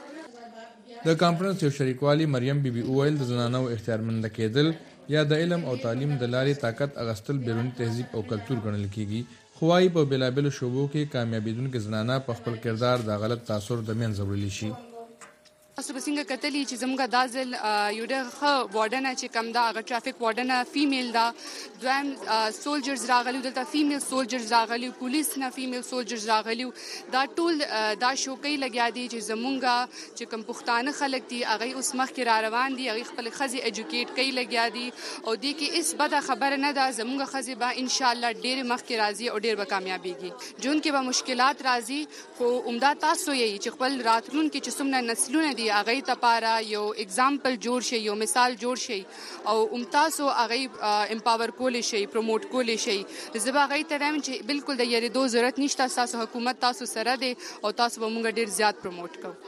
Speaker 17: د کانفرنس یو شریکوالی مریم بیبي وویل د زنانو اختیارمند کېدل یا د علم او تعلیم د لارې طاقت اغستل بیرونی تهذیب او کلتور ګڼل کیږي. خو وايي په بېلابېلو شعبو کې کامیابېدونکې زنانه په خپل کردار د غلط تاثر د منځه وړلی شي.
Speaker 19: تاسو به څنګه کتلی چې زموږ دا ځل یو ډېر ښه وارډنه چې کوم ده هغه ټرافیک وارډنه فیمیل ده. دویم سولجرز راغلي، دلته فیمیل سولجرز راغلي، پولیس نه فیمیل سولجرز راغلي. دا ټول دا شوکۍ لګیا دي چې زموږ چې کوم پښتانه خلک دي هغوی اوس مخکې را روان دي، هغوی خپلې ښځې ایجوکیټ کوي لګیا دي او دې کې هېڅ بده خبره نه ده. زموږ ښځې به انشاءالله ډېرې مخکې راځي او ډېر به کامیابېږي. جون کې به مشکلات راځي، خو عمده تاسو یې چې خپل راتلونکي چې څومره نسلونه دي هغې تپاره یو اگزامپل جوړ شي، یو مثال جوړ شي او تاسو هغې امپاور کولی شي، پروموټ کولی شي. زه به هغې ته وایم چې بالکل د یېرېدو ضرورت نشته، ستاسو حکومت تاسو سره دی او تاسو به موږ ډېر زیات پروموټ کوو.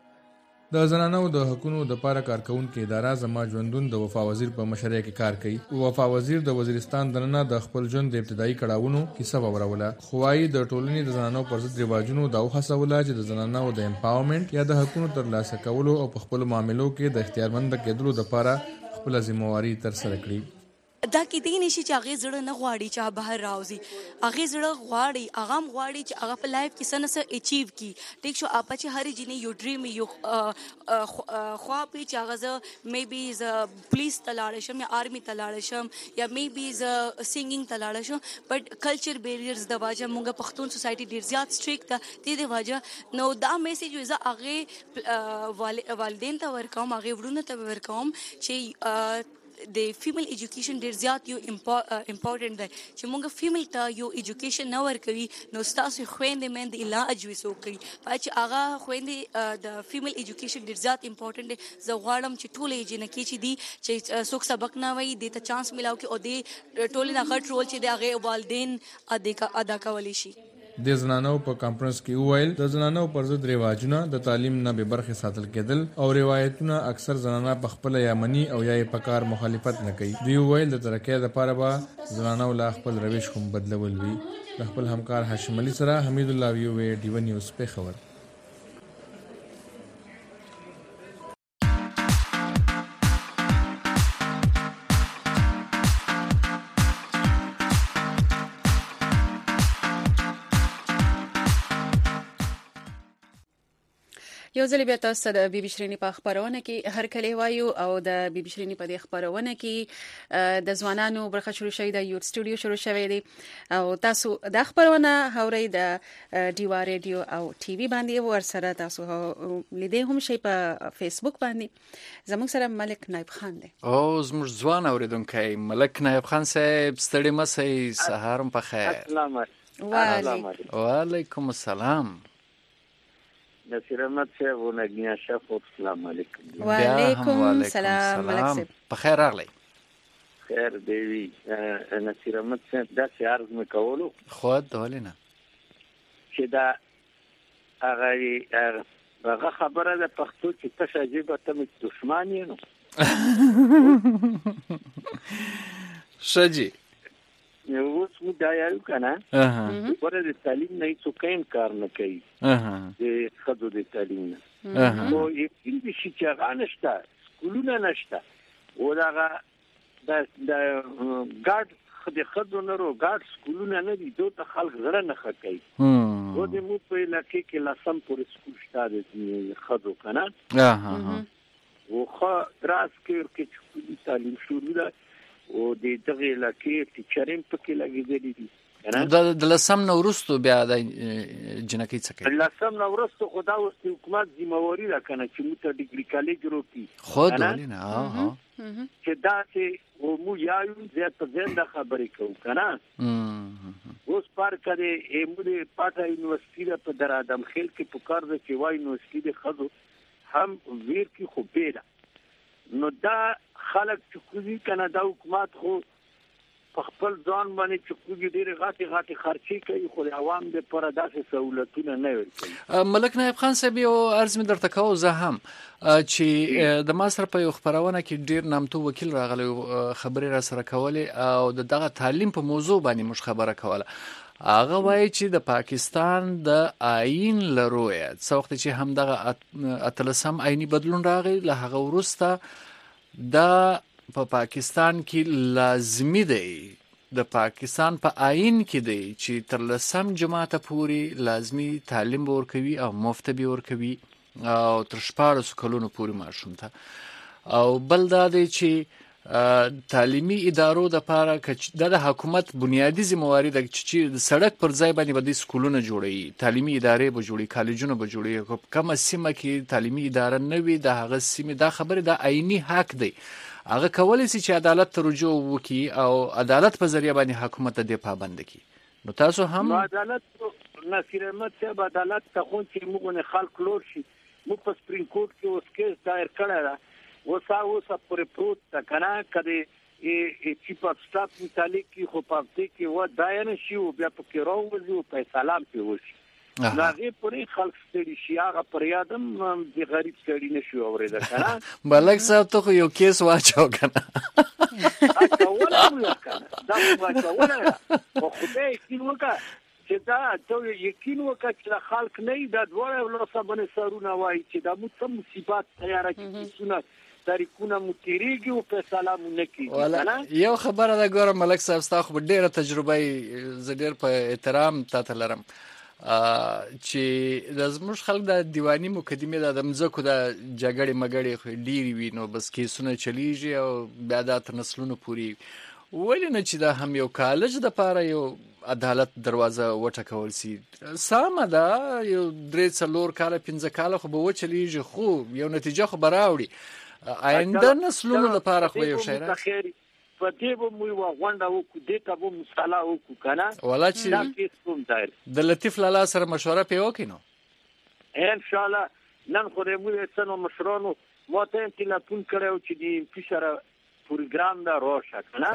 Speaker 17: د زنانو د حقوقو لپاره کارکونکې اداره زما ژوندون د وفا وزیر په مشرۍ کې کار کوي. وفا وزیر د وزیرستان دننه د خپل ژوند د ابتدایي کړهونو کیسه ووروله. خو وايي د ټولنې د زنانو پر ضد رواجونو دا وهڅوله چې د زنانو د امپاورمنټ یا د حقوقو ترلاسه کولو او په خپلو معاملو کې د اختیارمند کېدلو لپاره خپله ذمہواري ترسره کړي.
Speaker 20: دا کېدی نشي چې هغې زړه نه غواړي چې هغه بهر راوځي. هغې زړه غواړي، هغه هم غواړي چې هغه په لایف کې څه نه څه اچیو کړي. ټیک شو، اپا چې هرې جینۍ یو ډریم یو خواب وي چې هغه زه میبي زه پولیس ته لاړه شم یا آرمي ته لاړه شم یا میبي زه سنګینګ ته لاړه شم. بټ کلچر بیریرز د وجه موږ پښتون سوسایټي ډېر زیات سټریکټ ده. دې د وجه نو دا میسیج زه هغې والدین ته ورکوم، هغې وروڼو ته ورکوم چې د فیمیل ایجوکیشن ډېر زیات یو امپورټنټ دی چې موږ فیمیل ته یو ایجوکیشن نه ورکوي. نو ستاسو خویندې میندې علاج وي څوک کوي چې هغه خویندې د فیمیل ایجوکیشن ډېر زیات امپورټنټ دی. زه غواړم چې ټولې جنکې چې دي چې څوک سبق نه وایي دې ته چانس ملاو کړي او دې ټولې نه غټ رول چې د هغې والدین ادا کولی شي.
Speaker 17: د زنانو په کانفرنس کې وویل د زنانو پر ضد رواجونه د تعلیم نه بې برخې ساتل کېدل او روایتونه اکثر زنانه په خپله یا مني او یا یې په کار مخالفت نه کوي. دوی وویل د ترقۍ لپاره به زنانو لا خپل روش هم بدلول وي. د خپل همکار هاشم علي سره حمید الله ویوې ډیوه نیوز پیښور.
Speaker 1: یو ځل بیا تاسو د بي بي شرینی په خبرونه کې هر کله وایو او د بي بي شرینی په دې خبرونه کې د ځوانانو برخه شروع شوې د یوټ سټوډیو شروع شوې دي او تاسو د خبرونه هوري د ډیوا ریډیو او ټي وي باندې ورسره تاسو لیدې هم شي په فیسبوک باندې. زموږ سره ملک نایب خان دی
Speaker 2: او زموږ ځوان اوریدونکو ملک نایب خان صاحب ستړي مسئ سهارم په خیر.
Speaker 4: السلام
Speaker 2: علیکم. السلام
Speaker 4: نصیر احمد صاحب و نگینه شف السلام علیکم.
Speaker 1: وعلیکم السلام ملک صاحب
Speaker 2: په خیر راغلی.
Speaker 4: خیر دیوی نصیر احمد صاحب داسې عرض مې کولو
Speaker 2: خود ولې نه
Speaker 4: چې دا هغه خبره ده پښتو چې تشه ژبه ته مې دشمن یې نو
Speaker 2: ښه جي
Speaker 4: اوس موږ دا یو که نه ګوره د تعلیم نه هېڅوک انکار نه کوي د ښځو د تعلیم نه خو یقین دې شي چې هغه نشته، سکولونه نشته.
Speaker 21: او دا ګارد د خدو نورو ګارد سکولونه نه دي دوی خلک زړه نه خکای او د مو په لکه کې لاسم پر سکول شته د خدو کنه او خو دراس کې چې تعلیم شروع ده او د دغه لکه ټیچرین په کې لګیدلی دي
Speaker 2: د لسم نو ورستو بیا د جنکی څه کوي
Speaker 21: لسم نو ورستو خدا او حکومت ذمہواری را کنه چې مو ته ډیګری کالج جوړوي
Speaker 2: خود ولینه
Speaker 21: چې دا چې مو یایو زیات زنده خبرې کوو کنه اوس پر کړي مو د پاټا یونیورسيټي په در ادم خیل کې پکار ده چې وای یونیورسيټي د خدو هم ویر کې خو بیره نو دا خلک چې کوزي کنه دا حکومت خو په خپل ځان باندې چې کوزي ډېر غاټي خرچي کوي خو عوام د پر داسې سہولتونه نه ورکوي.
Speaker 2: ملک نائب خان صاحب یو عرض می درته کوم زه هم چې د ماستر په یو خبرونه کې ډیر نامتو وکیل راغلی خبرې را سره کولې او دغه تعلیم په موضوع باندې مش خبره کوله هغه وایي چې د پاکستان د آئین لروي څو وخت چې هم دغه اتلسم آئینی بدلون راغی له هغه وروسته د په پاکستان کې لازمی دی د پاکستان په آئین کې دی چې تر لسم جماعت پورې لازمی تعلیم ورکوي او مفت به ورکوي او تر 14 کلونو پورې ماشوم ته او بل دا دی چې تعلیمي ادارو د پاره د حکومت بنیادی ذمہواری د چې د سړک پر ځای باندې د سکولونو جوړي تعلیمي ادارې به جوړي کالجونه به جوړي کومه سیمه کې تعلیمي اداره نه وي د هغه سیمه د خبره د آئینی حق دی هغه کولای شي چې عدالت ته رجوع وکړي او عدالت په ذریعہ باندې حکومت د پابند کړي نو تاسو هم
Speaker 21: عدالت نصیر احمد صاحب عدالت ته خو چې موږ نه خلک لور شي موږ په سپریم کورټ کې اوس کیس دایر کړی دا وساوسه پرې پروت تا کنه کړي چې په سټاپ متعلق کې خو په دې کې و داینه شي او بیا په کې راوځي او په سلام کې وشي هغه پرې خلک ستړي شي هغه پر یادم د غریب ستړي نشي اورېدل کنه
Speaker 2: ملک صاحب ته یو کیس واچو کنه
Speaker 21: ولا کنه دا ولا خو خدای کې وکړه چې دا ته یقین وکړه چې خلک نه دا دوه ولوسه باندې سرونه وایي چې دا مو مصیبت تیار کړي سونه تاریخونه متریږي او په سلام نه کیږي
Speaker 2: یو خبره دا ګورم ملک صاحب تاسو په ډیره تجربه زډیر په احترام تاسو لرم چې د زموږ خلک د دیوانی مقدمه د مزکو د جګړې مګړې ډیری وي نو بس کیسونه چلیږي او بیا د نسلونو پوری ولې نه چې دا هم یو کالج د پاره یو عدالت دروازه وټکول سي سامه دا یو 3 کال 15 کال خو به وچلیږي خو یو نتیجه خو براوړي آینده نسلونو لپاره خو یو شی راځي
Speaker 21: په دې به مو غونډه وکړو دې ته به مصالحه وکړو کنه
Speaker 2: ولا چې د لطیف لالا سره مشوره پیو کینو
Speaker 21: ان شاء الله نن خو دې مو څنګه مشرانو مو ته ټلیفون کړو چې دې فشار پروګرام دا روشه کنه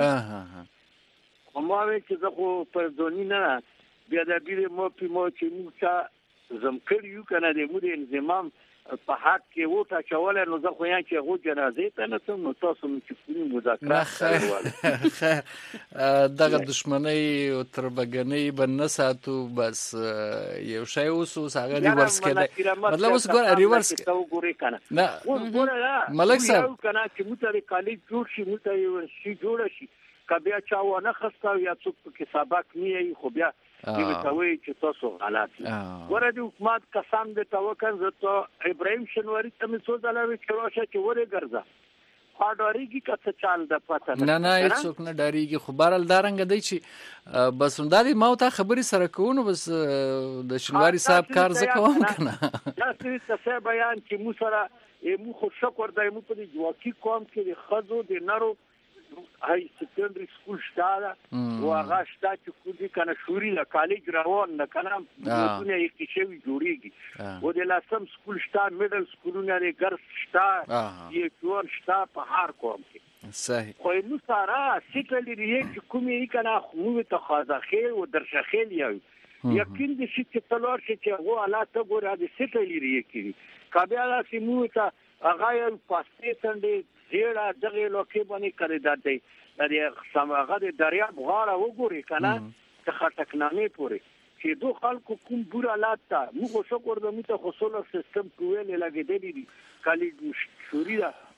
Speaker 21: خو مو وی چې زه خو په ځونی نه بیا د بیره مو په مو چې موږ زم کړیو کنه دې مو د انضمام په حق کې وټا چول نو زه خو یا چې غو جنازې ته نه تم نو تاسو چې کومي مذاکرات
Speaker 2: کول دغه دښمنۍ او تربګنۍ بنساتو بس یو شی اوس هغه ریورس کړي مطلب اوس ګور ریورس
Speaker 21: ګوري کنه
Speaker 2: نه ملک صاحب
Speaker 21: کنه چې متری کالج جوړ شي متری شي جوړ شي کبیا چا و نه خسته یا څوک کې سبق نه یي خو بیا یو توي چې تاسو غلط ورته حکومت قسم دې توکل زته ابراهيم شنواری ته مې سوز علاوه کړو چې وره ګرځا خاډاريږي کڅ چال د پته
Speaker 2: نه هیڅوک نه ډاریږي خو بهرال دارنګ دی چې بس اندالي ما ته خبري سره کوو بس د شنواری صاحب کار زکوم کنه
Speaker 21: دا څه بیان چې مو سره مو خو شکر دای مو په دې جواکی کوم کې خزو د نرو هاي سکندري سکول شته او هغه شته چې کوزي کنه شوري لا کالج روان نه کنه دونه یې کیشوي جوړيږي او د لاسم سکول شته میډل سکولونه لري ګرس شته یې ټول شته په هر کوم کې
Speaker 2: صحیح
Speaker 21: خو نو سارا سیټلې چې کومې کنه مو ته خازه خیر او درشه خیر یو یقین دې چې تلور چې هو حالات ګوره دې سیټلې لري کړي کابه سیمو ته هغه یو پاستې څنډه زیړه دغه لوکي باندې کړی د دې سماغه د دریا بغاړه وګوري کنه د خټکنامه پوري چې دوه خلکو کوم بور حالات ته موږ شکر د مت خصوصي سیستم کویل لګیدلی دي کلی شوري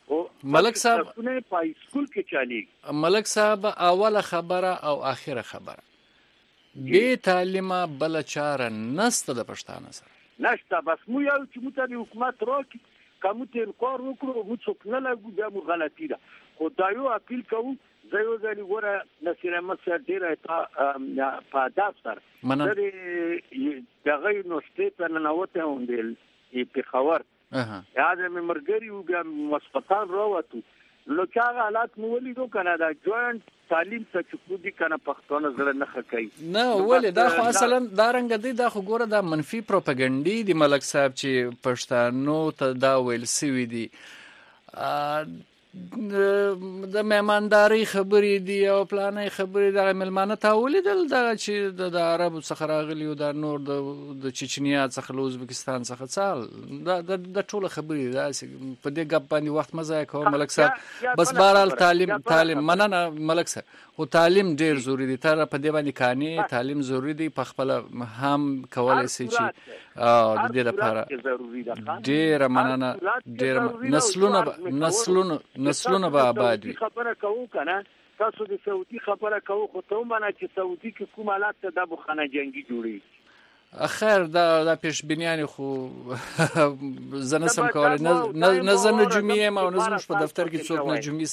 Speaker 2: ملک صاحب
Speaker 21: په پای سکول کې چالي
Speaker 2: ملک صاحب اوله خبره او اخره خبره به تعلیمه بل چاره نسته د پښتانه سره
Speaker 21: نشته بس مو یو چې مو ته حکومت راکړي کوم ته انکار وکړو مو څوک نه لګو بیا مو غلطی ده خو دا یو اپیل کوم زه یو ځل ګوره نصیر احمد صاحب ډیره په ادب سره دغه یونیورسيټي په ننوته وندل په خبر یاد مې مرګري او بیا مسقطان راوته نو چې حالات مو ولیدو کنه دا جوائنت تعلیم څه چې دي کنه پښتون زړه نه خکې
Speaker 2: نه ولې دا خو اصلا دا رنګ دی دا خو ګوره دا منفي پروپاګاندا دی ملک صاحب چې پښتنو ته دا ویل سوي دي د مهمانداري خبرې دي او پلانې خبرې د ملمانه تاولې دا چې د عربو څخه راغلي او د نور د چچنیا څخه له ازبکستان څخه څال د ټوله خبرې دا په دې غب باندې وخت مزه کوم ملک صاحب بس بهرحال تعلیم مننه ملک صاحب او تعلیم ډیر ضروری دی تر په دې باندې کاني تعلیم ضروری دی په خپل هم کولای شي چې د دې لپاره ډیر مننه ډیر نسلونه به آباد وي
Speaker 21: خبره کوو کنه تاسو د سعودي خبره کوو خو ته مانه چې سعودي کې کوم حالات ته د بخانه جنگي جوړي
Speaker 2: اخر دا پیش بینیان خو زنه سم کولای نه زنه جمعې ما نه زموږ په دفتر کې څوک نه جمعې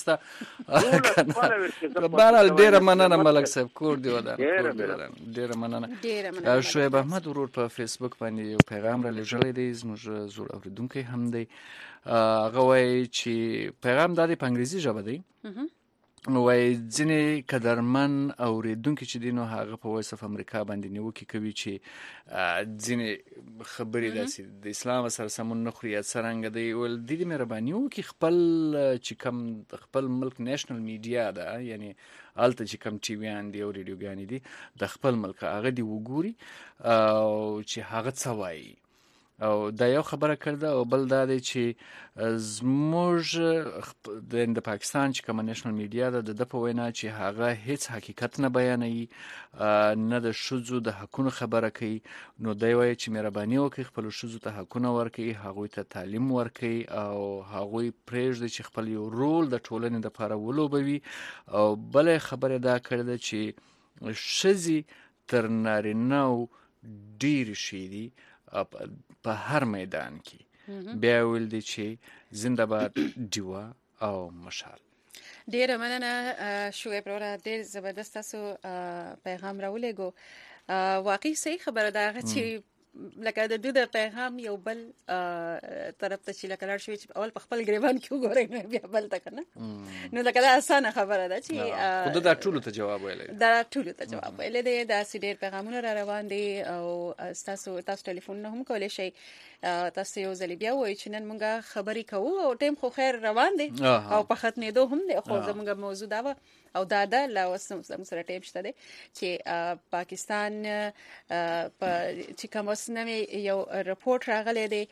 Speaker 2: ستا بهرحال ډیره مننه ملک صاحب کور دی ودان ډیره مننه شعیب احمد ورور په فیسبوک باندې یو پیغام را لېږلی دی زموږ زوړ اوریدونکی هم دی هغه وایي چې پیغام دا دی په انګریزي ژبه دی وای ځینې قدرمن اوریدونکي چې دینو هغه په وایس اف امریکا باندې نیوکه کوي چې ځینې خبرې داسې د اسلام سره سمون نه خوري څرنګه دی ول د دې مهرباني وکي خپل چې کم خپل ملک نېشنل میډیا ده یعنی الته چې کم ټي وی ان دی او ریډیوګانی دي د خپل ملک هغه دی وګوري او چې هغه څه وایي او دا یو خبره کړده او بل دا دی چې زموږ د پاکستان چې کوم نېشنل میډیا ده د په وینا چې هغه هیڅ حقیقت نه بیانوي نه د شذو د حقونو خبره کوي نو دی وایي چې مهرباني وکړي خپل شذو ته حقونه ورکړي هغوی ته تعلیم ورکړي او هغوی پرېږدي چې خپل یو رول د ټولنې لپاره ولوبوي او بل خبره دا کړده چې ښځې تر نارینهو ډېرې شي دي په هر میدان کې بیا ویل دي چې زنده باد ډیوا او مشال
Speaker 1: ډیره مننه شعیب وروره ډیر زبردست تاسو پیغام راولېګو واقعي صحیح خبره ده چې لکه د دوی د پیغام یو بل طرف ته چې لکه لار شوی چې اول په خپل ګریوان کې وګورئ بیا بل ته کنه نو لکه دا اسانه خبره ده چې
Speaker 2: خود دا ټولو ته جواب ویلې
Speaker 1: دا ټولو ته جواب ویلې دی دا سیډر پیغامونه را روان دي او تاسو ټلیفون نه هم کولای شئ تاسو یو ځل بیا وایئ چې نن موږ خبرې کوو او ټیم خو خیر روان دی او په ختمېدو هم دی خو زموږ موضوع دا و او دا لا وسم سره ټیم شته دی چې پاکستان په چې کوم وسنه یو رپورت راغلی دی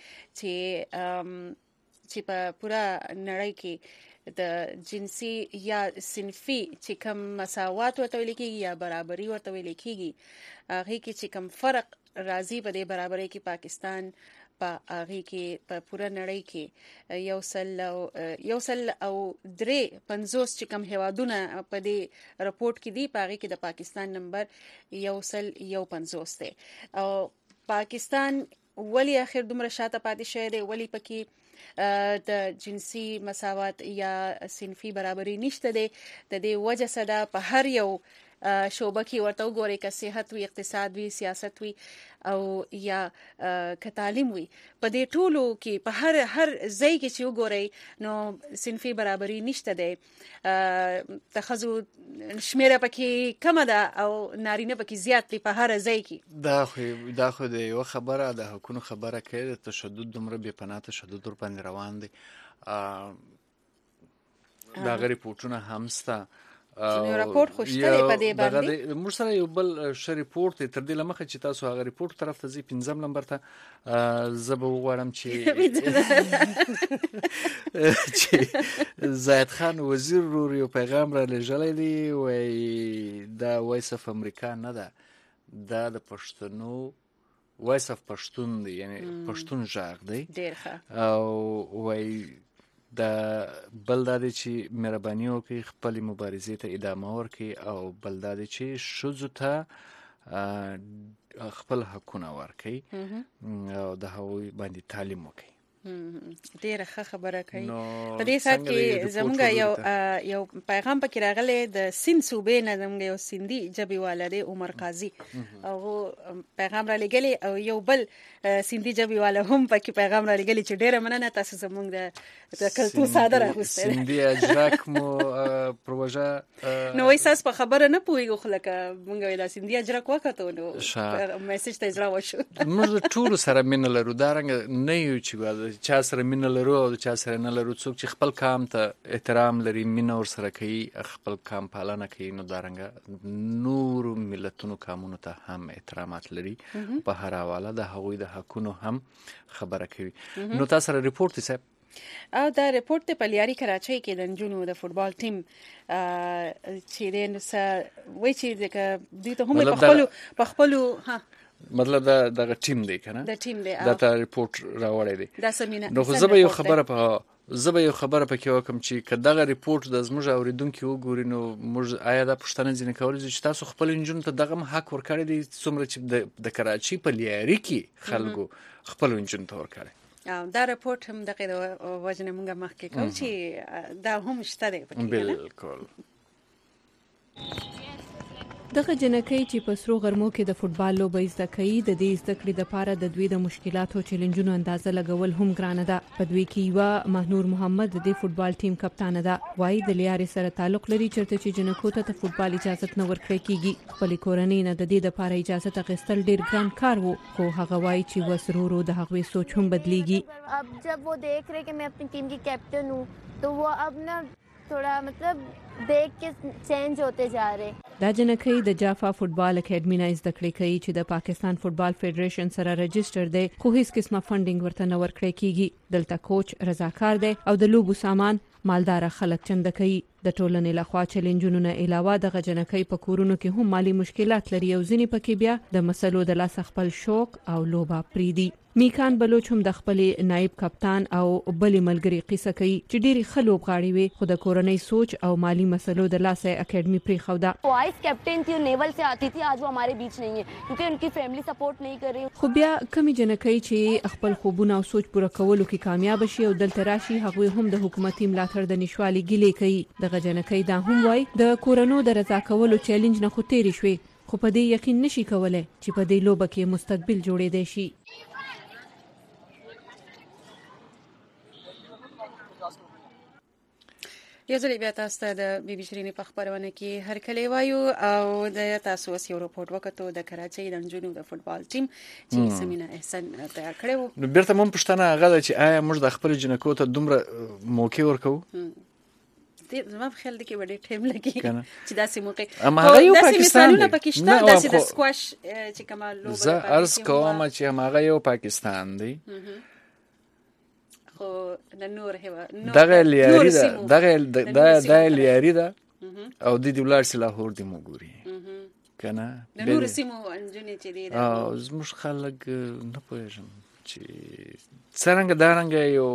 Speaker 1: چې په پورا نړۍ کې د جنسي یا صنفي چې کوم مساوات ورته ویل کېږي یا برابري ورته ویل کېږي هغه کې چې کوم فرق راځي په دې برابرۍ کې پاکستان په هغه کې په پورا نړۍ کې یو سل او 350 چې کوم هوادونه په دې رپورت کې دي په هغه کې د پاکستان نمبر یو سل 150 دی او پاکستان ولی اخر دومره شاته پاتې شوی دی ولی پکې د جنسي مساوات یا صنفي برابرۍ نشته دی د دې وجه سره په هر یو شوبه کې ورته وګورئ که صحت وي اقتصاد وي سیاست وي او یا که تعلیم وي په دې ټولو کې په هر ځای کې چې وګورئ نو صنفي برابرۍ نشته دی د ښځو شمیره پکې کمه ده او نارینه پکې زیات دی په هر ځای کې
Speaker 2: دا خو د یو خبره د حقونو خبره کوي د تشدد دومره بې پناه تشدد ور باندې روان دی دا غری پورټونه همستا
Speaker 1: یو راپور خوشتره په دې باندې
Speaker 2: موږ سره یو بل ش ریپورت تر دې لمخه چې تاسو هغه ریپورت طرف ته ځي 15 نمبر ته زب وغواړم چې زاید خان وزیر رور یو پیغام را لېږلی دی وای دا وایس اف امریکا نه ده دا د پښتنو وایس اف پښتون دی یعنی پښتون ژغ دی
Speaker 1: ډیر ښه
Speaker 2: او وای د بل دا دی چې مهرباني وکړي خپلې مبارزې ته ادامه ورکړي او بل دا دی چې ښځو ته خپل حقونه ورکړي او د هغوی باندې تعلیم وکړي.
Speaker 1: ډیره ښه خبره کوي. په دې سات کې زموږ یو پیغام پکې راغلی د سیند صوبې نه زموږ یو سیندي ژبې والا دی عمر قاضي او پیغام را لګلی او یو بل سیندي ژبې والا هم پکې پیغام را لګلی چې ډیره مننه تاسو زموږ د کلتور صادره اغوسته
Speaker 2: سیندي اجرک مو پروژه
Speaker 1: نو وایساس په خبره نه پوهیږو خو لکه مونږ ویلا سیندي اجرک وکړو نو میسج ته اجرا وشو.
Speaker 2: موږ ټول سره مینه لرو دا رنګ نه یو چې چا سره مینه لرو او چا سره نه لرو. څوک چې خپل کام ته احترام لري مینه ور سره کوي خپل کام پالنه کوي نو دا رنګ نور ملتونو کامونو ته هم احترامات لري په هر حواله د هغوی د حقونو هم خبره کوي. نو تاسو سره ریپورت صاحب
Speaker 1: او دا ریپورت په لیاري کراچۍ کې د نجونو د فوټبال ټیم چې د نسا وای چې دوی ته هم په خپل ها
Speaker 2: مطلب دا ټیم دی کنه
Speaker 1: د ټیم دی
Speaker 2: دا ته ریپورت راوړی دی
Speaker 1: دا سمینه
Speaker 2: نو خو زه به یو خبره پکې وکم چې کداغه ریپورت د زموږ اوریدونکو وګوري نو موږ آیا دا پښتنه ځینې کولای چې تاسو خپل انجن ته دغه حق ورکړی دی څومره چې د کراچۍ په لیاري کې خلکو خپل انجن ته ورکړی.
Speaker 1: دا ریپورت هم دغه وجنه مونږه مخکې کوم چې دا هم شته دی پکې
Speaker 2: بالکل.
Speaker 3: دغه جنکۍ چې په سرو غرمو کې د فوټبال لوبه زده کوي د دې زده کړې لپاره د دوی د مشکلاتو او چیلنجونو اندازه لګول هم ګرانه ده. په دوی کې یو مهنور محمد د فوټبال ټیم کپتان ده. وایي د لیارې سره تعلق لري چېرته چې جنکو ته د فوټبال اجازه نه ورکړل کیږي. خپل کورنۍ نه د دې لپاره اجازه اخیستل ډیر ګران کار وو خو هغه وایي چې وسرورو د هغوی سوچ هم بدلیږي.
Speaker 22: अब जब वो देख रहे कि मैं अपनी टीम की कैप्टन हूँ तो वो अब ना थोड़ा मतलब देख के चेंज होते जा रहे.
Speaker 3: دا جنکۍ د جافا فوټبال اکیډمي نه زده کړې کوي چې د پاکستان فوټبال فدریشن سره رجسټر دی خو هیڅ قسمه فنډینګ ورته نه ورکړی کیږي. دلته کوچ رضاکار دی او د لوبو سامان مالدار خلک چنده کوي. د ټولنې لخوا چیلنجونو نه علاوه د غجنکۍ په کورونو کې هم مالی مشکلات لري او ځینې پکې بیا د مسلو د لاس خپل شوق او لوبه پریدي. میکان بلوچ هم د خپل نائب کپتان او بل ملګری قصه کوي چې ډېری خلوب غاړي وي خو د کورنۍ سوچ او مالی مسلو د لاسه اکیډمي پری خوده.
Speaker 22: وایس کیپټن تھی نیول سے آتی تھی آج وہ ہمارے بیچ نہیں ہے کیونکہ ان کی فیملی سپورٹ نہیں کر رہی.
Speaker 3: خو بیا کمی جنکۍ چې خپل خوبونه او سوچ پوره کولو کې کامیاب شي او دلته راشي هغه هم د حکومتي ملاتړ د نشوالي ګیلې کوي. د جنکۍ دا هم وای د کورونو د رضا کولو چیلنج نه خو تیری شوي خو په دې یقین نشي کولای چې په دې لوبه کې مستقبل جوړېدای شي.
Speaker 1: یو ځل بیا تاسو ته د بي بي شيرين په خبرونه کې هر کله وایو او د تاسو اوس یو راپورټ وکړو د کراچۍ د نجونو د فوټبال ټیم چې سمینه احسان تیار کړو.
Speaker 2: نو بیرته مون پښتنه هغه چې آیا موږ د خپل جنکو ته دومره موقع ورکو
Speaker 1: زما په خیال کې وړي ټیم لګي چې داسې موقع
Speaker 2: هغه یو پاکستان دی
Speaker 1: پاکستان داسې د سکواش چې کمال لوبه
Speaker 2: زه عرض کوم چې هغه یو پاکستان دی
Speaker 1: خو د نور هوا
Speaker 2: دغه لیاري دا لیاري ده او د دې ولر سلاحور دی موګوري کنه
Speaker 1: د نور سیمو انجونې چې دی
Speaker 2: او زموږ خلک نه پوهیږم چې څنګه دارنګ یو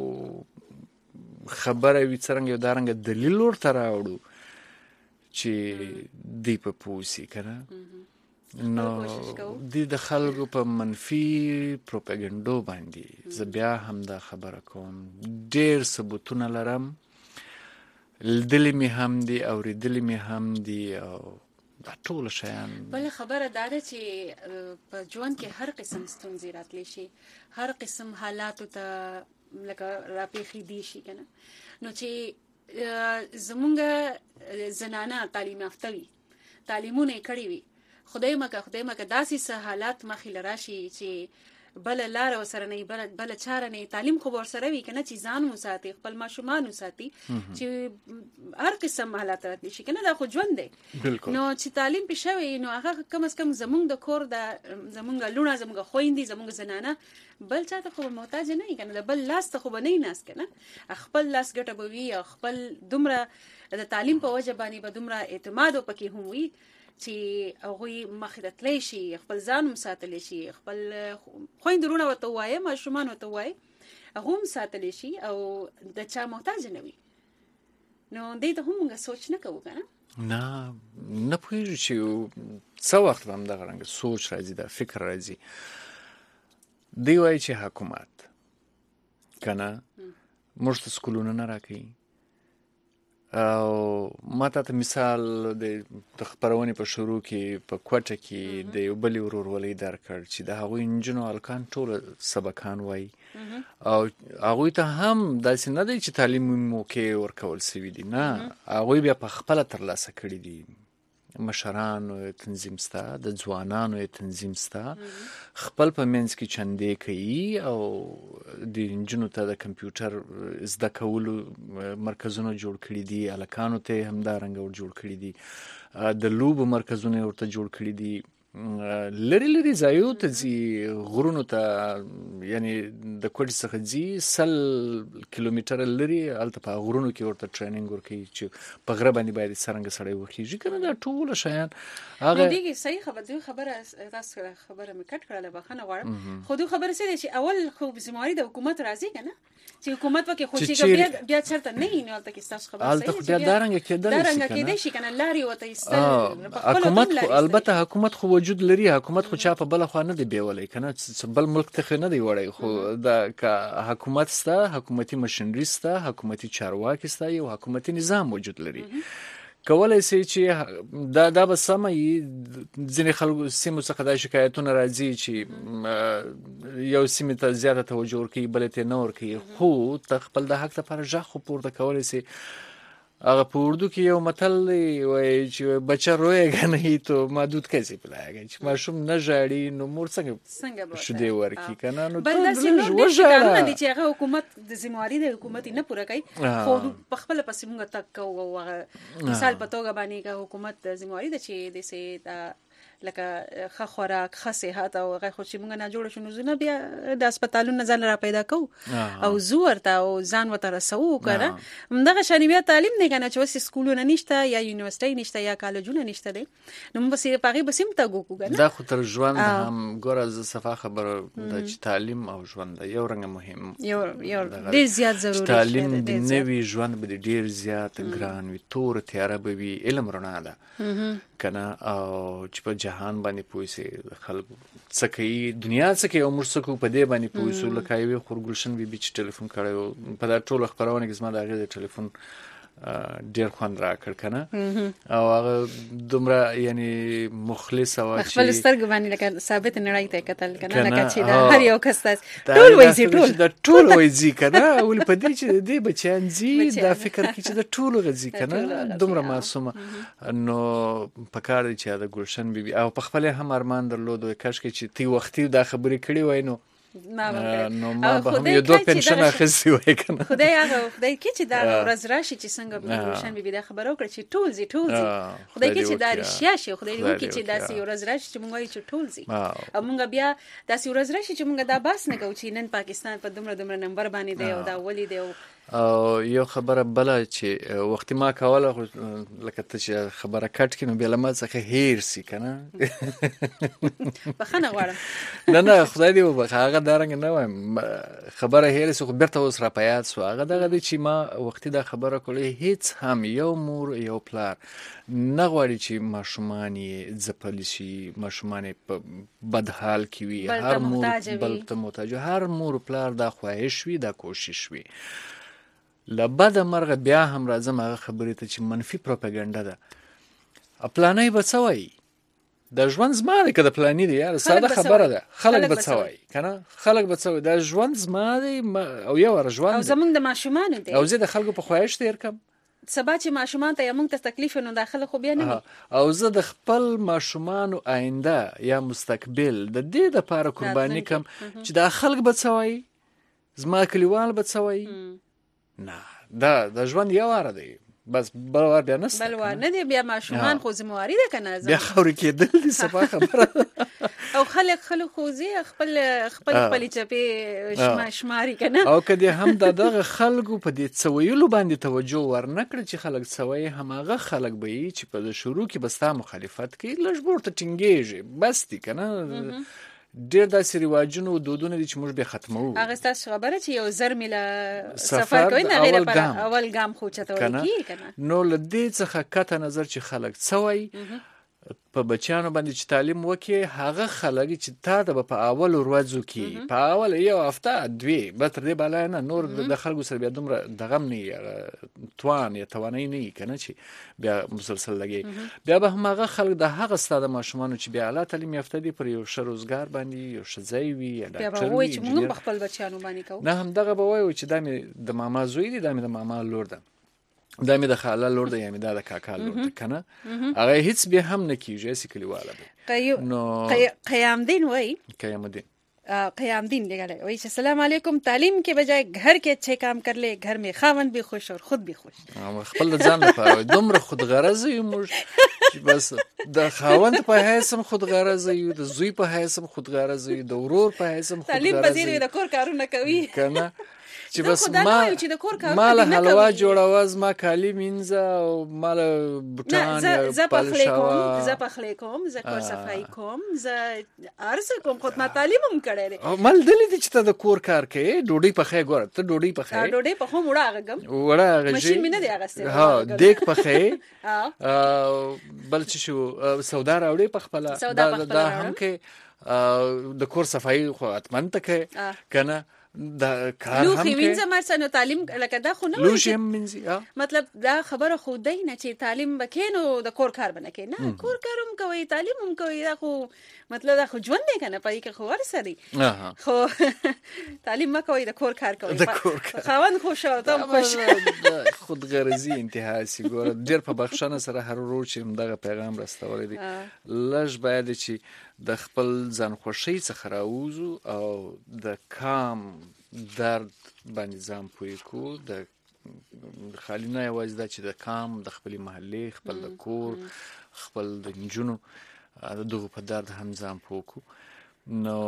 Speaker 2: خبره وي څنګه یو دارنګ دلیل ورته راوړو چې دی په پوسی کنه نو د خلکو په منفي پروپاګاندا باندې زه بیا هم دا خبره کوم ډېر ثبوتونه لرم لیدلې مې هم دي اورېدلې مې هم دي او دا ټول شیان.
Speaker 1: بل خبره دا ده چې په ژوند کې هر قسم ستونزې راتلی شي هر قسم حالاتو ته لکه راپېښې دي شي کنه نو چې زمونږ زنانه تعلیم یافته وي تعلیمونه یې کړي وي خدای مکه داسې حالات مخې لراشي چې بل لار وسره نه بل چاره نه تعلیم خو ورسره وي کنه چې ځان مو ساتي خپل ماشومان ساتي چې هر قسم حالات راتلی شي کنه دا خو ژوند دی نو چې تعلیم پېښوي نو هغه کم از کم زمونږ د کور د زمونږ لونه زمونږ خويندې زمونږ زنانه بل چاته خو محتاج نه کنه د بل لاس ته خو نه ناس کنه خپل لاس ګټه بوي او خپل دومره د تعلیم په وجه باندې به دومره اعتماد وکي هم وي چې هغه مخدتلی شي خپل ځان مساتلی شي خپل خويندرونه وته وایي ماشومان وته وایي هغه هم ساتل شي او د چا محتاج نه وي. نو دې ته هم موږ سوچ نه کوو کنه.
Speaker 2: نه پوهیږو چې څه وخت به همدغه رنګه سوچ راځي دا فکر راځي. دی وایي چې حکومت کنه موږ ته سکولونه نه راکوي او ما ته مثال د خپرونې په شروع کې په کوټه کې د یو بلې ورورولۍ درکړ چې د هغوی نجونو هلکان ټول سبقان وایي او هغوی ته هم داسې نه دی چې تعلیمي موقع ورکول سوي دي، نه هغوی بیا په خپله ترلاسه کړي دي. مشرانو تنظیم ستا، د ځوانانو تنظیم ستا، خپل په منځ کې چندې کوي او د نجونو ته د کمپیوټر زده کولو مرکزونه جوړ کړي دي، هلکانو ته همدارنګه جوړ کړي دي، د لوبو مرکزونه ورته جوړ کړي دي. لري لري ځایو ته ځي، غرونو ته، یعنی د کوټې څخه ځي 100 کیلومتره لري، هلته په غرونو کې ورته ټریننګ ورکوي چې په غره باندې باید څرنګه سړی وخیږي کنه. دا ټول شیان
Speaker 1: هغه دیږي صحیح خبره تاسو خبره مې کټ کړله، بخښنه غواړم. خو دوی خبره څه دی چې اول خو ذمہواری د حکومت راځي کنه چې حکومت وکي خوشي بیا چرته نه وي، نو تل کې تاسو خبره صحیح
Speaker 2: ده بیا دارنګ
Speaker 1: کېدای شي کنه لاري وته ایستل
Speaker 2: حکومت. البته حکومت خو وجود لري، حکومت خو چا په بل خو نه دی بیولای کنه، بل ملک ته نه دی وړي، خو دا حکومت ستا، حکومتي مشنری ستا، حکومتي چارواکي ستا، یو حکومتي نظام وجود لري. کولای شي چې دا به سمه ځینې خلکو سیمو څخه دا شکایتونه راځي چې یو سیمې ته زیاته توجه ورکوي بلې ته نه ورکوي، خو ته خپل د حق لپاره غږ خو پورته کولی شي. هغه په اردو کې یو متل وایي چې بچه رویږه نه تو مادود کسی پلایږي، چې ماشوم نه ژاړي نو مور څنګه شیدې ورکړي کنه. نو
Speaker 1: بل داسې نور کارونه دي چې هغه حکومت د ذمہواری د حکومت نه پوره کوي، خو په خپل پسې موږ تک کوو. مثال په توګه باندې که حکومت د ذمہواری د چې د سي لکه ښه خوراک، ښه صحت او هغه خو چې موږ نه جوړ شو نو زونه بیا د هسپتالونو ځان را پیدا کوو او زو ورته او ځان ورته رسوو کنه. همدغه شان بیا تعلیم نه کنه چې وسې سکولونه نشته یا یونیورسيټي نشته یا کالجونه نشته دي، نو موږ بس پاغي بسیم ته ګو کنه.
Speaker 2: دا خو تر ژوند هم ګوره ز صفه خبره د تعلیم او ژوند یو رنګ مهم،
Speaker 1: یو ډیر زیات ضروري دی.
Speaker 2: تعلیم د نوي ژوند به ډیر زیات ګران وي، تور تیاره به وي، علم رڼا ده کنه. او چې په جهان باندې پوي سي خلکو څه کوي، دنیا څه کوي او موږ څه کوو په دې باندې پوي سو. لکه یو خورګلشن بي چې ټلیفون کړو په دا ټول خبرونه کې زما د هغه ټلیفون ډیر خوند را کړ کنه، او هغه دومره یعنی مخلص او چې
Speaker 1: خپل سترګ باندې لکه ثابت نړۍ ته کتل کنه، لکه چې دا هر یو کس ټول وایي
Speaker 2: ټول وایي کنه. ول په دې چې دې بچیان زی دا فکر کې چې د ټول غزي کنه دومره معصومه. نو پکار دي چې دا ګلشن بي او په خپل هم ارمان درلود کاش کې چې تی وختي دا خبرې کړې وای نو ما به هم یو دوه پنشن اخیستی وای کنه.
Speaker 1: خدای کې چې دا ورځ راشي چې څنګه ګلشن بي دا خبرو کړ چې ټول زی خدای کې چې دا رښتیا شي، خدای دې وکړي چې داسې ورځ راشي چې موږ وایو چې ټول زی او موږ بیا داسې ورځ راشي چې موږ دا باس نه کوو چې نن پاکستان په دومره نمبر باندې دی او دا ولې دی.
Speaker 2: او یو خبره بله چې وختي ما کوله لکه ته چې خبره کټ کړي نو بیا له ما څخه هیر سي کنه.
Speaker 1: بخښنه غواړم.
Speaker 2: نه خدای دې وبخښه، هغه دارنګ نه وایم خبره هیر سي، خو بیرته اوس را په یاد سو. هغه دغه دی چې ما وختي دا خبره کولې، هیڅ هم یو مور یو پلار نه غواړي چې ماشومان یې ځپل شي، ماشومان په بد حال کې وي، هر مور بل ته محتاج، هر مور پلار دا خواهش وي، دا کوشش وي. لبد مرغه بیا هم راځم هغه خبرې ته چې منفي پروپاګاندا ده. پلانای به څه وایي، د ژوند زما دی که د پلاني دی یاره ساده خبره ده، خلک به څه وایي کنه، خلک به څه وایي د ژوند زما دی او یو ور ژوند
Speaker 1: او زمونږ د ماشومانو دی
Speaker 2: او زه د خلکو په خواهش تیر کم.
Speaker 1: سبا چې ماشومان ته موږ ته تکلیف نو داخله خو بیا نه
Speaker 2: او زه د خپل ماشومانو آینده یا مستقبل د دې لپاره قرباني کم چې دا خلک به څه وایي، زما کلیوال به څه وایي. نه دا د ژوند یو واره دی بس، بل وار بیا نسته،
Speaker 1: بل وار نه دی. بیا ماشومان خو ذمہواری ده کنه،
Speaker 2: بیا خوري کېدل دي صفه خبره.
Speaker 1: او خلک خو زی خپل چپی شماري کنه.
Speaker 2: او کدی هم دغه خلکو په دې څویلو باندې توجه ورنکړي چې خلک څوي، هماغه خلک به چې په شروع کې بستا مخالفت کوي، لږ ورته ټینګېږي بس دي کنه. ډېر داسې رواجونه او دودونه دي چې موږ به ختمو.
Speaker 1: هغه ستاسو خبره چې یو زر میله سفر کوي نه غیر پر اول ګام خو چته وکی کنه.
Speaker 2: نو لدې څخه کته نظر چې خلک څوي په بچیانو باندې چې تعلیم وکړي هغه خلک چې تا د په اول ورځو کې په اول یو هفته دوی به تر دې بالا نه نور د خلکو سره بیا دومره دغه نه توان یا توانای نه کنه چې بیا مسلسل لګي بیا به هغه خلک د هغه ستاده ماشومان چې بیا اعلی تعلیم یافته دي پر یو شروزګار باندې یو شځای وي یا ډاکټر وي
Speaker 1: چې موږ خپل بچیانو باندې کوو
Speaker 2: نه هم دغه به وایو چې د ماما زوی دي د ماما لور ده دا مې د خاله لور ده یا مې د کاکا لور ده کنه هغه هیڅ به هم نه کیږي چې کلیواله
Speaker 1: به نو قیام دین وای قیام دین لگا وای السلام علیکم تعلیم کے بجائے گھر کے اچھے کام کر لے گھر میں خاوند بھی خوش اور خود بھی خوش.
Speaker 2: خپل ځان لپاره دومره خود غرض یو موږ چې بس د خاوند په حیث هم خود غرض یو د زوی په حیث هم خود غرض یو د ورور په حیث هم خود غرض
Speaker 1: تعلیم پذیر د کور کارونه کوي
Speaker 2: کنه چې بس مال حلوا جوړاوز ما کالی مینځه او مال بوټان یا
Speaker 1: پالشاوا ز پخلی کوم ز کور صفای کوم ز ارس کوم خود ما تعلیم هم کړی
Speaker 2: مال دلی چې ته د کور کار کوي ډوډۍ پخې ګور ته ډوډۍ پخې
Speaker 1: ډوډۍ په هم وړاغم
Speaker 2: ماشين
Speaker 1: مینه دی هغه
Speaker 2: ها دیک پخې بل چې شو سودا راوړي پخپله دا هم کې د کور صفای خو اتمن تکه کنه دا کار هم
Speaker 1: کې وینځه مرسنو تعلیم لکه دا خو نه
Speaker 2: لوشي هم منځي
Speaker 1: مطلب دا خبره خو دی نه چې تعلیم بکینو د کور کار بنه کې نه کور کاروم کوي تعلیم هم کوي دا خو مطلب دا خو ژوند نه کنه پای کې خو ورسري خو تعلیم ما کوي د کور کار کوي خاوند خوش او تم خوش
Speaker 2: خود غرضی انتهای سی ګور ډیر په بخښنه سره هر ورځ چې دغه پیغام راستوري دي لږ باید چې د خپل ځان خوشي څخه راوځو او د کام درد باندې ځان پوي کو د خالی نه یوازې دا چې د کام د خپل محلي خپل د کور خپل د نجونو دغه په درد هم ځان پوي کو نو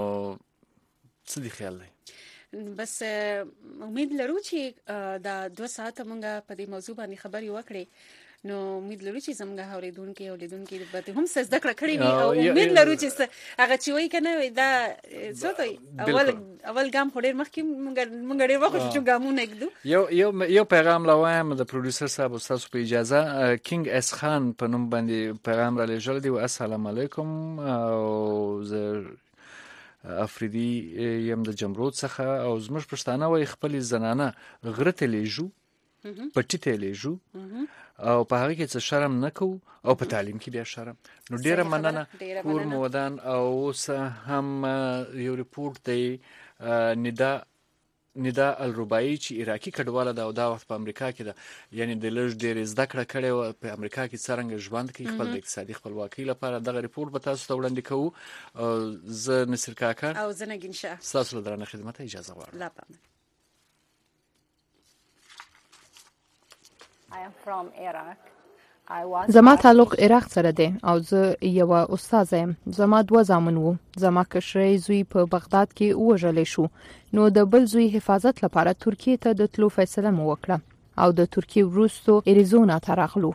Speaker 2: څه دی خیال دی
Speaker 1: بس امید لرو چې دا 2 ساعت مونږه په دې موضوع باندې خبري وکړي نو امید لرو چې زموږ اوریدونکو او لیدونکو به هم څه زده کړه کړې وي او امید لرو چې هغه چې وایي کنه دا څه کوي اول ګام خوري مخکې مونږ ډېر وخت چې ګامونه کېدو
Speaker 2: یو پیغام لوایم د پروډوسر صاحب استاد په اجازه کینګ اس خان په نوم باندې پیغام را لېږل دی السلام علیکم او زه افریدي یم د جمرود څخه او زموږ پښتانه وای خپل زنانه غرته لیجو پټی ته لیجو او په هغه کې څه شرم نکو او په تعلیم کې بیا شرم نو ډیره مننه کور مودان او اوس هم یو ریپورت دی ندا الرباعي چې عراقي کډواله دا او دا وخت په امریکا کې ده یعنی د لږ ډېر زده کړه کړې و په امریکا کې څنګه ژوند کوي خپل اقتصادي خپلواکي لپاره دغه ریپورت به تاسو ته وړاندې کوو زه نصر کاکا
Speaker 1: او زه نګین شاه
Speaker 2: تاسو له درنه خدمت اجازه غواړم
Speaker 6: I am from Iraq.
Speaker 3: زما تعلق عراق سره دی او زه یو استاد یم. زما 2 زامن وو. زما کشري زوی په بغداد کې وژل شو. نو د بل زوی حفاظت لپاره ترکیه ته د تلو فیصله مو وکړه او د ترکیه وروسته اریزونا ته راغلو.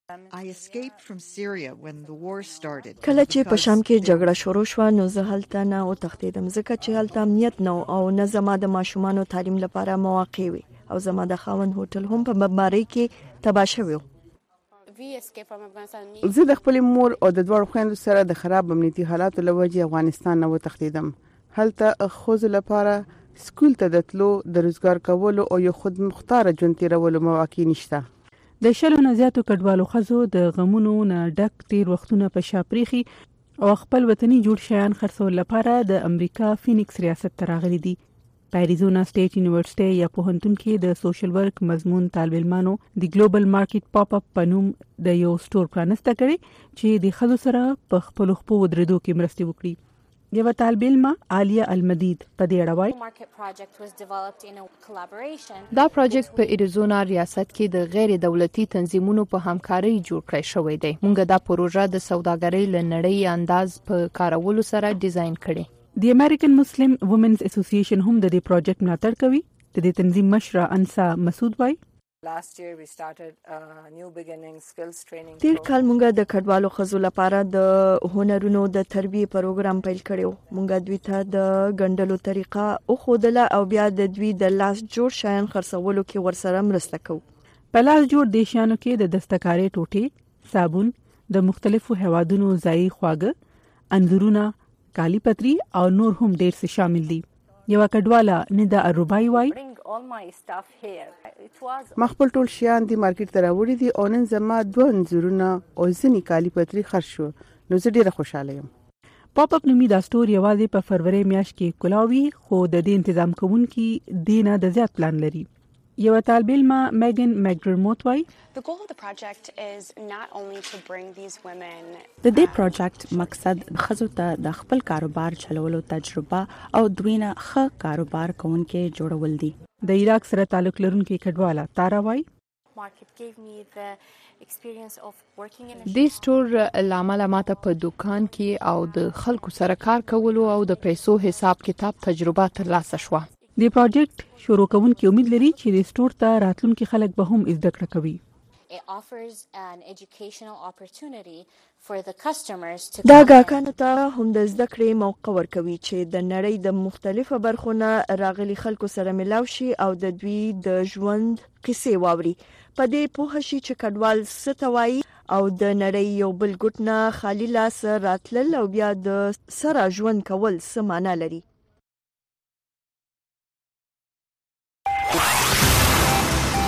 Speaker 7: کله چې په شام کې جګړه شروع شو نو زه هلته نه او تختیدم ځکه چې هلته امنیت نه او نه زما د ماشومانو تعلیم لپاره مواقع وي او زما د خاوند هوټل هم په بمبارۍ کې تباه شوی.
Speaker 23: زه د خپل مور او د دوه خويندو سره د خراب امنیتي حالاتو لوجې افغانستان نه وتښتیدم. هلته خوځ لپاره سکول ته د تلو د روزګار کولو او یو خود مختار ژوند تیرولو مواقع نشته.
Speaker 3: د شلو نه زیاتو کډوالو خزو د غمونو نه ډک تیر وختونه په شاپریخي او خپل وطني جوړ شیان خرڅول لپاره د امریکا فینکس ریاست ته راغلي دي. په اریزونا سټیټ یونیورسيټي یا پوهنتون کې د سوشل ورک مضمون طالب علمانو د ګلوبل مارکیټ پاپ اپ پنوم د یو سٹور پرانسته کړي چې د خزو سره په خپل خپو ودرېدو کې مرسته وکړي. یو طالب علم عالیه المدید په دې اړه وایي دا پروجیکټ په اریزونا ریاست کې د غیر دولتي تنظیمونو په همکارۍ جوړ کړی شوی دی. موږ دا پروژه د سوداګرۍ لنړۍ انداز په کارولو سره ډیزاین کړي. د امریکن مسلم وومنز اسوسییشن هم د دې پروجیکټ ملاتړ کوي. د دې تنظیم مشر انسا مسعود وایي
Speaker 7: تیر کال مونږ د کډوالو خزو لپاره د هنرونو د تربیه پروګرام پیل کړو. مونږ دوی ته د غندلو طریقه او خودله او بیا د دوی د لاس جوړ شیان خرڅولو کې ورسره مرسته کوو.
Speaker 3: په لاس جوړ دیشانو کې د دستکاری ټوټې، صابون، د مختلفو هوادونو ځای خواږه، اندورونه، کالی پتری او نور هم ډیر څه شامل دي. یو کډواله ندا اروبای وای
Speaker 23: مخبل ټول شیان دی مارکیټ ته راوړي دي او نن زما 2 انځورونه او ځنی کالی پتری خرڅ شو. نو زه ډیره خوشاله یم.
Speaker 3: پاپ اپ نومي دا سټور یوازې په فروری میاشت کې کولاوي، خو د دې تنظیم کوونکي دینه د زیات پلان لري. یو طالب علم میګن مګډرموت وای
Speaker 5: The goal of the project is not only to bring these women
Speaker 8: د دې پروژې مقصد خزو ته د خپل کاروبار چلولو تجربه او دوینه ښه کاروبار کوونکې جوړول دي.
Speaker 3: د عراق سره تعلق لرونکي کډواله تارا وای
Speaker 10: دې سټور لامل ماته په دکان کې او د خلکو سره کار کولو او د پیسو حساب کتاب تجربه ترلاسه شوه.
Speaker 3: د پروژې شروع کوونکي امید لري چې د سټور ته راتلونکي خلک به هم زده کړه کوي.
Speaker 7: دا ګاکانو ته هم د زده کړې موقع ورکوي چې د نړۍ د مختلفو برخو نه راغلي خلکو سره ملاو شي او د دوی د ژوند قصې واوري. په دې پوه شي چې کډوال څه ته وایي او د نړۍ یو بل ګوټ نه خالي لاس راتلل او بیا د سره ژوند کول څه معنا لري.